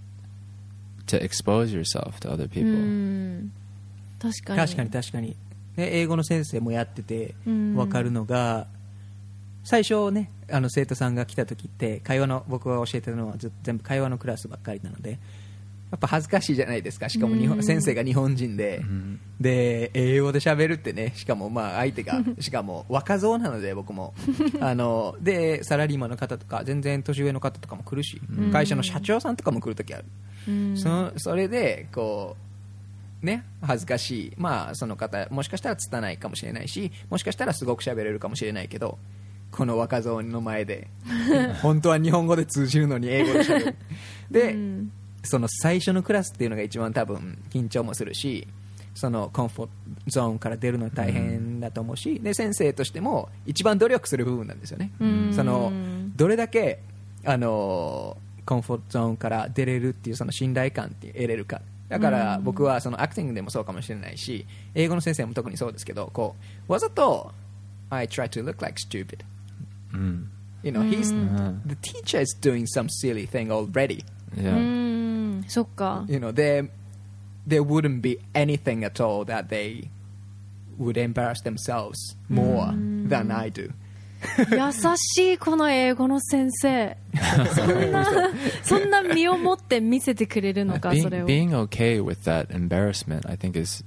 to expose yourself to other people.
確かに
確かに確かに、ね、英語の先生もやってて分かるのが、最初ねあの生徒さんが来た時って会話の僕が教えてるのはず全部会話のクラスばっかりなのでやっぱ恥ずかしいじゃないですか。しかも日本先生が日本人で、で英語で喋るってね、しかもまあ相手がしかも若造なので僕もあのでサラリーマンの方とか全然年上の方とかも来るし、会社の社長さんとかも来る時ある、そそれでこね、恥ずかしい、まあ、その方もしかしたら拙いかもしれないし、もしかしたらすごく喋れるかもしれないけど、この若造の前で本当は日本語で通じるのに英語で喋るで、うん、その最初のクラスっていうのが一番多分緊張もするし、そのコンフォートゾーンから出るのは大変だと思うし、で先生としても一番努力する部分なんですよね、うん、そのどれだけあのコンフォートゾーンから出れるっていうその信頼感って得れるか。だから僕はそのアクティングでもそうかもしれないし、英語の先生も特にそうですけど、こうわざと I try to look like stupid、mm. you know、mm. he's the teacher is doing some silly thing already.
Yeah. そっか。
You know, there there wouldn't be anything at all that they would embarrass themselves more、mm. than I do.
優しいこの英語の先生そんなそんな身をもって見せてくれるのか、
being,
それを
being okay with that embarrassment I think is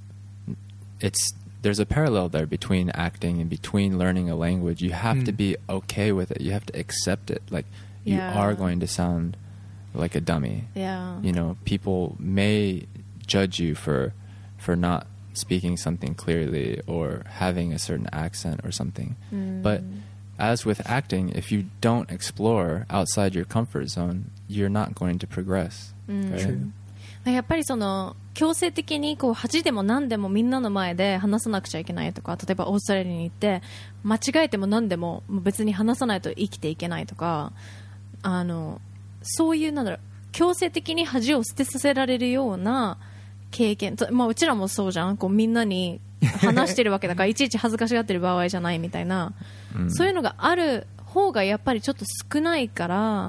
it's there's a parallel there between acting and between learning a language. You have、mm. to be okay with it. You have to accept it. Like you
yeah.
are going to sound like a dummy.
Yeah.
You know, people may judge you for for not speaking something clearly or having a certain accent or something、mm. but as with acting, if you don't explore outside your comfort zone, you're not going to progress.
Right? やっぱりその強制的にこう恥でも何でもみんなの前で話さなくちゃいけないとか、例えばオーストラリアに行って間違えても何でも別に話さないと生きていけないとか、あのそういうなんだろう、強制的に恥を捨てさせられるような経験と、まあ、うちらもそうじゃん、こうみんなに話してるわけだからいちいち恥ずかしがってる場合じゃないみたいな、うん、そういうのがある方がやっぱりちょっと少ないから、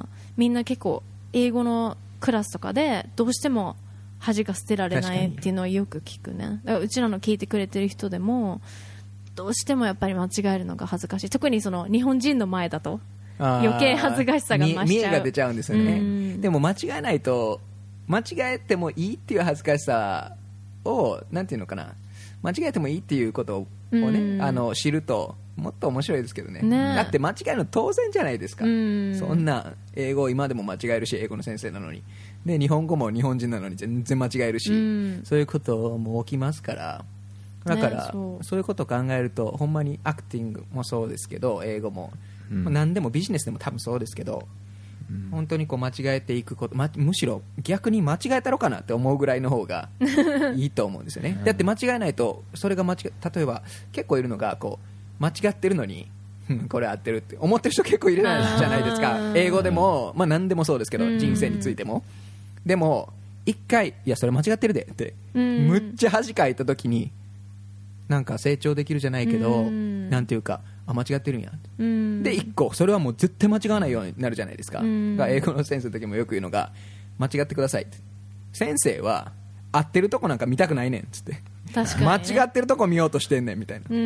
みんな結構英語のクラスとかでどうしても恥が捨てられないっていうのはよく聞くね。だからうちらの聞いてくれてる人でもどうしてもやっぱり間違えるのが恥ずかしい、特にその日本人の前だと余計恥ずかしさが増しちゃう、
見えが出ちゃうんですよね。でも間違えないと、間違えてもいいっていう恥ずかしさをなんていうのかな、間違えてもいいっていうことをね、あの知るともっと面白いですけど ね, ねだって間違えるの当然じゃないですか。そんな英語今でも間違えるし、英語の先生なのに、で日本語も日本人なのに全然間違えるし、そういうことも起きますから、だから、ね、そう、そういうことを考えるとほんまにアクティングもそうですけど、英語も、うん、何でもビジネスでも多分そうですけど、うん、本当にこう間違えていくこと、ま、むしろ逆に間違えたろかなって思うぐらいの方がいいと思うんですよねだって間違えないと、それが間違え、例えば結構いるのがこう間違ってるのにこれ合ってるって思ってる人結構いるじゃないですか。英語でも、まあ、何でもそうですけど、人生についても。でも一回、いやそれ間違ってるでってむっちゃ恥かいた時になんか成長できるじゃないけど、なんていうか、あ間違ってるんや、うん、で一個それはもう絶対間違わないようになるじゃないですか、うん、が英語の先生の時もよく言うのが、間違ってくださいって、先生は合ってるとこなんか見たくないねんっつって、
確かに、ね、
間違ってるとこ見ようとしてんねんみたいな、うん、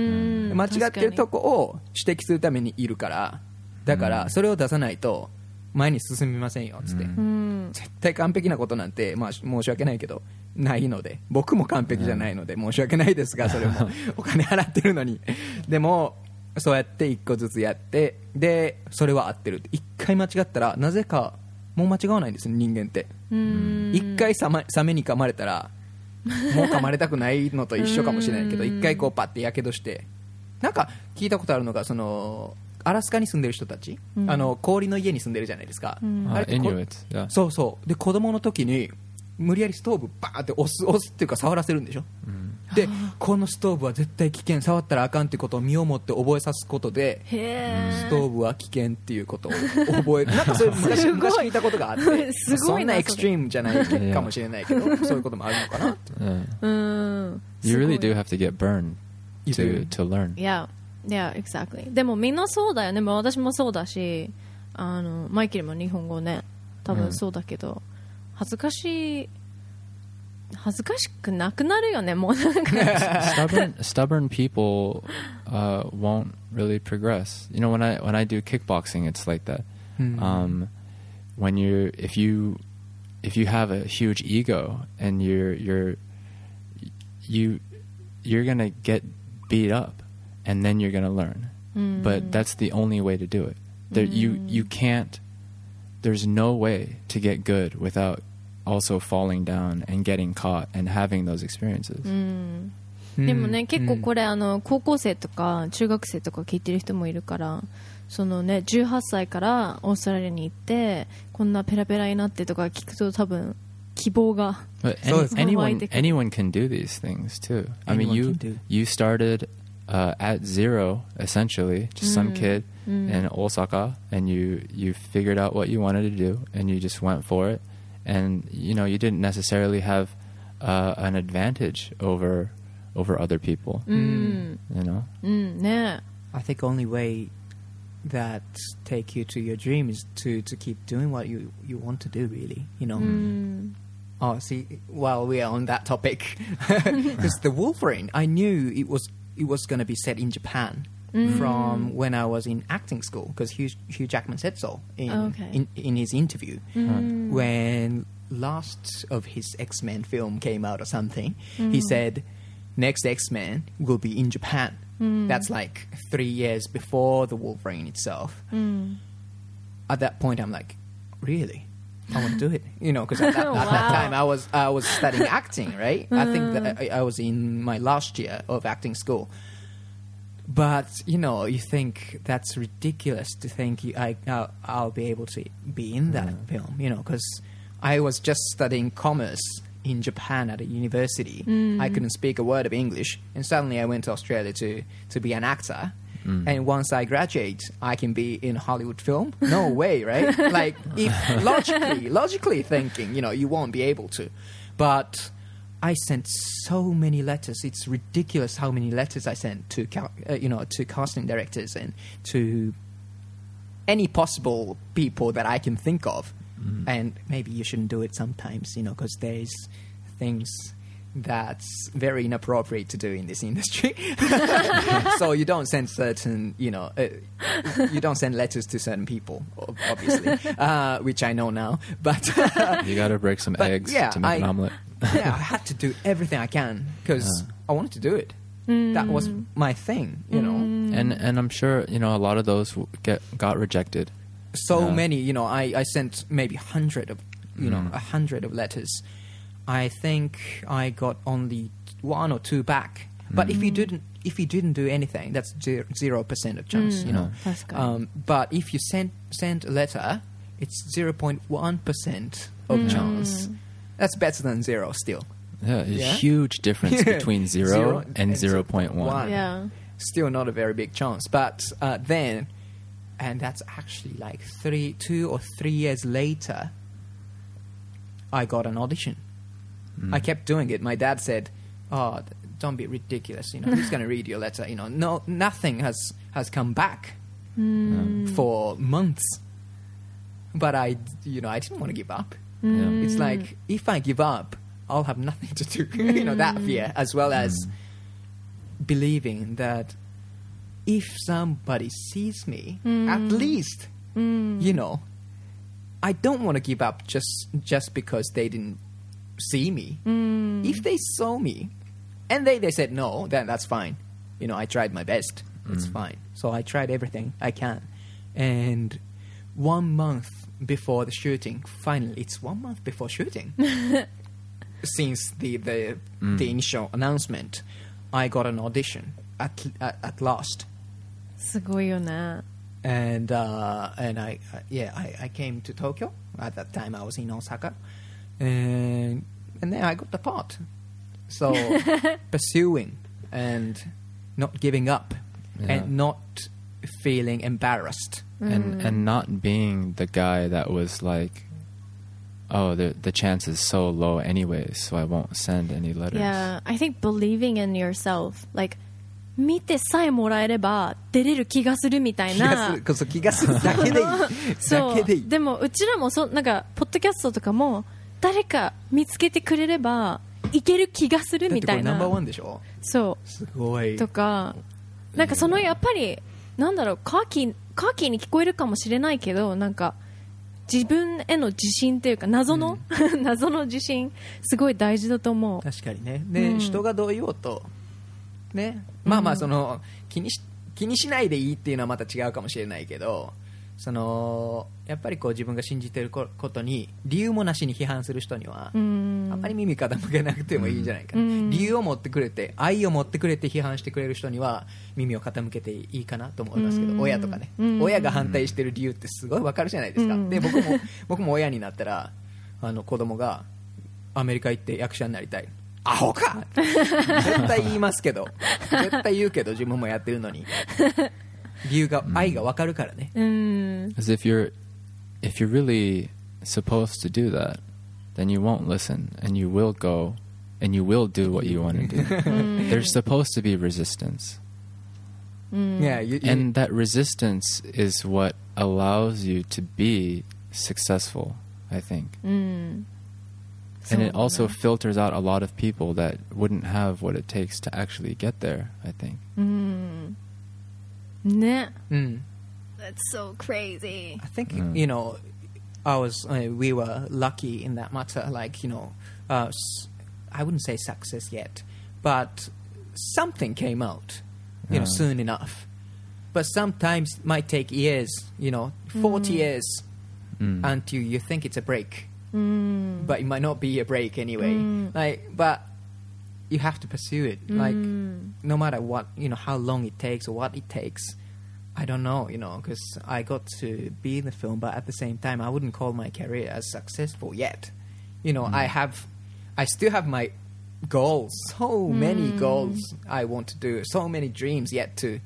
間違ってるとこを指摘するためにいるから、だからそれを出さないと前に進みませんよっつって、うん、絶対完璧なことなんて、まあ、申し訳ないけどないので、僕も完璧じゃないので申し訳ないですが、それもお金払ってるのにでもそうやって一個ずつやって、でそれは合ってるって、一回間違ったらなぜかもう間違わないんですよ、人間って。一回サメ、サメに噛まれたらもう噛まれたくないのと一緒かもしれないけど、一回こうパッてやけどして、なんか聞いたことあるのが、そのアラスカに住んでる人たち、うん、あの氷の家に住んでるじゃないですか、うん、あれってこ、uh, そうそうで子供の時に無理やりストーブバーって押す押すっていうか触らせるんでしょ、うん、でこのストーブは絶対危険、触ったらあかんってことを身をもって覚えさすことで、ストーブは危険っていうことを覚えるなんかそれ昔昔聞いたことがあってすごいな、そんなエクストリームじゃないかもしれないけどそういうこともあるのかなって、
うん、You really do have to get burned to, to learn.
Yeah.Yeah, exactly. でもみんなそうだよね。私もそうだし、あのマイケルも日本語ね、多分そうだけど、うん、恥ずかしい恥ずかしくなくなるよね。もうなんか
stubborn stubborn people uh, won't really progress. You know, when I when I do kickboxing, it's like that. Mm-hmm. Um, when you if you if you have a huge ego and you're you're you you're gonna get beat up.And then you're going to learn. Mm. But that's the only way to do it. There, mm. You you can't. There's no way to get good without also falling down and getting caught and having those experiences.
でもね、結構これあの高校生とか中学生とか聞いてる人もいるから、そのねじゅうはっさいからオーストラリアに行ってこんなペラペラになってとか聞くと多分希望が
But any, anyone anyone can do these things too. I mean, you you started uh, at zero essentially, just some kid in Osaka, and you you figured out what you wanted to do, and you just went for it, and you know you didn't necessarily have uh, an advantage over over other people. You know.
うんね。
I think only way that take you to your dream is to to keep doing what you you want to do, really, you know. Oh, see, while we are on that topic, because the Wolverine, I knew it was it was going to be set in Japan from when I was in acting school, because Hugh, Hugh Jackman said so in,
Okay.
in in his interview when last of his X-Men film came out or something. He said next X-Men will be in Japan. That's like three years before the Wolverine itself. At that point, I'm like, really? I want to do it, you know, because at, that, at
Wow.
that time I was I was studying acting, right? I think that I, I was in my last year of acting school. But you know, you think that's ridiculous to think you, I I'll, I'll be able to be in that film, you know, because I was just studying commerce in Japan at a university. I couldn't speak a word of English, and suddenly I went to Australia to to be an actor. And once I graduate, I can be in a Hollywood film? No way, right? Like, if logically, logically thinking, you know, you won't be able to. But I sent so many letters. It's ridiculous how many letters I sent to, ca- uh, you know, to casting directors and to any possible people that I can think of. And maybe you shouldn't do it sometimes, you know, because there's things that's very inappropriate to do in this industry. So you don't send certain, you know, uh, you don't send letters to certain people, ob- obviously, uh, which I know now. But
You got to break some
But,
eggs
yeah,
to make
I-
an omelet.
yeah, I had to do everything I can because I wanted to do it. That was my thing, you know.
And and I'm sure you know a lot of those w- get got rejected.
So
Yeah.
many, you know, I, I sent maybe hundred of, you know, a hundred of letters. I think I got only one or two back. But if you didn't, if you didn't do anything, that's zero percent of chance, you know.
That's good.
Um, but if you send send a letter, it's zero point one percent of chance. That's better than zero still.
Yeah, a
Yeah?
huge difference between zero,
Zero
and
and
zero point one.
one.
Yeah.
Still not a very big chance. But uh, then, and that's actually like three, two or three years later, I got an audition. I kept doing it. My dad said, "Oh, don't be ridiculous. You know, who's going to read your letter? You know, no, nothing has has come back for months." But I, you know, I didn't want to give up.
Yeah.
It's like if I give up, I'll have nothing to do. You know, that fear, as well as believing that if somebody sees me, at least, you know, I don't want to give up just just because they didn't see me. If they saw me, and they, they said no, then that's fine. You know, I tried my best. It's fine. So I tried everything I can. And one month before the shooting, finally, it's one month before shooting, since the the, the initial announcement, I got an audition at at, at last.
すごいよね。
And uh, and I uh, yeah I, I came to Tokyo. At that time I was in Osaka, and and then I got the part. So pursuing and not giving up,
Yeah.
and not feeling embarrassed.
and and not being the guy that was like, oh, the the chance is so low anyways, so I won't send any letters.
Yeah, I think believing in yourself, like 見てさえもらえれば出れる気がするみたい
気がす
な
る、こそ気がするだけでいい。
そ
だけでいうい。
でもうちらもそなんかポッドキャストとかも誰か見つけてくれればいける気がする
だってこれ
みたいな
ナンバーワンでしょ。
そ
すごい。
うとかなんかそのやっぱりなんだろうカーキーカーキーに聞こえるかもしれないけどなんか自分への自信というか謎の、謎の自信すごい大事だと思う。
確かにね。で、人がどう言おうとね、まあまあその気にし気にしないでいいっていうのはまた違うかもしれないけど、 そのやっぱりこう自分が信じてるこことに理由もなしに批判する人には、
うん
あんまり耳傾けなくてもいいんじゃないかな、
うん
理由を持ってくれて愛を持ってくれて批判してくれる人には耳を傾けていいかなと思いますけど、
うん
親とかね、
うん
親が反対してる理由ってすごいわかるじゃないですか、
うん
で僕も僕も親になったらあの子供がアメリカ行って役者になりたい、アホか絶対言いますけど絶対言うけど自分もやってるのに理由が、愛がわかるからね。
うん
As if you're, if you're really supposed to do that, then you won't listen, and you will go, and you will do what you want to do. There's supposed to be resistance,
Yeah, you, you,
and that resistance is what allows you to be successful, I think.
うん
And it
そう
also
ね
filters out a lot of people that wouldn't have what it takes to actually get there, I think.
うんね
うん
That's so crazy
I think
Mm.
you know, I was uh, we were lucky in that matter. Like you know, uh, s- I wouldn't say success yet, but something came out, you know,
Yeah.
soon enough. But sometimes it might take years, you know, forty years
Mm.
until you think it's a break,
うん
but it might not be a break anyway.
Mm.
Like, but you have to pursue it. Like,
うん
no matter what, you know, how long it takes or what it takes. I don't know, you know, because I got to be in the film, but at the same time, I wouldn't call my career as successful yet. You know, I have, I still have my goals, so many goals I want to do, so many dreams yet to,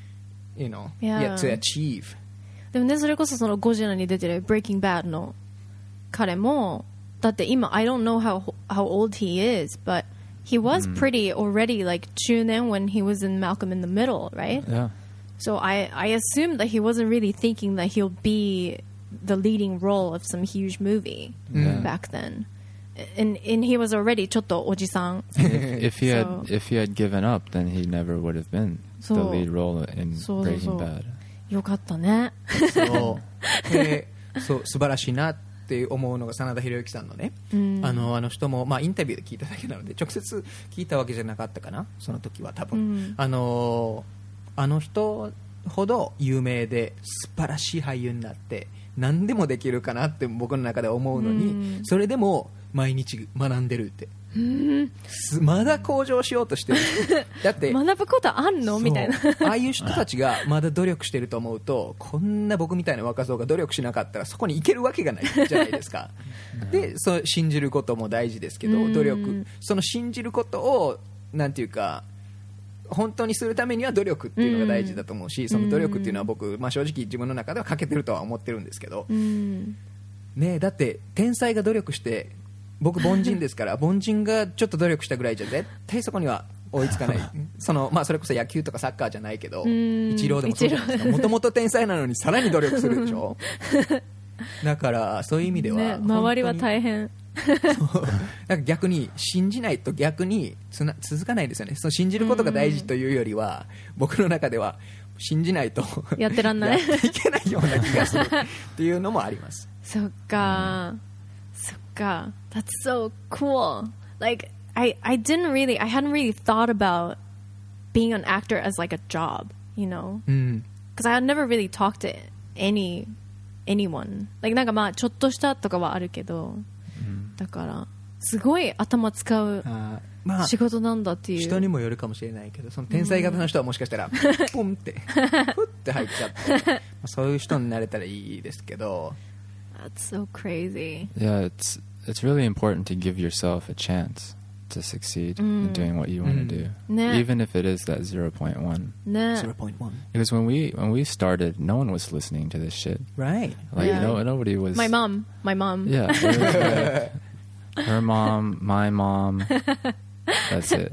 you know,
Yeah.
yet to achieve.
でもねそれこそそのゴジラに出てる Breaking Bad の彼もだって今 I don't know how how old he is but he was pretty already like 中年 when he was in Malcolm in the Middle, right?
Yeah.
So I I assumed that he wasn't really thinking that he'll be the leading role of some huge movie
Yeah.
back then. And and he was already ちょっとおじさん
if, if he had
So-
if he had given up, then he never would have been the
So-
lead role in
so-
Breaking
so-
Bad.
よかったね。
そうでそう素晴らしいなって思うのが真田広之さんのね、あのあの人も、まあ、インタビューで聞いただけなので直接聞いたわけじゃなかったかなその時は多分、
うん
あのあの人ほど有名で素晴らしい俳優になって何でもできるかなって僕の中で思うのに、
うん
それでも毎日学んでるって、すまだ向上しようとしてるだって
学ぶことあんのみたいな。
そうああいう人たちがまだ努力してると思うとこんな僕みたいな若造が努力しなかったらそこに行けるわけがないじゃないですかでそう信じることも大事ですけ
うん
ど努力その信じることをなんていうか本当にするためには努力っていうのが大事だと思うしその努力っていうのは僕、まあ、正直自分の中では欠けてるとは思ってるんですけど、
うん
ねえ、だって天才が努力して僕凡人ですから凡人がちょっと努力したぐらいじゃ絶対そこには追いつかないその、まあ、それこそ野球とかサッカーじゃないけど
ん
イチローでもそうじゃないですかもともと天才なのにさらに努力するでしょだからそういう意味では、
ね、周りは大変。
なんか逆に信じないと逆につな続かないですよねその信じることが大事というよりは僕の中では信じないと
やってらんない
やっていけないような気がするっていうのもあります
そっか、そっか。That's so cool. Like, I, I didn't really, I hadn't really thought about being an actor as like a job, you know?
うん
Because I had never really talked to any, anyone. Like, なんかまあ、ちょっとしたとかはあるけど、だから、すごい頭使う
あーまあ
仕事なんだっていう。
人にもよるかもしれないけどその天才型の人はもしかしたらポンってふって入っちゃってまあそういう人になれたらいいですけど
That's so crazy.
Yeah, it's it's really important to give yourself a chance to succeed in doing what you want to do,
Yeah.
even if it is that zero point one.
ね。
zero point one
Because when we when we started, no one was listening to this shit.
right
Like
Yeah.
no nobody was.
My mom, my mom.
Yeah. It was like her mom, my mom. That's it.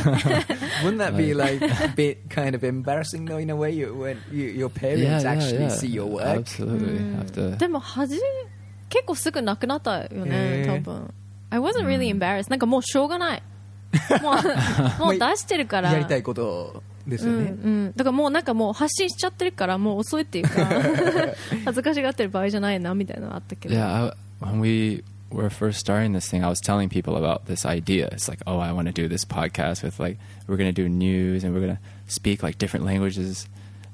wouldn't that be like a bit kind of embarrassing though in a way you, when you, your parents
yeah, yeah,
actually
yeah.
see your work
Absolutely. Have to.
でもはじ結構すぐなくなったよね
へー
多分 I wasn't really embarrassed なんかもうしょうがないもうもう出してるから
やりたいことです
うん
よね、
うん、だからもうなんかもう発信しちゃってるからもう遅いっていうか恥ずかしがってる場合じゃないなみたいなのあったけど
Yeah, I, when we were first starting this thing, I was telling people about this idea. It's like, oh, I want to do this podcast with like we're going to do news and we're going to speak like different languages,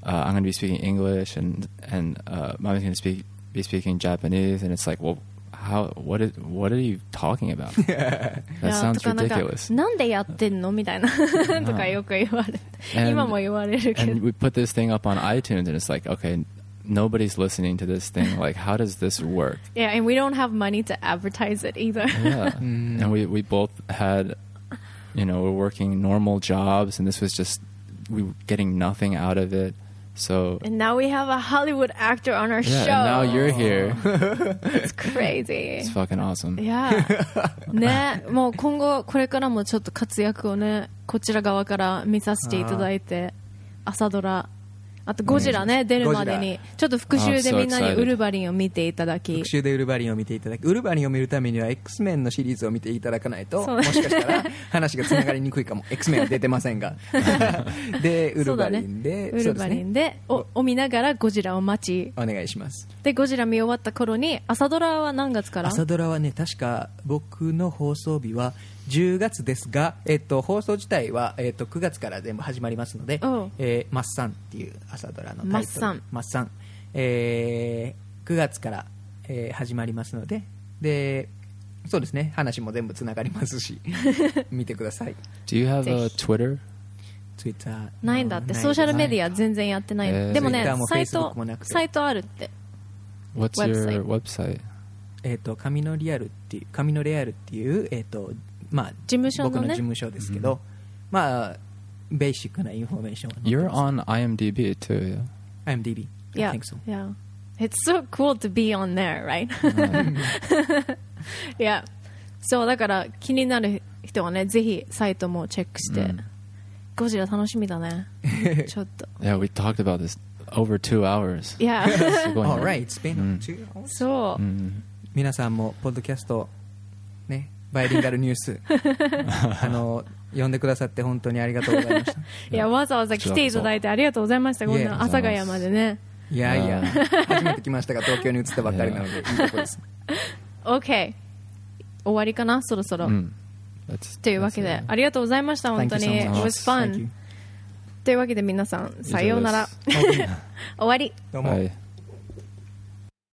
uh, I'm going to be speaking English, and and uh, Mommy's going to speak be speaking Japanese, and it's like, well, how? What is? What are you talking about?
い
That
や
sounds
とかなんか
ridiculous.
なんでやってんのみたいなとかよく言われて
And-
今も言われるけ
And
ど
we put this thing up on iTunes, and it's like, okay, nobody's listening to this thing. Like, how does this work?
Yeah, and we don't have money to advertise it either.
Yeah, and we we both had, you know, we're working normal jobs, and this was just we were getting nothing out of it. So
And now we have a Hollywood actor on our
yeah,
show.
and now you're here.
It's crazy.
It's fucking awesome.
Yeah. ね、もう今後これからもちょっと活躍をね、こちら側から見させていただいて、朝ドラ、あとゴジラね、出るまでにちょっと復習でみんなにウルヴァリンを見ていただき、
復習でウルヴァリンを見ていただき、ウルヴァリンを見るためには X メンのシリーズを見ていただかないと、
そう
もしかしたら話がつながりにくいかも。X メンは出てませんがでウルヴァリンで、
ウルヴァリンでをを見ながらゴジラを待ち、
お願いします。
でゴジラ見終わった頃に朝ドラは何月から？
朝ドラはね、確か僕の放送日はじゅうがつですが、えっと、放送自体は、えっと、くがつから全部始まりますので
おう、
えー、マッサンっていう朝ドラのタイトル、
マッサン
マッサン、えー、くがつから、えー、始まりますので、でそうですね、話も全部つながりますし見てください。
Do you have
ぜ
a
ひ
Twitter?
Twitter
ないんだってソーシャルメディア全然やってない、
えー
でもね
Twitter も
サイ
Facebook
ト
もなくて
サイトあるって
What's your website?
えっと紙のリアルっていう紙のレアルっていう、えっとまあ、
事務所のね
僕の事務所ですけど、まあベーシックなインフォメーションを載って
You're
ます。
on IMDb too. Yeah.
IMDb. I
Yeah,
think so.
yeah. It's so cool to be on there, right? Yeah. そうだから気になる人はね、ぜひサイトもチェックして、
うん
ゴジラ楽しみだね。ちょっと。
Yeah, we talked about this over two hours.
いや、
すごいね
Alright, it's been
うん
two hours.
そう。
うん
皆さんもポッドキャストね、バイリンガルニュースあの呼んでくださって本当にありがとうございました。
いや、わざわざ来ていただいてありがとうございました。こん
いえ
な阿佐ヶ谷までね。
いやいや、
うん
初めて来ましたが東京に移ったばっかりなのでいいとこです。
OK。終わりかな、そろそろ。
うん That's-
というわけで、ありがとうございました。本当に。
Thank you
It
so much.
was
Thank
fun.
you.
というわけで皆さん、さようなら。
以上です
終わり。
どうも。
はい